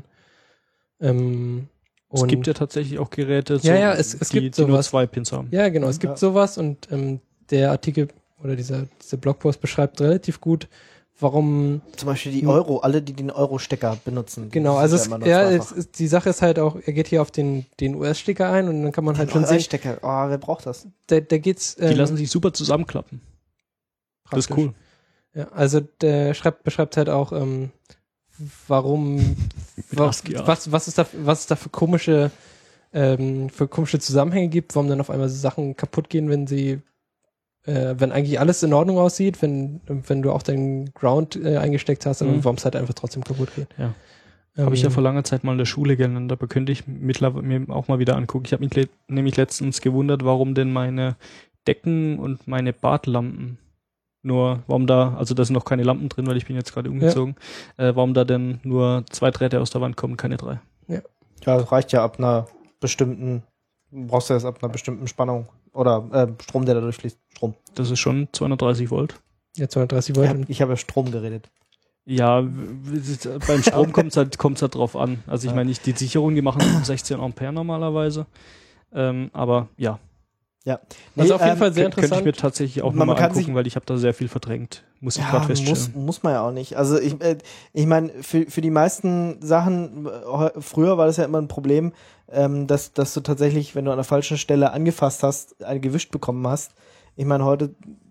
Es gibt ja tatsächlich auch Geräte, es gibt die nur 2 Pins haben. Ja, genau, es gibt sowas und der Artikel oder dieser Blogpost beschreibt relativ gut, warum zum Beispiel die alle, die den Euro-Stecker benutzen. Genau, also die Sache ist halt auch, er geht hier auf den US-Stecker ein und dann kann man halt schon sehen. Stecker, wer braucht das? Da geht's. Die lassen sich super zusammenklappen. Das ist cool. Ja, also der beschreibt halt auch, warum, was es da für komische Zusammenhänge gibt, warum dann auf einmal so Sachen kaputt gehen, wenn eigentlich alles in Ordnung aussieht, wenn du auch deinen Ground eingesteckt hast, aber warum es halt einfach trotzdem kaputt geht. Ja. Habe ich ja vor langer Zeit mal in der Schule gelernt, aber könnte ich mittlerweile mir auch mal wieder angucken. Ich habe mich nämlich letztens gewundert, warum denn meine Decken und meine Badlampen warum da sind noch keine Lampen drin, weil ich bin jetzt gerade umgezogen, warum da denn nur 2 Drähte aus der Wand kommen, keine 3. Ja, das reicht ja ab einer bestimmten Spannung oder Strom, der da durchfließt. Strom. Das ist schon 230 Volt. Ja, 230 Volt. Ich habe ja Strom geredet. Ja, beim Strom kommt's halt drauf an. Also ich meine, die Sicherung, die machen 16 Ampere normalerweise. Aber ja. Ja. Also auf jeden Fall sehr interessant. Könnte ich mir tatsächlich auch nochmal angucken, weil ich habe da sehr viel verdrängt. Muss ich gerade feststellen. Muss man ja auch nicht. Also ich meine, für die meisten Sachen, früher war das ja immer ein Problem, dass du tatsächlich, wenn du an der falschen Stelle angefasst hast, eine gewischt bekommen hast. Ich meine, heute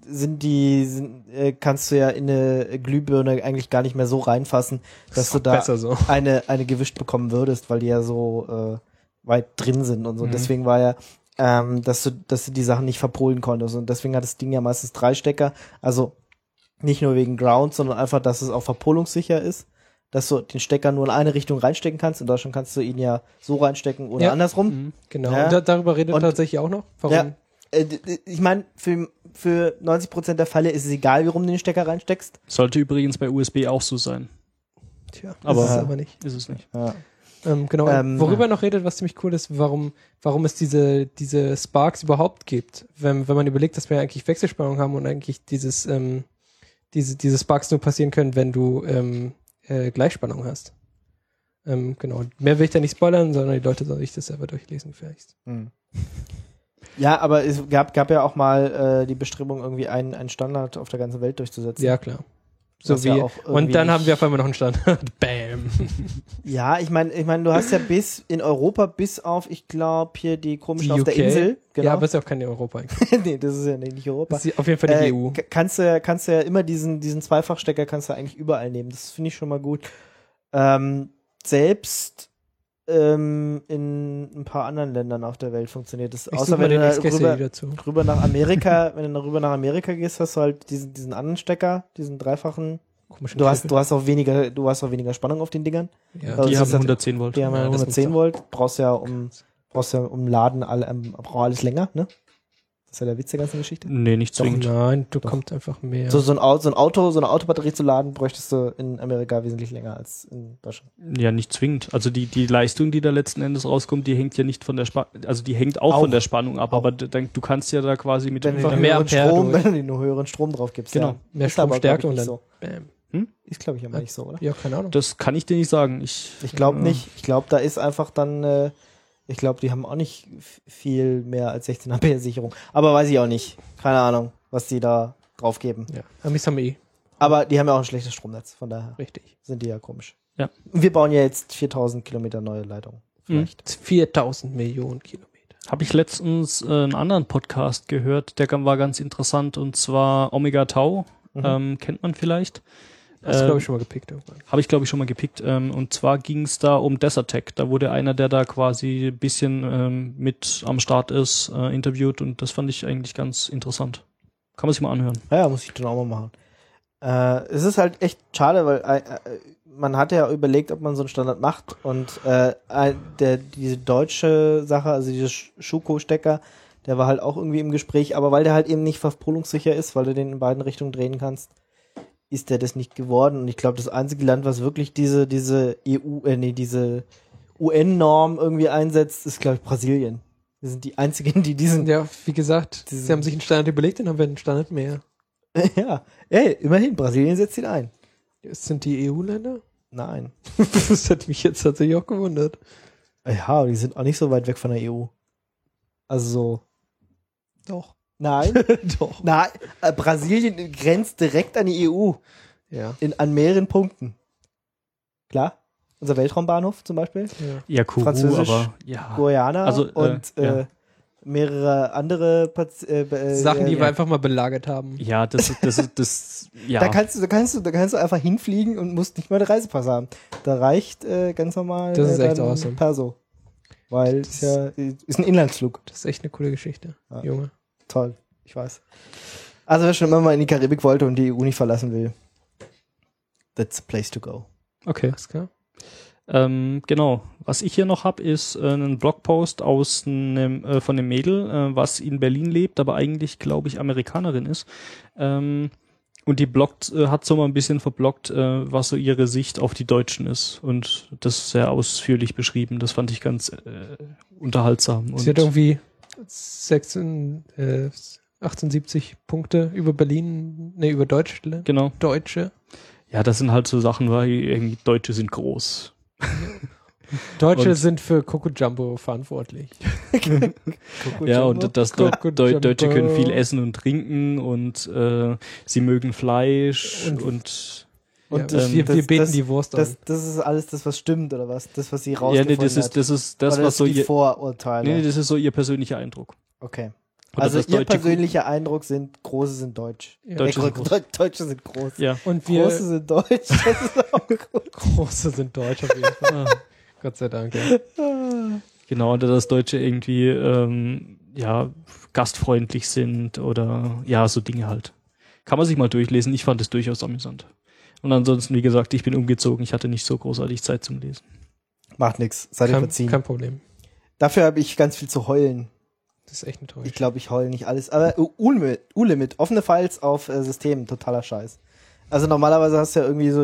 kannst du ja in eine Glühbirne eigentlich gar nicht mehr so reinfassen, dass du da so eine gewischt bekommen würdest, weil die ja so weit drin sind und so. Deswegen war ja dass du die Sachen nicht verpolen konntest. Und deswegen hat das Ding ja meistens 3 Stecker. Also nicht nur wegen Ground, sondern einfach, dass es auch verpolungssicher ist. Dass du den Stecker nur in eine Richtung reinstecken kannst. In Deutschland kannst du ihn ja so reinstecken oder andersrum. Mhm, genau. Ja. Und darüber redet tatsächlich auch noch. Warum? Ja, ich meine, für 90% der Fälle ist es egal, wie rum du den Stecker reinsteckst. Sollte übrigens bei USB auch so sein. Tja, aber ist es aber nicht. Ist es nicht. Ja. Genau, worüber noch redet, was ziemlich cool ist, warum es diese Sparks überhaupt gibt. Wenn man überlegt, dass wir eigentlich Wechselspannung haben und eigentlich diese Sparks nur passieren können, wenn du Gleichspannung hast. Genau, mehr will ich da nicht spoilern, sondern die Leute sollen sich das selber durchlesen vielleicht. Ja, aber es gab ja auch mal die Bestrebung, irgendwie einen Standard auf der ganzen Welt durchzusetzen. Ja, klar. Und dann haben wir auf einmal noch einen Standard. Bam. Ja, ich meine, du hast ja in Europa bis auf, ich glaube, hier die komischen auf der Insel. Genau. Ja, aber ist ja auch kein Europa. Nee, das ist ja nicht Europa. Das ist auf jeden Fall die EU. Kannst du ja immer diesen Zweifachstecker kannst du eigentlich überall nehmen. Das finde ich schon mal gut. Selbst in ein paar anderen Ländern auf der Welt funktioniert das. Außer wenn du rüber nach Amerika, gehst, hast du halt diesen anderen Stecker, diesen dreifachen. Du hast auch weniger Spannung auf den Dingern. Ja, also die haben 110 Volt. Die haben 110 Volt. Brauchst ja um Laden braucht alles länger, ne? Das ist ja der Witz der ganzen Geschichte. Nee, nicht zwingend. Nein, kommt einfach mehr. So eine Autobatterie zu laden, bräuchtest du in Amerika wesentlich länger als in Deutschland. Ja, nicht zwingend. Also die Leistung, die da letzten Endes rauskommt, die hängt ja nicht von der die hängt auch von der Spannung ab, aber du kannst ja da quasi mit wenn du nur höheren Strom drauf gibst. Genau. Ja. Mehr Stromstärke und dann so. Bam. Ist, glaube ich, aber nicht so, oder? Ja, keine Ahnung. Das kann ich dir nicht sagen. Ich glaube nicht. Ich glaube, da ist einfach dann ich glaube, die haben auch nicht viel mehr als 16 Ampere Sicherung. Aber weiß ich auch nicht. Keine Ahnung, was die da drauf geben. Ja, Amis haben Aber die haben ja auch ein schlechtes Stromnetz. Von daher sind die ja komisch. Ja. Und wir bauen ja jetzt 4000 Kilometer neue Leitungen. Vielleicht. 4000 Millionen Kilometer. Habe ich letztens einen anderen Podcast gehört, der war ganz interessant, und zwar Omega Tau. Kennt man vielleicht. Hast du, glaube ich, schon mal gepickt irgendwann. Habe ich, glaube ich, schon mal gepickt. Und zwar ging es da um Desertec. Da wurde einer, der da quasi ein bisschen mit am Start ist, interviewt, und das fand ich eigentlich ganz interessant. Kann man sich mal anhören. Ja, muss ich dann auch mal machen. Es ist halt echt schade, weil man hat ja überlegt, ob man so einen Standard macht, und diese deutsche Sache, also dieser Schuko-Stecker, der war halt auch irgendwie im Gespräch, aber weil der halt eben nicht verpolungssicher ist, weil du den in beiden Richtungen drehen kannst, ist der das nicht geworden. Und ich glaube, das einzige Land, was wirklich diese diese UN-Norm irgendwie einsetzt, ist, glaube ich, Brasilien. Wir sind die einzigen, die diesen... Ja, wie gesagt, sie haben sich einen Standard überlegt und haben wir einen Standard mehr. Ja, ey, immerhin, Brasilien setzt ihn ein. Sind die EU-Länder? Nein. Das hätte mich jetzt tatsächlich auch gewundert. Ja, aber die sind auch nicht so weit weg von der EU. Also so. Doch. Nein. Doch. Nein, Brasilien grenzt direkt an die EU. Ja. An mehreren Punkten. Klar. Unser Weltraumbahnhof zum Beispiel. Ja, Kourou, Französisch, aber ja. Guyana Also, und ja. mehrere andere Sachen, die wir einfach mal belagert haben. Ja, das ja. Da kannst du einfach hinfliegen und musst nicht mal einen Reisepass haben. Da reicht ganz normal Das ist echt dann awesome. Perso. Weil es ist ein Inlandsflug. Das ist echt eine coole Geschichte, Ja. Junge. Toll, ich weiß. Also wer schon immer mal in die Karibik wollte und die EU nicht verlassen will, that's the place to go. Okay. Alles klar. Genau. Was ich hier noch habe, ist ein Blogpost von einem Mädel, was in Berlin lebt, aber eigentlich, glaube ich, Amerikanerin ist. Und die hat so mal ein bisschen verbloggt, was so ihre Sicht auf die Deutschen ist. Und das sehr ausführlich beschrieben. Das fand ich ganz unterhaltsam. Sie hat irgendwie 78 Punkte über über Deutschland. Genau. Deutsche. Ja, das sind halt so Sachen, weil irgendwie Deutsche sind groß. Deutsche Und- sind für Coco Jumbo verantwortlich. Ja, und Coco Deutsche können Jumbo. viel essen und trinken und sie mögen Fleisch und Und Ja, wir beten das, die Wurst das, an. das ist alles das, was stimmt, oder was? Das, was sie ja, rausgefunden nee, das hat. ist das, Oder was so die ihr Vorurteile. nee, das ist so ihr persönlicher Eindruck. Okay. Oder Also das ihr deutsche persönlicher Eindruck sind, Große sind deutsch. Ja. Deutsche sind groß. Deutsche sind groß. Ja. Und wir Große sind deutsch. Das ist auch gut. Große sind Deutsch auf jeden Fall. Gott sei Dank, ja. Genau, oder dass Deutsche irgendwie ja gastfreundlich sind oder ja, so Dinge halt. Kann man sich mal durchlesen. Ich fand es durchaus amüsant. Und ansonsten, wie gesagt, ich bin umgezogen. Ich hatte nicht so großartig Zeit zum Lesen. Macht nix. Seid ihr verziehen. Kein Problem. Dafür habe ich ganz viel zu heulen. Das ist echt enttäuschend. Ich glaube, ich heule nicht alles. Aber U-Limit, offene Files auf Systemen, totaler Scheiß. Also normalerweise hast du ja irgendwie so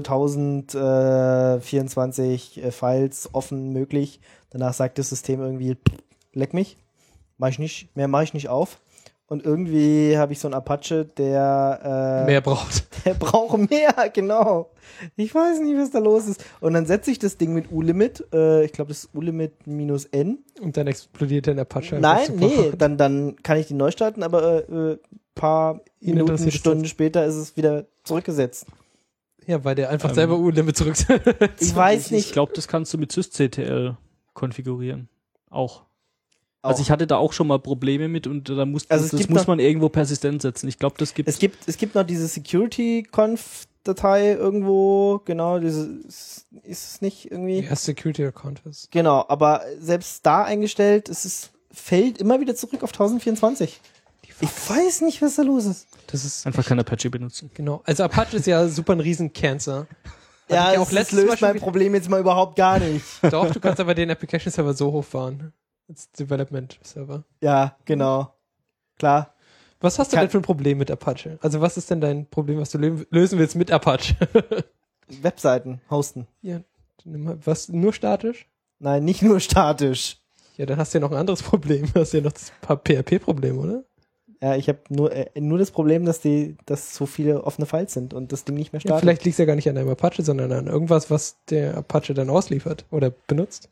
1024 Files offen möglich. Danach sagt das System irgendwie, leck mich, mach ich nicht, mehr mache ich nicht auf. Und irgendwie habe ich so einen Apache, der Mehr braucht. der braucht mehr, genau. Ich weiß nicht, was da los ist. Und dann setze ich das Ding mit U-Limit, ich glaube, das ist U-Limit -N. Und dann explodiert der Apache. einfach Nein, super. nee, dann kann ich die neu starten, aber paar Ihn Minuten, interessiert es Stunden später ist es wieder zurückgesetzt. Ja, weil der einfach selber U-Limit zurück. Ich weiß Ich nicht. glaube, das kannst du mit sysctl konfigurieren. Auch. Auch. Also ich hatte da auch schon mal Probleme mit und da muss Also es das gibt muss noch- man irgendwo persistent setzen. Ich glaube, das gibt Es gibt noch diese Security-Conf-Datei irgendwo, genau, diese ist es nicht irgendwie. Ja, Security Account ist. Genau, aber selbst da eingestellt, fällt immer wieder zurück auf 1024. Ich weiß nicht, was da los ist. Das ist einfach kein Apache benutzen. genau. Also Apache ist ja super ein Riesen-Cancer. Ja, ich auch das letztes löst Beispiel mein Problem jetzt mal überhaupt gar nicht. Doch, du kannst aber den Application Server so hochfahren. Als Development Server. Ja, genau. Klar. Was hast du Kann- denn für ein Problem mit Apache? Also was ist denn dein Problem, was du lösen willst mit Apache? Webseiten hosten. Ja, was, nur statisch? Nein, nicht nur statisch. Ja, dann hast du ja noch ein anderes Problem. Du hast ja noch das PHP-Problem, oder? Ja, ich habe nur das Problem, dass so viele offene Files sind und das Ding nicht mehr Ja, startet. vielleicht liegt es ja gar nicht an deinem Apache, sondern an irgendwas, was der Apache dann ausliefert oder benutzt.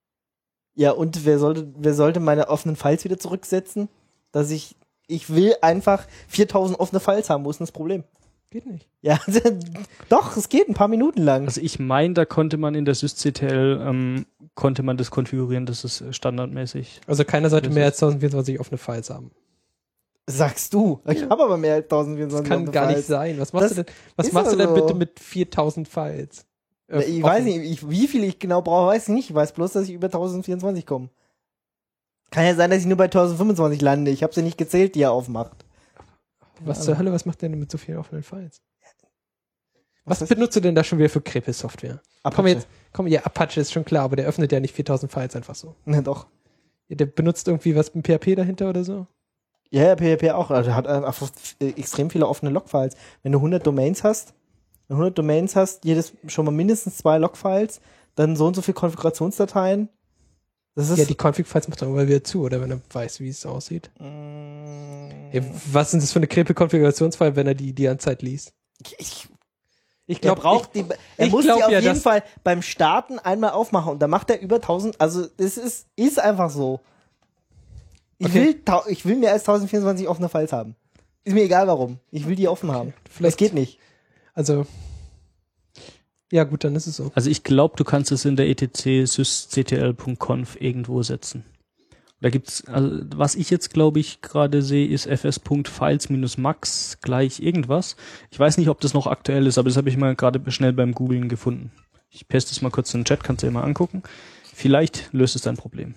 Ja, und wer sollte meine offenen Files wieder zurücksetzen? Dass ich will einfach 4000 offene Files haben. Wo ist denn das Problem? Geht nicht. Ja, doch, es geht ein paar Minuten lang. Also ich meine, da konnte man in der sysctl konnte man das konfigurieren, das ist standardmäßig. Also keiner sollte Das mehr ist- als 1024 offene Files haben. Sagst du. Ich habe aber mehr als 1024 Das kann offene gar nicht Files. sein. Was machst Das du denn, was ist machst du denn also- bitte mit 4000 Files? Ich weiß nicht, wie viel ich genau brauche, weiß ich nicht. Ich weiß bloß, dass ich über 1024 komme. Kann ja sein, dass ich nur bei 1025 lande. Ich habe sie nicht gezählt, die er aufmacht. Was zur Hölle, was macht der denn mit so vielen offenen Files? Was ist- benutzt du denn da schon wieder für Krepel-Software? Apache. Ja, Apache ist schon klar, aber der öffnet ja nicht 4000 Files einfach so. Ja, doch. Ja, der benutzt irgendwie was mit PHP dahinter oder so? Ja, PHP auch. Also hat einfach extrem viele offene Logfiles. Wenn du 100 Domains hast, Wenn du 100 Domains hast, jedes schon mal mindestens 2 Logfiles, dann so und so viel Konfigurationsdateien. Das ist Ja, die Config-Files macht er aber wieder zu, oder wenn er weiß, wie es aussieht. Ja, was ist denn das für eine Krepel-Konfigurationsfile, wenn er die ganze Zeit liest? Er muss die auf jeden Fall beim Starten einmal aufmachen und dann macht er über 1000, also das ist einfach so. Ich will mehr als 1024 offene Files haben. Ist mir egal warum. Ich will die offen haben. Vielleicht das geht nicht. Also, ja gut, dann ist es so. Also ich glaube, du kannst es in der etc sysctl.conf irgendwo setzen. Da gibt's, also was ich jetzt glaube ich gerade sehe, ist fs.files-max gleich irgendwas. Ich weiß nicht, ob das noch aktuell ist, aber das habe ich mal gerade schnell beim Googlen gefunden. Ich paste es mal kurz in den Chat, kannst du dir mal angucken. Vielleicht löst es dein Problem.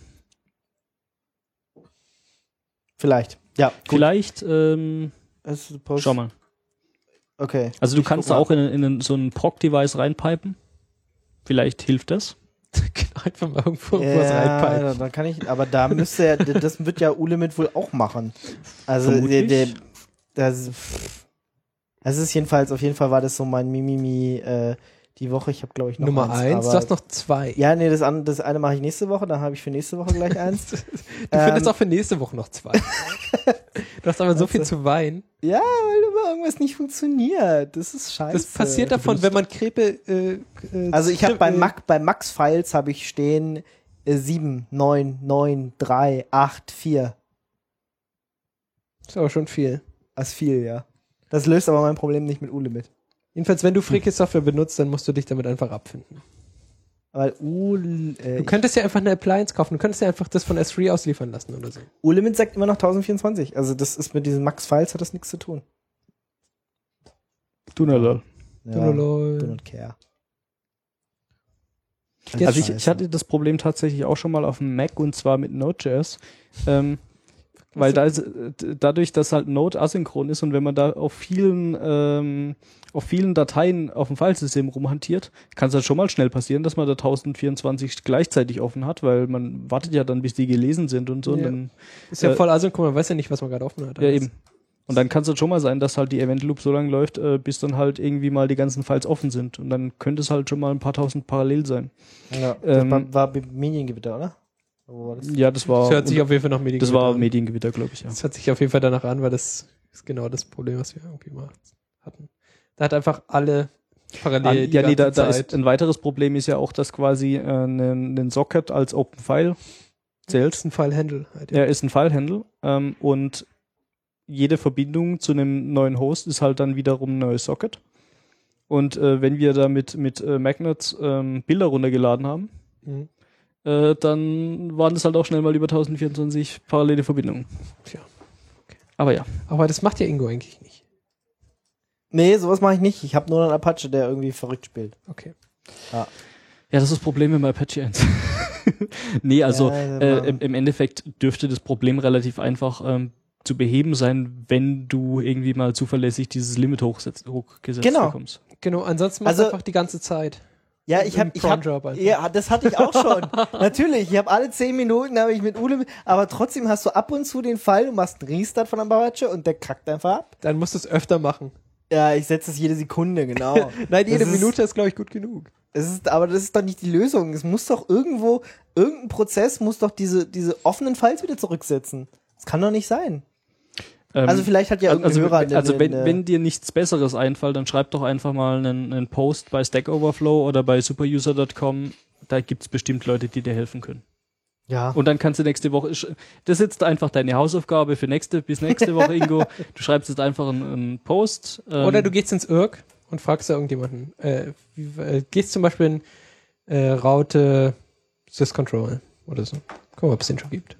Vielleicht, ja. Gut. Vielleicht, schau mal. Okay. Also du kannst da auch in so ein Proc-Device reinpipen. Vielleicht hilft das. Einfach mal irgendwo was reinpipen. Dann kann ich, aber da müsste ja, das wird ja Ulimit wohl auch machen. Also das ist jedenfalls, auf jeden Fall war das so mein Mimimi die Woche. Ich habe glaube ich noch Nummer 1, du hast noch 2. Ja, nee, das eine mache ich nächste Woche, dann habe ich für nächste Woche gleich 1. Du findest auch für nächste Woche noch 2. Du hast aber so viel zu weinen. Ja, weil immer irgendwas nicht funktioniert. Das ist scheiße. Das passiert davon, wenn man Krepel also ich habe bei Max-Files habe ich stehen 7, 9, 9, 3, 8, 4. Das ist aber schon viel. Das ist viel, ja. Das löst aber mein Problem nicht mit Ulimit. Jedenfalls, wenn du Fricke-Software benutzt, dann musst du dich damit einfach abfinden. Weil du könntest ja einfach eine Appliance kaufen. Du könntest ja einfach das von S3 ausliefern lassen oder so. Ulimit sagt immer noch 1024. Also das ist mit diesen Max-Files hat das nichts zu tun. Do not care. Also ich hatte das Problem tatsächlich auch schon mal auf dem Mac und zwar mit Node.js. Weil dadurch, dass halt Node asynchron ist und wenn man da auf vielen Dateien auf dem Filesystem rumhantiert, kann es halt schon mal schnell passieren, dass man da 1024 gleichzeitig offen hat, weil man wartet ja dann, bis die gelesen sind und so. Ja. Und dann, ist ja voll asynchron, man weiß ja nicht, was man gerade offen hat. Ja, eben. Und dann kann es halt schon mal sein, dass halt die Event Loop so lange läuft, bis dann halt irgendwie mal die ganzen Files offen sind. Und dann könnte es halt schon mal ein paar tausend parallel sein. Ja, das war Mediengewitter, oder? Ja, das war. Das hört sich auf jeden Fall nach Mediengewitter an. Das war an. Mediengewitter, glaube ich, ja. Das hört sich auf jeden Fall danach an, weil das ist genau das Problem, was wir irgendwie mal hatten. Da hat einfach alle parallel die ganze da Zeit. ist ein weiteres Problem ist ja auch, dass quasi ein Socket als Open File zählt. Das ist ein File-Handle. Halt, ja. Ist ein File-Handle. Und jede Verbindung zu einem neuen Host ist halt dann wiederum ein neues Socket. Und wenn wir da mit Magnets Bilder runtergeladen haben, dann waren das halt auch schnell mal über 1024 parallele Verbindungen. Tja. Okay. Aber ja. Aber das macht ja Ingo eigentlich nicht. Nee, sowas mache ich nicht. Ich habe nur einen Apache, der irgendwie verrückt spielt. Okay. Ja, das ist das Problem mit Apache 1. Nee, also im Endeffekt dürfte das Problem relativ einfach zu beheben sein, wenn du irgendwie mal zuverlässig dieses Limit hochgesetzt bekommst. Genau, ansonsten machst du einfach die ganze Zeit. Ja, das hatte ich auch schon. Natürlich, ich habe alle 10 Minuten habe ich mit Ulimit, aber trotzdem hast du ab und zu den Fall, du machst einen Restart von Apache und der kackt einfach ab. Dann musst du es öfter machen. Ja, ich setze es jede Sekunde, genau. Nein, jede Minute ist, glaube ich, gut genug. Aber das ist doch nicht die Lösung. Es muss doch irgendein Prozess muss doch diese offenen Files wieder zurücksetzen. Das kann doch nicht sein. Also vielleicht hat ja irgendein Hörer... wenn dir nichts Besseres einfällt, dann schreib doch einfach mal einen Post bei Stack Overflow oder bei superuser.com. Da gibt's bestimmt Leute, die dir helfen können. Ja. Und dann kannst du nächste Woche... Das ist jetzt einfach deine Hausaufgabe für bis nächste Woche, Ingo. Du schreibst jetzt einfach einen Post. Oder du gehst ins IRC und fragst da irgendjemanden. Gehst zum Beispiel in Raute syscontrol oder so. Guck mal, ob es den schon gibt.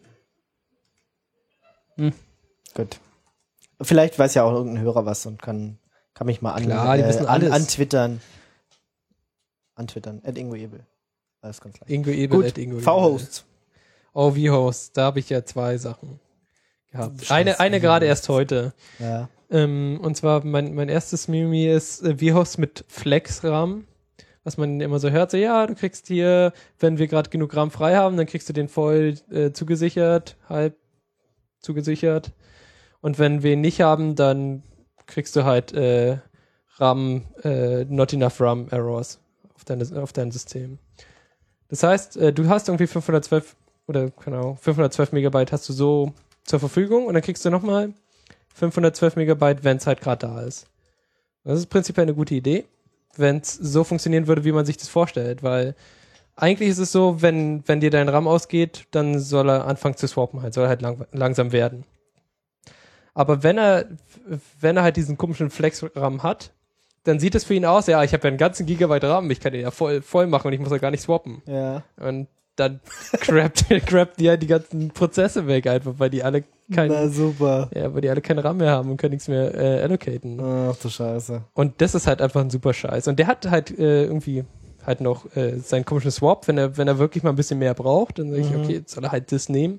Gut. Vielleicht weiß ja auch irgendein Hörer was und kann mich mal antwittern. Antwittern. @ingoebel. Alles ganz leicht. Ingoebel. V-Hosts. Oh, V-Hosts. Da habe ich ja 2 Sachen gehabt. Eine gerade erst heute. Ja. Und zwar mein erstes Mimi ist V-Hosts mit Flex-RAM. Was man immer so hört, so ja, du kriegst hier, wenn wir gerade genug RAM frei haben, dann kriegst du den voll zugesichert, halb zugesichert. Und wenn wir ihn nicht haben, dann kriegst du halt not enough RAM Errors auf dein System. Das heißt, du hast irgendwie 512 Megabyte hast du so zur Verfügung und dann kriegst du nochmal 512 Megabyte, wenn es halt gerade da ist. Das ist prinzipiell eine gute Idee, wenn es so funktionieren würde, wie man sich das vorstellt, weil eigentlich ist es so, wenn dir dein RAM ausgeht, dann soll er anfangen zu swappen, soll er halt langsam werden. Aber wenn er halt diesen komischen Flex-RAM hat, dann sieht es für ihn aus, ja, ich habe ja einen ganzen Gigabyte RAM, ich kann den ja voll machen und ich muss ja gar nicht swappen. Ja. Und dann grabt die halt die ganzen Prozesse weg einfach, weil die alle Na super. Ja, weil die alle keinen RAM mehr haben und können nichts mehr allocaten. Ach du Scheiße. Und das ist halt einfach ein super Scheiß. Und der hat halt irgendwie halt noch seinen komischen Swap, wenn er wirklich mal ein bisschen mehr braucht, dann sage ich, okay, jetzt soll er halt das nehmen.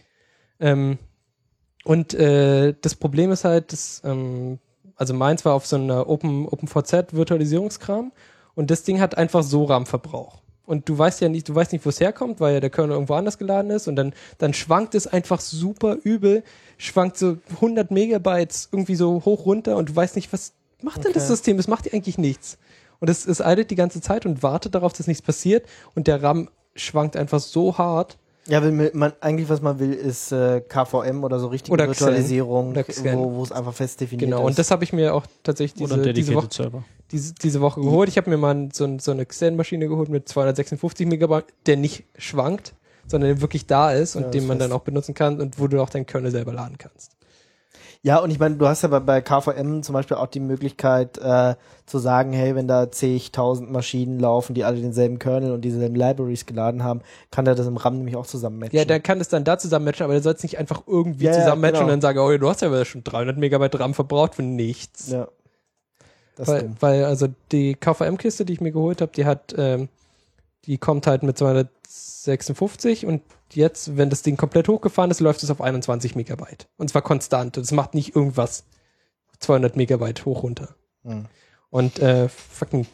Und das Problem ist halt, dass, also meins war auf so einer OpenVZ-Virtualisierungskram und das Ding hat einfach so RAM-Verbrauch. Und du weißt nicht, wo es herkommt, weil ja der Kernel irgendwo anders geladen ist und dann schwankt es einfach super übel, schwankt so 100 Megabytes irgendwie so hoch runter und du weißt nicht, was macht denn das System? Das macht eigentlich nichts. Und es eilt die ganze Zeit und wartet darauf, dass nichts passiert und der RAM schwankt einfach so hart. Ja, was man will, ist KVM oder so richtige oder Virtualisierung, wo es einfach fest definiert ist. Genau, und das habe ich mir auch tatsächlich diese Woche geholt. Ich habe mir mal so eine Xen-Maschine geholt mit 256 Megabyte, der nicht schwankt, sondern der wirklich da ist und den man dann auch benutzen kann und wo du auch deinen Kernel selber laden kannst. Ja, und ich meine, du hast ja bei KVM zum Beispiel auch die Möglichkeit zu sagen, hey, wenn da zigtausend Maschinen laufen, die alle denselben Kernel und dieselben Libraries geladen haben, kann der das im RAM nämlich auch zusammenmatchen. Ja, der kann das dann da zusammenmatchen, aber der soll es nicht einfach irgendwie zusammenmatchen und dann sagen, oh, du hast ja schon 300 Megabyte RAM verbraucht für nichts. Ja. Weil also die KVM-Kiste, die ich mir geholt habe, die kommt halt mit 256 und jetzt, wenn das Ding komplett hochgefahren ist, läuft es auf 21 Megabyte. Und zwar konstant. Das macht nicht irgendwas 200 Megabyte hoch runter. Mhm. Und fucking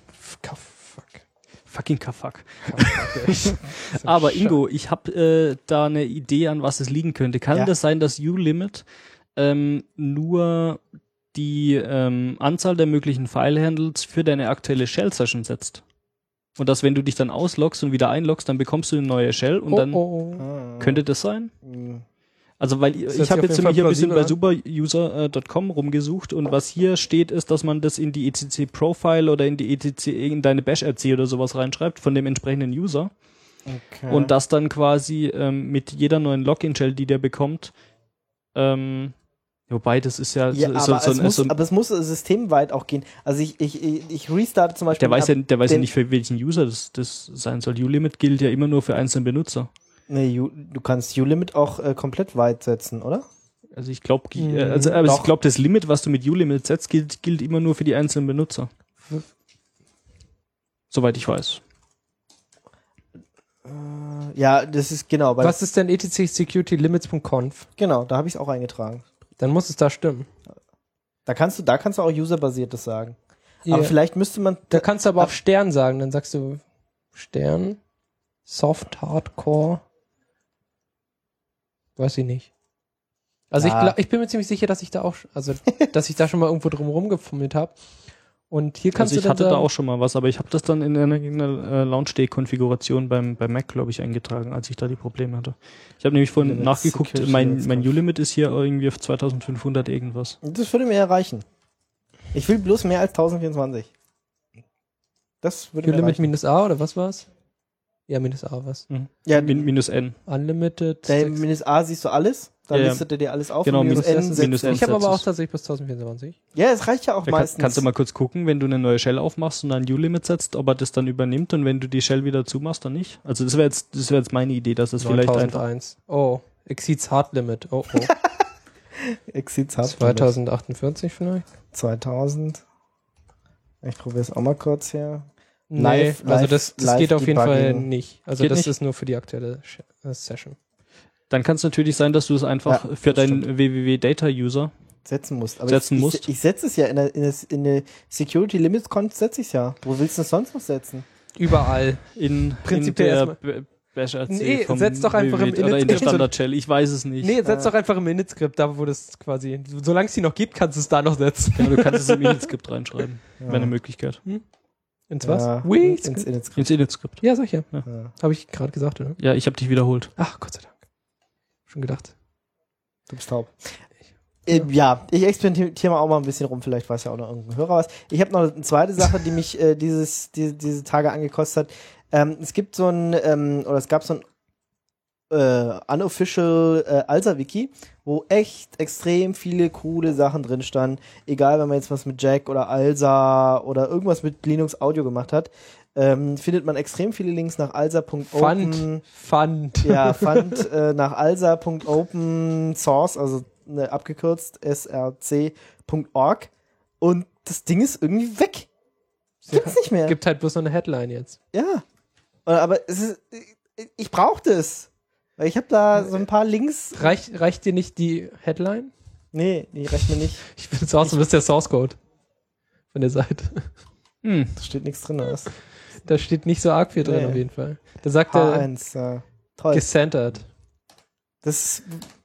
Kafuck. Aber Ingo, ich habe da eine Idee, an was es liegen könnte. Kann das sein, dass uLimit nur die Anzahl der möglichen File-Handles für deine aktuelle Shell-Session setzt? Und dass, wenn du dich dann ausloggst und wieder einloggst, dann bekommst du eine neue Shell und dann könnte das sein? Also, weil ich habe jetzt nämlich hier ein bisschen bei superuser.com rumgesucht und was hier steht, ist, dass man das in die etc-Profile oder in die in deine Bash-RC oder sowas reinschreibt von dem entsprechenden User. Okay. Und das dann quasi mit jeder neuen Login-Shell, die der bekommt, wobei, das ist ja, aber es muss systemweit auch gehen. Also ich restarte zum Beispiel. Der weiß ja nicht, für welchen User das sein soll. uLimit gilt ja immer nur für einzelne Benutzer. Nee, du kannst uLimit auch komplett weit setzen, oder? Also ich glaube, ich glaube, das Limit, was du mit uLimit setzt, gilt immer nur für die einzelnen Benutzer. Soweit ich weiß. Ja, das ist genau. Was ist denn etc-security-limits.conf? Genau, da habe ich es auch eingetragen. Dann muss es da stimmen. Da kannst du auch userbasiertes sagen. Yeah. Aber vielleicht müsste man... Da kannst du aber auch Stern sagen. Dann sagst du Stern, Soft, Hardcore. Weiß ich nicht. Also ich bin mir ziemlich sicher, dass ich da auch, dass ich da schon mal irgendwo drum rumgefummelt habe. Und hier kannst du dann hatte da auch schon mal was, aber ich habe das dann in einer Launch-Day-Konfiguration beim Mac, glaube ich, eingetragen, als ich da die Probleme hatte. Ich habe nämlich vorhin nachgeguckt, mein uLimit ist hier irgendwie auf 2500 irgendwas. Das würde mir erreichen. Ich will bloß mehr als 1024. Das würde mir uLimit minus A oder was war's? Ja, minus A was. Mhm. Ja, minus N. Unlimited. Minus A siehst du alles. Da listet er dir alles auf. Genau, minus N. Ich habe aber auch tatsächlich bis 1024. Ja, es reicht ja auch meistens. Kannst du mal kurz gucken, wenn du eine neue Shell aufmachst und ein uLimit setzt, ob er das dann übernimmt und wenn du die Shell wieder zumachst, dann nicht? Also das wäre jetzt meine Idee, dass das vielleicht einfach... Oh, exceeds Hard Limit. Oh. Exceeds Hard 2048 vielleicht? 2000. Ich probiere es auch mal kurz hier. Nee, also das geht auf jeden Fall nicht. Also das ist nur für die aktuelle Session. Dann kann es natürlich sein, dass du es einfach für deinen www-Data-User setzen musst. Aber ich setze es ja in der Security Limits Conf setze ich es ja. Wo willst du es sonst noch setzen? Überall. Prinzipiell Bash RC Nee, vom setz doch einfach Vivid im oder in der Init-Skript. Standard-Shell. Ich weiß es nicht. Nee, setz doch einfach im Init-Skript, da wo das quasi, solange es die noch gibt, kannst du es da noch setzen. Ja, du kannst es im Init-Skript reinschreiben. Wäre eine Möglichkeit. Ins was? Ja, Wii? ins Init-Skript. Ins Init-Skript. Ja, solche. Ja. Habe ich gerade gesagt, oder? Ja, ich habe dich wiederholt. Ach, Gott sei Dank. Schon gedacht. Du bist taub. Ja, ich experimentiere mal auch mal ein bisschen rum, vielleicht weiß ja auch noch irgendein Hörer was. Ich habe noch eine zweite Sache, die mich diese Tage angekostet hat. Es gibt so ein, es gab so ein unofficial Alsa-Wiki, wo echt extrem viele coole Sachen drin standen. Egal, wenn man jetzt was mit Jack oder Alsa oder irgendwas mit Linux Audio gemacht hat, findet man extrem viele Links nach alsa.open. Fund. Ja, Fund nach alsa.open source, also abgekürzt src.org, und das Ding ist irgendwie weg. Gibt's nicht mehr. Gibt halt bloß noch eine Headline jetzt. Ja. Aber ich brauche das. Weil ich habe da so ein paar Links. Reicht dir nicht die Headline? Nee, die reicht mir nicht. Ich finde es awesome, das ist der Source Code von der Seite. Da steht nichts drin. Da steht nicht so arg viel drin, Nee. auf jeden Fall. Da sagt er H1, toll. gecentered. Das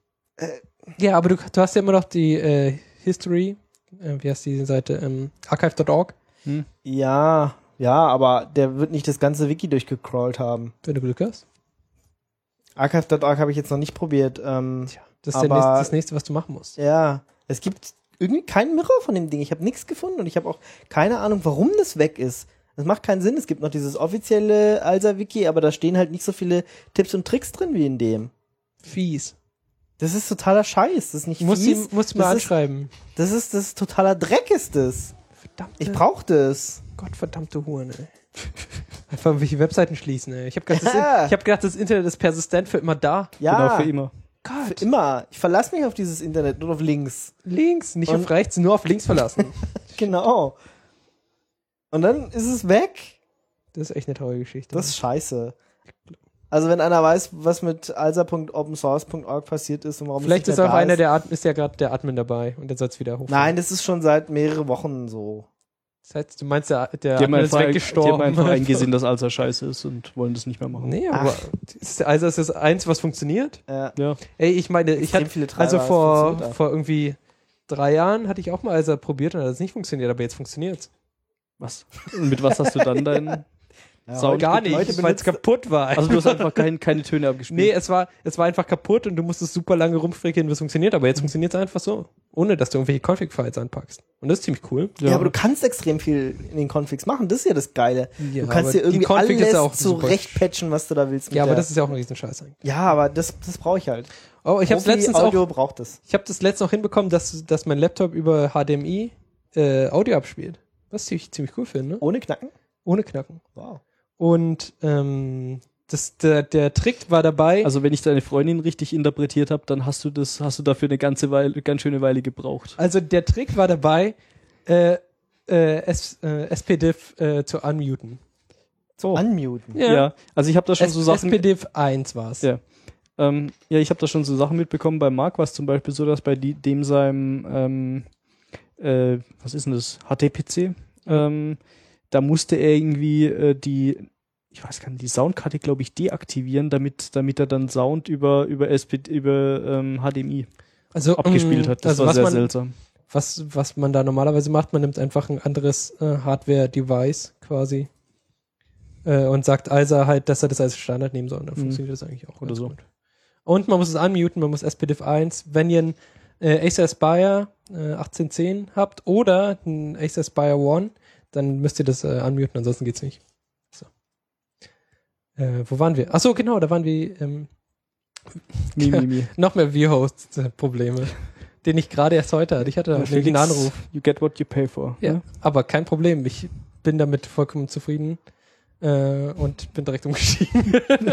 Ja, aber du hast ja immer noch die History, wie heißt die Seite? Archive.org, ja, aber der wird nicht das ganze Wiki durchgecrawlt haben. wenn du Glück hast. Archive.org habe ich jetzt noch nicht probiert. Tja, das ist aber- das nächste, was du machen musst. Ja, es gibt irgendwie keinen Mirror von dem Ding. Ich habe nichts gefunden und ich habe auch keine Ahnung, warum das weg ist. Das macht keinen Sinn. Es gibt noch dieses offizielle Alsa-Wiki, aber da stehen halt nicht so viele Tipps und Tricks drin wie in dem. Fies. Das ist totaler Scheiß. Das ist nicht Musst fies. du mal Das ist- anschreiben. Das ist totaler Dreck, ist das. Verdammte, Ich brauch das. Gottverdammte Huren, ey. Einfach irgendwelche Webseiten schließen, ey. Ich habe Ja. gedacht, das Internet ist persistent für immer da. Ja, Genau, für immer. für immer. Ich verlasse mich auf dieses Internet, nur auf links. Links, nicht Und- auf rechts, nur auf links verlassen. Genau. Und dann ist es weg. Das ist echt eine traurige Geschichte. Das ist scheiße. Also wenn einer weiß, was mit alsa.opensource.org passiert ist und warum Vielleicht es ist nicht auch mehr da einer ist ja gerade der Admin dabei und der soll es wieder hoch. Nein, das ist schon seit mehreren Wochen so. Das heißt, du meinst, der Die haben Admin ist einfach, weggestorben. eingesehen, dass Alsa scheiße ist und wollen das nicht mehr machen. Nee, aber also ist das eins, was funktioniert? Ja. Ja. Ey, ich meine, ich Extrem hatte viele Treiber, also es funktioniert auch. vor irgendwie 3 Jahren hatte ich auch mal Alsa probiert und hat es nicht funktioniert, aber jetzt funktioniert's. Was? Und mit was hast du dann deinen Sound? Gar nicht, Leute weil es kaputt war. Also du hast einfach keine Töne abgespielt. nee, es war einfach kaputt und du musstest super lange rumfrickeln, bis es funktioniert, aber jetzt funktioniert es einfach so, ohne dass du irgendwelche Config-Files anpackst. Und das ist ziemlich cool. Ja, aber du kannst extrem viel in den Configs machen. Das ist ja das Geile. Ja, Du kannst aber dir die irgendwie Config ist alles ja auch super. zurechtpatchen, was du da willst. Ja, aber das ist ja auch ein Riesenscheiß eigentlich. ja, aber das brauche ich halt. Oh, ich habe letztens Audio auch, braucht es. ich habe das letztens auch hinbekommen, dass mein Laptop über HDMI Audio abspielt. Was ich ziemlich cool finde, ne? Ohne Knacken? Ohne Knacken. Wow. Und der Trick war dabei. Also wenn ich deine Freundin richtig interpretiert habe, dann hast du dafür eine ganz schöne Weile gebraucht. Also der Trick war dabei, SPDIF zu unmuten. So. Unmuten. Ja, also ich habe da schon so Sachen. SPDIF 1 war's. Ja. Ich habe da schon so Sachen mitbekommen. Bei Marc war es zum Beispiel so, dass bei dem seinem was ist denn das? HTPC? Da musste er irgendwie ich weiß gar nicht, die Soundkarte, glaube ich, deaktivieren, damit er dann Sound über HDMI Also, abgespielt hat. Das also war was sehr man, seltsam. Was man da normalerweise macht, man nimmt einfach ein anderes Hardware-Device quasi und sagt Alsa halt, dass er das als Standard nehmen soll. Und dann funktioniert das eigentlich auch Oder ganz so. gut. Und man muss es unmuten, man muss SPDIF 1, wenn ihr ein Acer Aspire 1810 habt oder ein Acer Aspire One, dann müsst ihr das unmuten, ansonsten geht's nicht. So. Wo waren wir? Achso, genau, da waren wir Mi. noch mehr View-Host-Probleme, den ich gerade erst heute hatte. Ich hatte nämlich einen Anruf. You get what you pay for. Ja, Ne? aber kein Problem. Ich bin damit vollkommen zufrieden und bin direkt umgestiegen.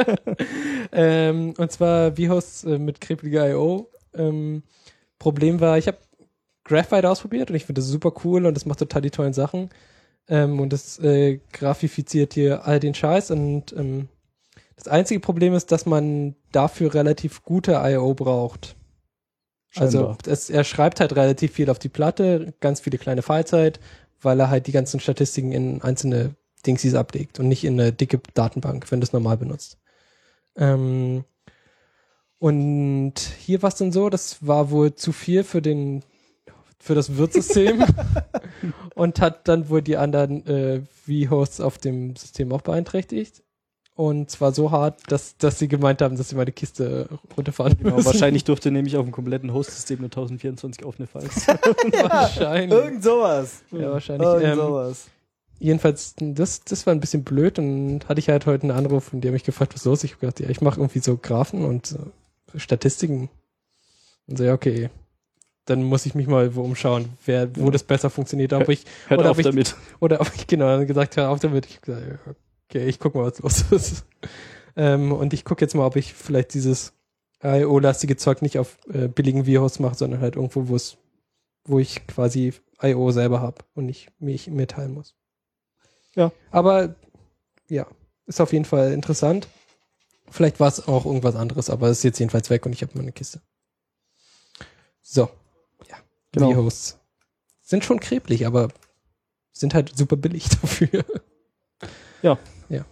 Und zwar vHosts mit Kreplige.io. Problem war, ich habe Graphite ausprobiert und ich finde das super cool und das macht total die tollen Sachen. Und das grafifiziert hier all den Scheiß und das einzige Problem ist, dass man dafür relativ gute I.O. braucht. Scheinbar. Also er schreibt halt relativ viel auf die Platte, ganz viele kleine Files halt, weil er halt die ganzen Statistiken in einzelne Dingsies ablegt und nicht in eine dicke Datenbank, wenn du es normal benutzt. Und hier war es dann so, das war wohl zu viel für das Wirtssystem und hat dann wohl die anderen V-Hosts auf dem System auch beeinträchtigt. Und zwar so hart, dass sie gemeint haben, dass sie meine Kiste runterfahren Genau, müssen. wahrscheinlich durfte nämlich auf dem kompletten Host-System nur 1024 offene Files. Wahrscheinlich. Irgend sowas. Ja, wahrscheinlich. Irgend sowas. Jedenfalls, das war ein bisschen blöd und hatte ich halt heute einen Anruf, in dem ich gefragt, was los ist. Ich hab gedacht, ja, ich mache irgendwie so Graphen und Statistiken. Und so, ja, okay. Dann muss ich mich mal wo umschauen, wo das besser funktioniert. Ob ich, Hört oder auf ob ich, damit. Oder ob ich genau dann gesagt habe, auf damit. Ich hab gesagt, ja, okay, ich guck mal, was los ist. Und ich gucke jetzt mal, ob ich vielleicht dieses IO-lastige Zeug nicht auf billigen VHOS mache, sondern halt irgendwo, wo ich quasi IO selber habe und nicht mich mitteilen muss. Ja. Aber ja, ist auf jeden Fall interessant. Vielleicht war es auch irgendwas anderes, aber es ist jetzt jedenfalls weg und ich habe meine Kiste. So. Ja. Genau. V-Hosts sind schon kreblich, aber sind halt super billig dafür. Ja. Ja.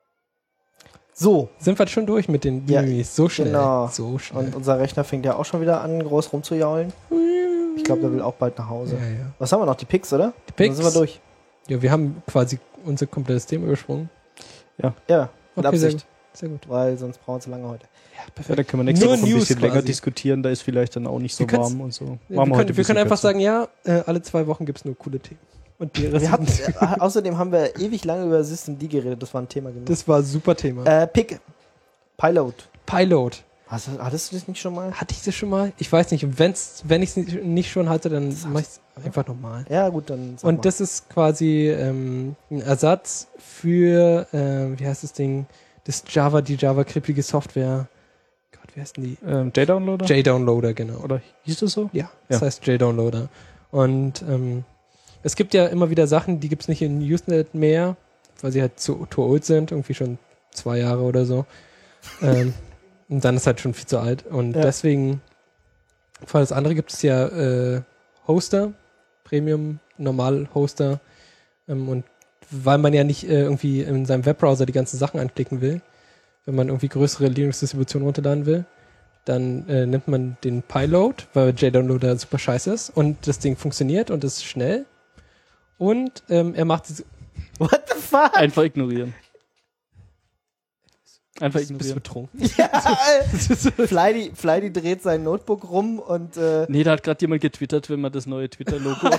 So. Sind wir schon durch mit den Ja, Mimis? So schnell. genau. So schnell. Und unser Rechner fängt ja auch schon wieder an, groß rumzujaulen. Ich glaube, der will auch bald nach Hause. Ja, ja. Was haben wir noch? Die Picks, oder? Die Picks. Dann sind wir durch. Ja, wir haben quasi unser komplettes Thema übersprungen. Ja, mit Okay, Absicht. Sehr gut. Weil sonst brauchen wir zu lange heute. Ja, da können wir nächste Nur Woche ein News bisschen länger quasi. diskutieren, da ist vielleicht dann auch nicht so Wir können's- warm und so. Wir können einfach sagen, ja, alle 2 Wochen gibt's nur coole Themen. Und die Rest Wir hatten, außerdem haben wir ewig lange über System D geredet. Das war ein Thema genug. das war ein super Thema. Pick. Pilot. Pilot. Hattest du das nicht schon mal? Hatte ich das schon mal? Ich weiß nicht. Und wenn ich es nicht schon hatte, dann mache ich es einfach nochmal. Ja, gut, dann sag Und mal. das ist quasi ein Ersatz für, wie heißt das Ding? Die Java-krippige Software. Gott, wie heißt denn die? JDownloader? JDownloader, genau. Oder hieß das so? Ja, das heißt JDownloader. Und es gibt ja immer wieder Sachen, die gibt's nicht in Usenet mehr, weil sie halt zu old sind, irgendwie schon 2 Jahre oder so. Und dann ist halt schon viel zu alt. Und deswegen, für das andere gibt es ja Hoster, Premium, Normal-Hoster. Und weil man ja nicht irgendwie in seinem Webbrowser die ganzen Sachen anklicken will, wenn man irgendwie größere Linux-Distributionen runterladen will, dann nimmt man den Pilot, weil JDownloader super scheiße ist und das Ding funktioniert und ist schnell. Und er macht diese... What the fuck? Einfach ignorieren. Einfach Bist du ignorieren. betrunken? Ja, Flighty dreht sein Notebook rum und Nee, da hat gerade jemand getwittert, wenn man das neue Twitter-Logo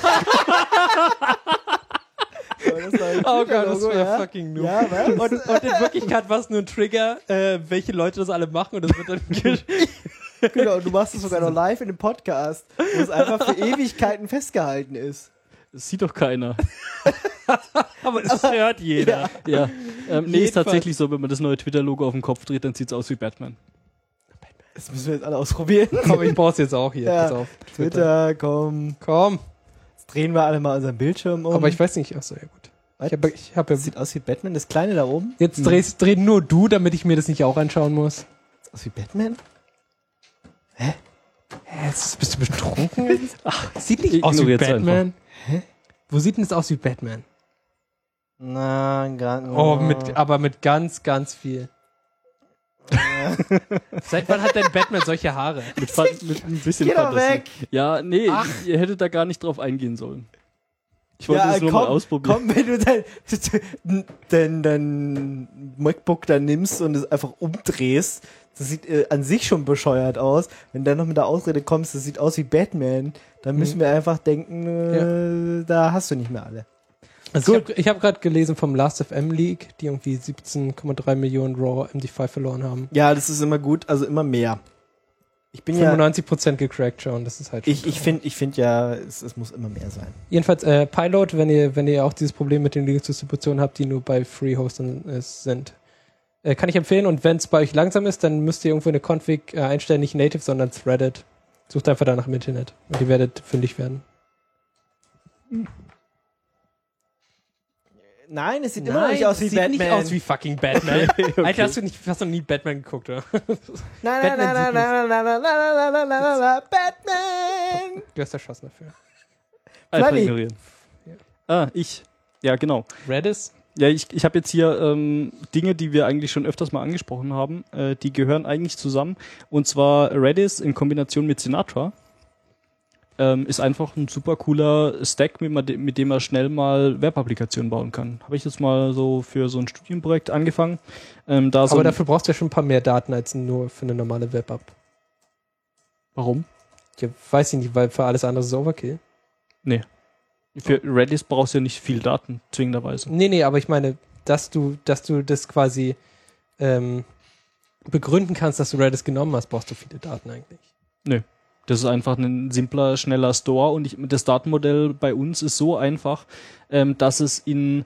Oh Gott, das wäre fucking noob. Ja, was? Und in Wirklichkeit war es nur ein Trigger, welche Leute das alle machen und das wird dann Genau, und du machst es sogar noch live in dem Podcast, wo es einfach für Ewigkeiten festgehalten ist. Das sieht doch keiner. aber es hört jeder. Ja. Nee, ist Jedenfalls. tatsächlich so, wenn man das neue Twitter-Logo auf den Kopf dreht, dann sieht's aus wie Batman. Das müssen wir jetzt alle ausprobieren. Komm, ich brauch's jetzt auch hier. Ja. Pass auf. Twitter, komm. Komm. Jetzt drehen wir alle mal unseren Bildschirm um. Aber ich weiß nicht, achso, ja gut. Was? Ich hab ja, Das sieht aus wie Batman, das Kleine da oben. jetzt dreh nur du, damit ich mir das nicht auch anschauen muss. Sieht aus wie Batman? Bist du betrunken? Ach, sieht nicht aus wie ignoriert's Batman. Hä? Wo sieht denn das aus wie Batman? Na, gar nicht. Oh, aber mit ganz, ganz viel. Seit wann hat denn Batman solche Haare? Mit ein bisschen Geh doch Fantasie. weg! Ja, nee, Ach. ihr hättet da gar nicht drauf eingehen sollen. Ich wollte Ja, das nur mal ausprobieren. Komm, wenn du dein MacBook da nimmst und es einfach umdrehst, das sieht an sich schon bescheuert aus. Wenn du dann noch mit der Ausrede kommst, das sieht aus wie Batman, dann müssen wir einfach denken, da hast du nicht mehr alle. Also ich hab gerade gelesen vom Last.fm Leak, die irgendwie 17,3 Millionen RAW MD5 verloren haben. Ja, das ist immer gut, also immer mehr. Ich bin 95% gecrackt schon, das ist halt schon ich finde ja, es muss immer mehr sein. Jedenfalls Pilot, wenn ihr auch dieses Problem mit den Linux-Distributionen habt, die nur bei Free-Hostern sind. Kann ich empfehlen, und wenn es bei euch langsam ist, dann müsst ihr irgendwo eine Config einstellen, nicht native, sondern threaded. Sucht einfach danach im Internet und ihr werdet fündig werden. Nein, es sieht immer noch nicht aus wie Batman. Sieht nicht aus wie fucking Batman. Okay. Alter, hast du nie Batman geguckt, oder? Nein, Batman! Du hast erschossen dafür. Einfach Flavie. ignorieren. Ah, ich. Ja, genau. Redis? Ja, ich habe jetzt hier Dinge, die wir eigentlich schon öfters mal angesprochen haben, die gehören eigentlich zusammen. Und zwar Redis in Kombination mit Sinatra ist einfach ein super cooler Stack, mit dem man schnell mal Web-Applikationen bauen kann. Habe ich jetzt mal so für so ein Studienprojekt angefangen. Aber dafür brauchst du ja schon ein paar mehr Daten als nur für eine normale Web-App. Warum? Ja, weiß ich nicht, weil für alles andere ist es Overkill. Nee. Für Redis brauchst du ja nicht viel Daten, zwingenderweise. Nee, aber ich meine, dass du das quasi begründen kannst, dass du Redis genommen hast, brauchst du viele Daten eigentlich. Nö. Das ist einfach ein simpler, schneller Store und das Datenmodell bei uns ist so einfach, dass es in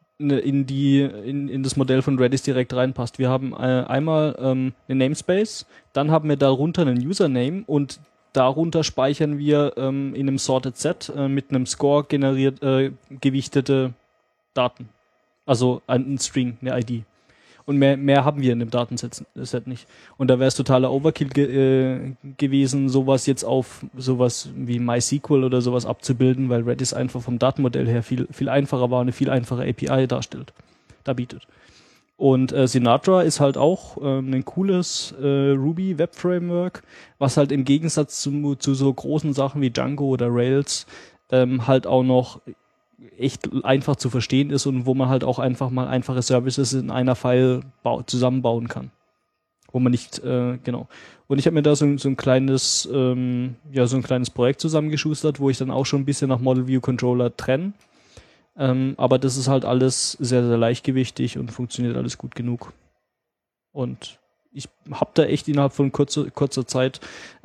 das Modell von Redis direkt reinpasst. Wir haben einmal einen Namespace, dann haben wir darunter einen Username und darunter speichern wir in einem Sorted Set mit einem Score generiert gewichtete Daten. Also ein String, eine ID. Und mehr haben wir in dem Datenset nicht. Und da wäre es totaler Overkill gewesen, sowas jetzt auf sowas wie MySQL oder sowas abzubilden, weil Redis einfach vom Datenmodell her viel, viel einfacher war und eine viel einfache API bietet. Und Sinatra ist halt auch ein cooles Ruby Web Framework, was halt im Gegensatz zu so großen Sachen wie Django oder Rails halt auch noch echt einfach zu verstehen ist und wo man halt auch einfach mal einfache Services in einer File zusammenbauen kann. Wo man nicht, genau. Und ich habe mir da so ein kleines Projekt zusammengeschustert, wo ich dann auch schon ein bisschen nach Model View Controller trenne. Aber das ist halt alles sehr, sehr leichtgewichtig und funktioniert alles gut genug. Und ich habe da echt innerhalb von kurzer Zeit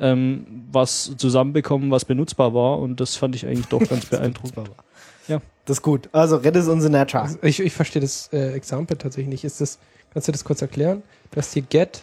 was zusammenbekommen, was benutzbar war und das fand ich eigentlich doch ganz beeindruckend. Ja, das ist gut. Also Redis und Sinatra. Ich verstehe das Example tatsächlich nicht. Kannst du das kurz erklären? Du hast hier get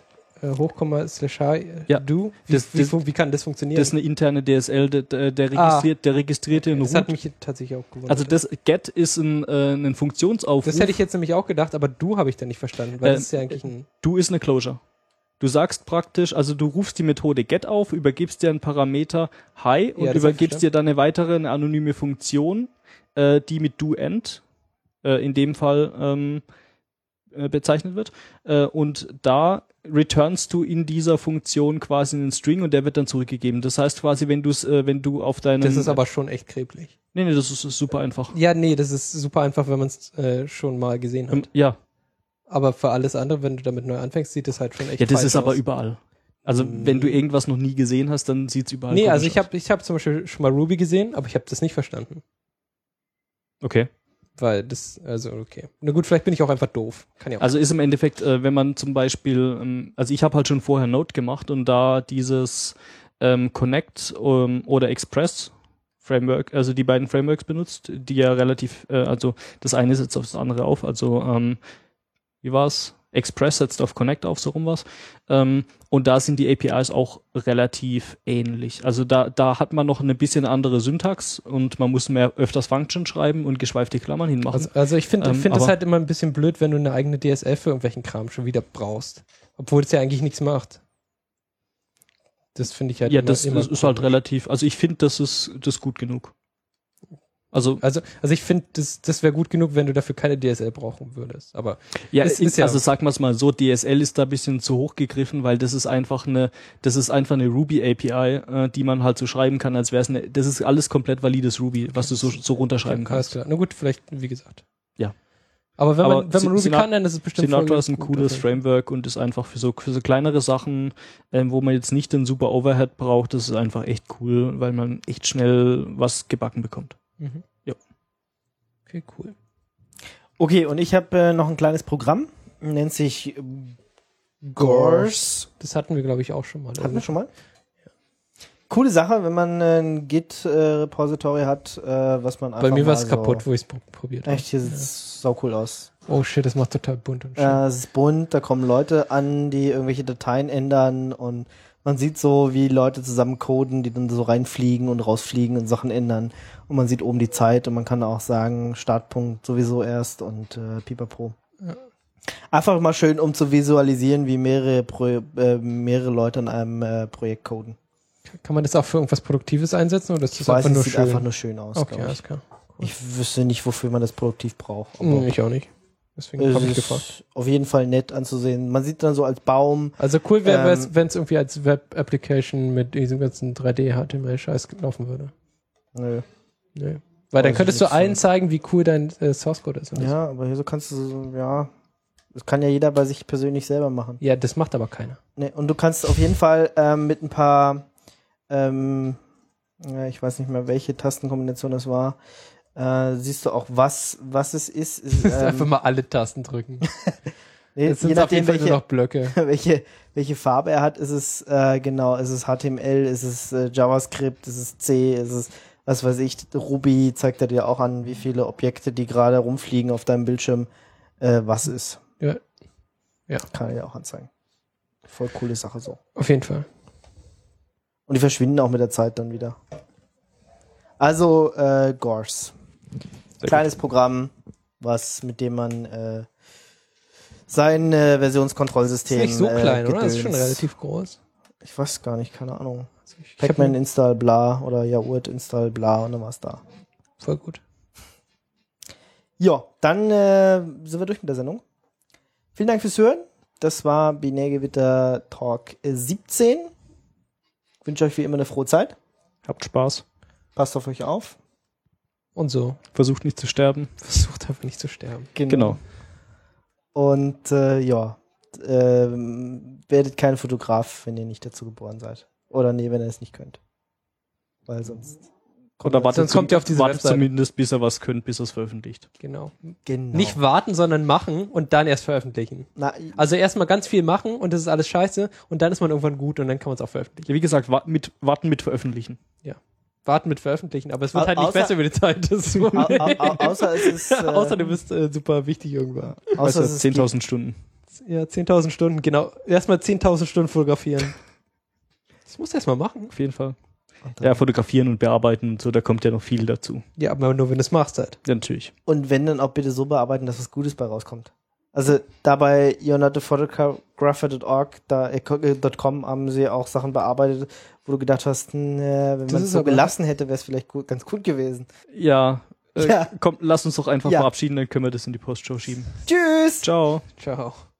/hi do. Wie kann das funktionieren? Das ist eine interne DSL, der registrierte in Root. Das hat mich tatsächlich auch gewundert. Also das get ist ein Funktionsaufruf. Das hätte ich jetzt nämlich auch gedacht, aber do habe ich da nicht verstanden, weil das ist ja eigentlich do ist eine Closure. Du sagst praktisch, also du rufst die Methode get auf, übergibst dir einen Parameter hi und übergibst dir dann eine anonyme Funktion, die mit do end in dem Fall bezeichnet wird. Und da returnst du in dieser Funktion quasi einen String und der wird dann zurückgegeben. Das heißt quasi, wenn du auf deinen... Das ist aber schon echt kreblich. Nee, das ist super einfach. Ja, nee, das ist super einfach, wenn man es schon mal gesehen hat. Ja. Aber für alles andere, wenn du damit neu anfängst, sieht es halt schon echt Ja, das ist aus. aber überall. Also wenn du irgendwas noch nie gesehen hast, dann sieht's überall Nee, also ich hab zum Beispiel schon mal Ruby gesehen, aber ich habe das nicht verstanden. Okay. Weil das, also okay. Na gut, vielleicht bin ich auch einfach doof. Kann ja auch also ist im Endeffekt, wenn man zum Beispiel, also ich habe halt schon vorher Node gemacht und da dieses Connect oder Express Framework, also die beiden Frameworks benutzt, die ja relativ, also das eine setzt auf das andere auf, also wie war's? Express setzt auf Connect auf, so rum was. Und da sind die APIs auch relativ ähnlich. Also da hat man noch eine bisschen andere Syntax und man muss öfters Function schreiben und geschweifte Klammern hinmachen. Also ich finde das halt immer ein bisschen blöd, wenn du eine eigene DSL für irgendwelchen Kram schon wieder brauchst. Obwohl das ja eigentlich nichts macht. Das finde ich halt ja, das ist halt relativ, also ich finde, das ist gut genug. Also ich finde, das wäre gut genug, wenn du dafür keine DSL brauchen würdest. Aber ja, also sagen wir es mal so, DSL ist da ein bisschen zu hoch gegriffen, weil das ist einfach eine Ruby API, die man halt so schreiben kann, als wäre es das ist alles komplett valides Ruby, was du so runterschreiben kannst. Klar. Na gut, vielleicht, wie gesagt. Ja. Aber wenn man Ruby kann, dann ist es bestimmt Sinatra ist ein cooles Framework und ist einfach für so kleinere Sachen, wo man jetzt nicht den super Overhead braucht, das ist einfach echt cool, weil man echt schnell was gebacken bekommt. Mhm. Ja. Okay, cool. Okay, und ich habe noch ein kleines Programm, nennt sich Gors. Das hatten wir, glaube ich, auch schon mal. Hatten wir schon mal? Ja. Coole Sache, wenn man ein Git-Repository hat, was man einfach Bei mir war es so kaputt, wo ich es probiert habe. Echt, hier sieht es sau cool aus. Oh shit, das macht total bunt und schön. Es ist bunt, da kommen Leute an, die irgendwelche Dateien ändern und man sieht so, wie Leute zusammen coden, die dann so reinfliegen und rausfliegen und Sachen ändern. Und man sieht oben die Zeit und man kann auch sagen, Startpunkt sowieso erst und pipapo. Ja. Einfach mal schön, um zu visualisieren, wie mehrere Leute an einem Projekt coden. Kann man das auch für irgendwas Produktives einsetzen oder ist das einfach nur schön? Sieht einfach nur schön aus. Okay, alles klar. Cool. Ich wüsste nicht, wofür man das produktiv braucht. Ich auch nicht. Deswegen habe ich gefragt. Auf jeden Fall nett anzusehen. Man sieht dann so als Baum. Also cool wäre es, wenn es irgendwie als Web-Application mit diesem ganzen 3D-HTML-Scheiß laufen würde. Nö. Weil dann könntest du allen zeigen, wie cool dein Source-Code ist. Ja, aber hier so kannst du so, das kann ja jeder bei sich persönlich selber machen. Ja, das macht aber keiner. Nee, und du kannst auf jeden Fall mit ein paar, ich weiß nicht mehr, welche Tastenkombination das war, siehst du auch, was es ist. Einfach mal alle Tasten drücken. Nee, Jetzt sind je es auf jeden nachdem, Fall nur noch Blöcke. welche Farbe er hat, ist es, ist es HTML, ist es JavaScript, ist es C, ist es, was weiß ich, Ruby zeigt er dir auch an, wie viele Objekte, die gerade rumfliegen auf deinem Bildschirm, was ist. Ja. Kann er dir auch anzeigen. Voll coole Sache so. Auf jeden Fall. Und die verschwinden auch mit der Zeit dann wieder. Also, Gors. Kleines Programm, mit dem man sein Versionskontrollsystem. Ist nicht so klein, oder? Das ist gedöns. schon relativ groß. Ich weiß gar nicht, keine Ahnung. Also ich hab Pacman install bla oder Yaourt install bla und dann war's da. voll gut. Ja, dann sind wir durch mit der Sendung. Vielen Dank fürs Hören. Das war Binärgewitter Talk 17. Ich wünsche euch wie immer eine frohe Zeit. Habt Spaß. Passt auf euch auf. Und so. Versucht nicht zu sterben. Versucht einfach nicht zu sterben. Genau. Und werdet kein Fotograf, wenn ihr nicht dazu geboren seid. Oder nee, wenn ihr es nicht könnt. Weil sonst... Oder Sonst kommt ihr auf diese wartet Webseite. zumindest, bis er was könnt, bis er es veröffentlicht. Genau. Genau. Nicht warten, sondern machen und dann erst veröffentlichen. Also erstmal ganz viel machen und das ist alles scheiße und dann ist man irgendwann gut und dann kann man es auch veröffentlichen. Ja, wie gesagt, warten mit veröffentlichen. Warten mit veröffentlichen, aber es wird halt nicht Außer- besser über die Zeit. Das ist Außer es ist... außer du bist super wichtig irgendwann. außer es Weißt ist du, 10.000 Stunden. Ja, 10.000 Stunden, genau. Erstmal 10.000 Stunden fotografieren. Das musst du erstmal machen. Auf jeden Fall. Ja, fotografieren und bearbeiten und so, da kommt ja noch viel dazu. Ja, aber nur wenn du es machst halt. Ja, natürlich. Und wenn, dann auch bitte so bearbeiten, dass was Gutes bei rauskommt. Also da bei you'reNotAphotographer.org, .com haben sie auch Sachen bearbeitet, wo du gedacht hast, wenn Das man es ist so aber- gelassen hätte, wäre es vielleicht ganz gut gewesen. Ja, Ja. komm, lass uns doch einfach Ja. verabschieden, dann können wir das in die Postshow schieben. Tschüss! Ciao. Ciao.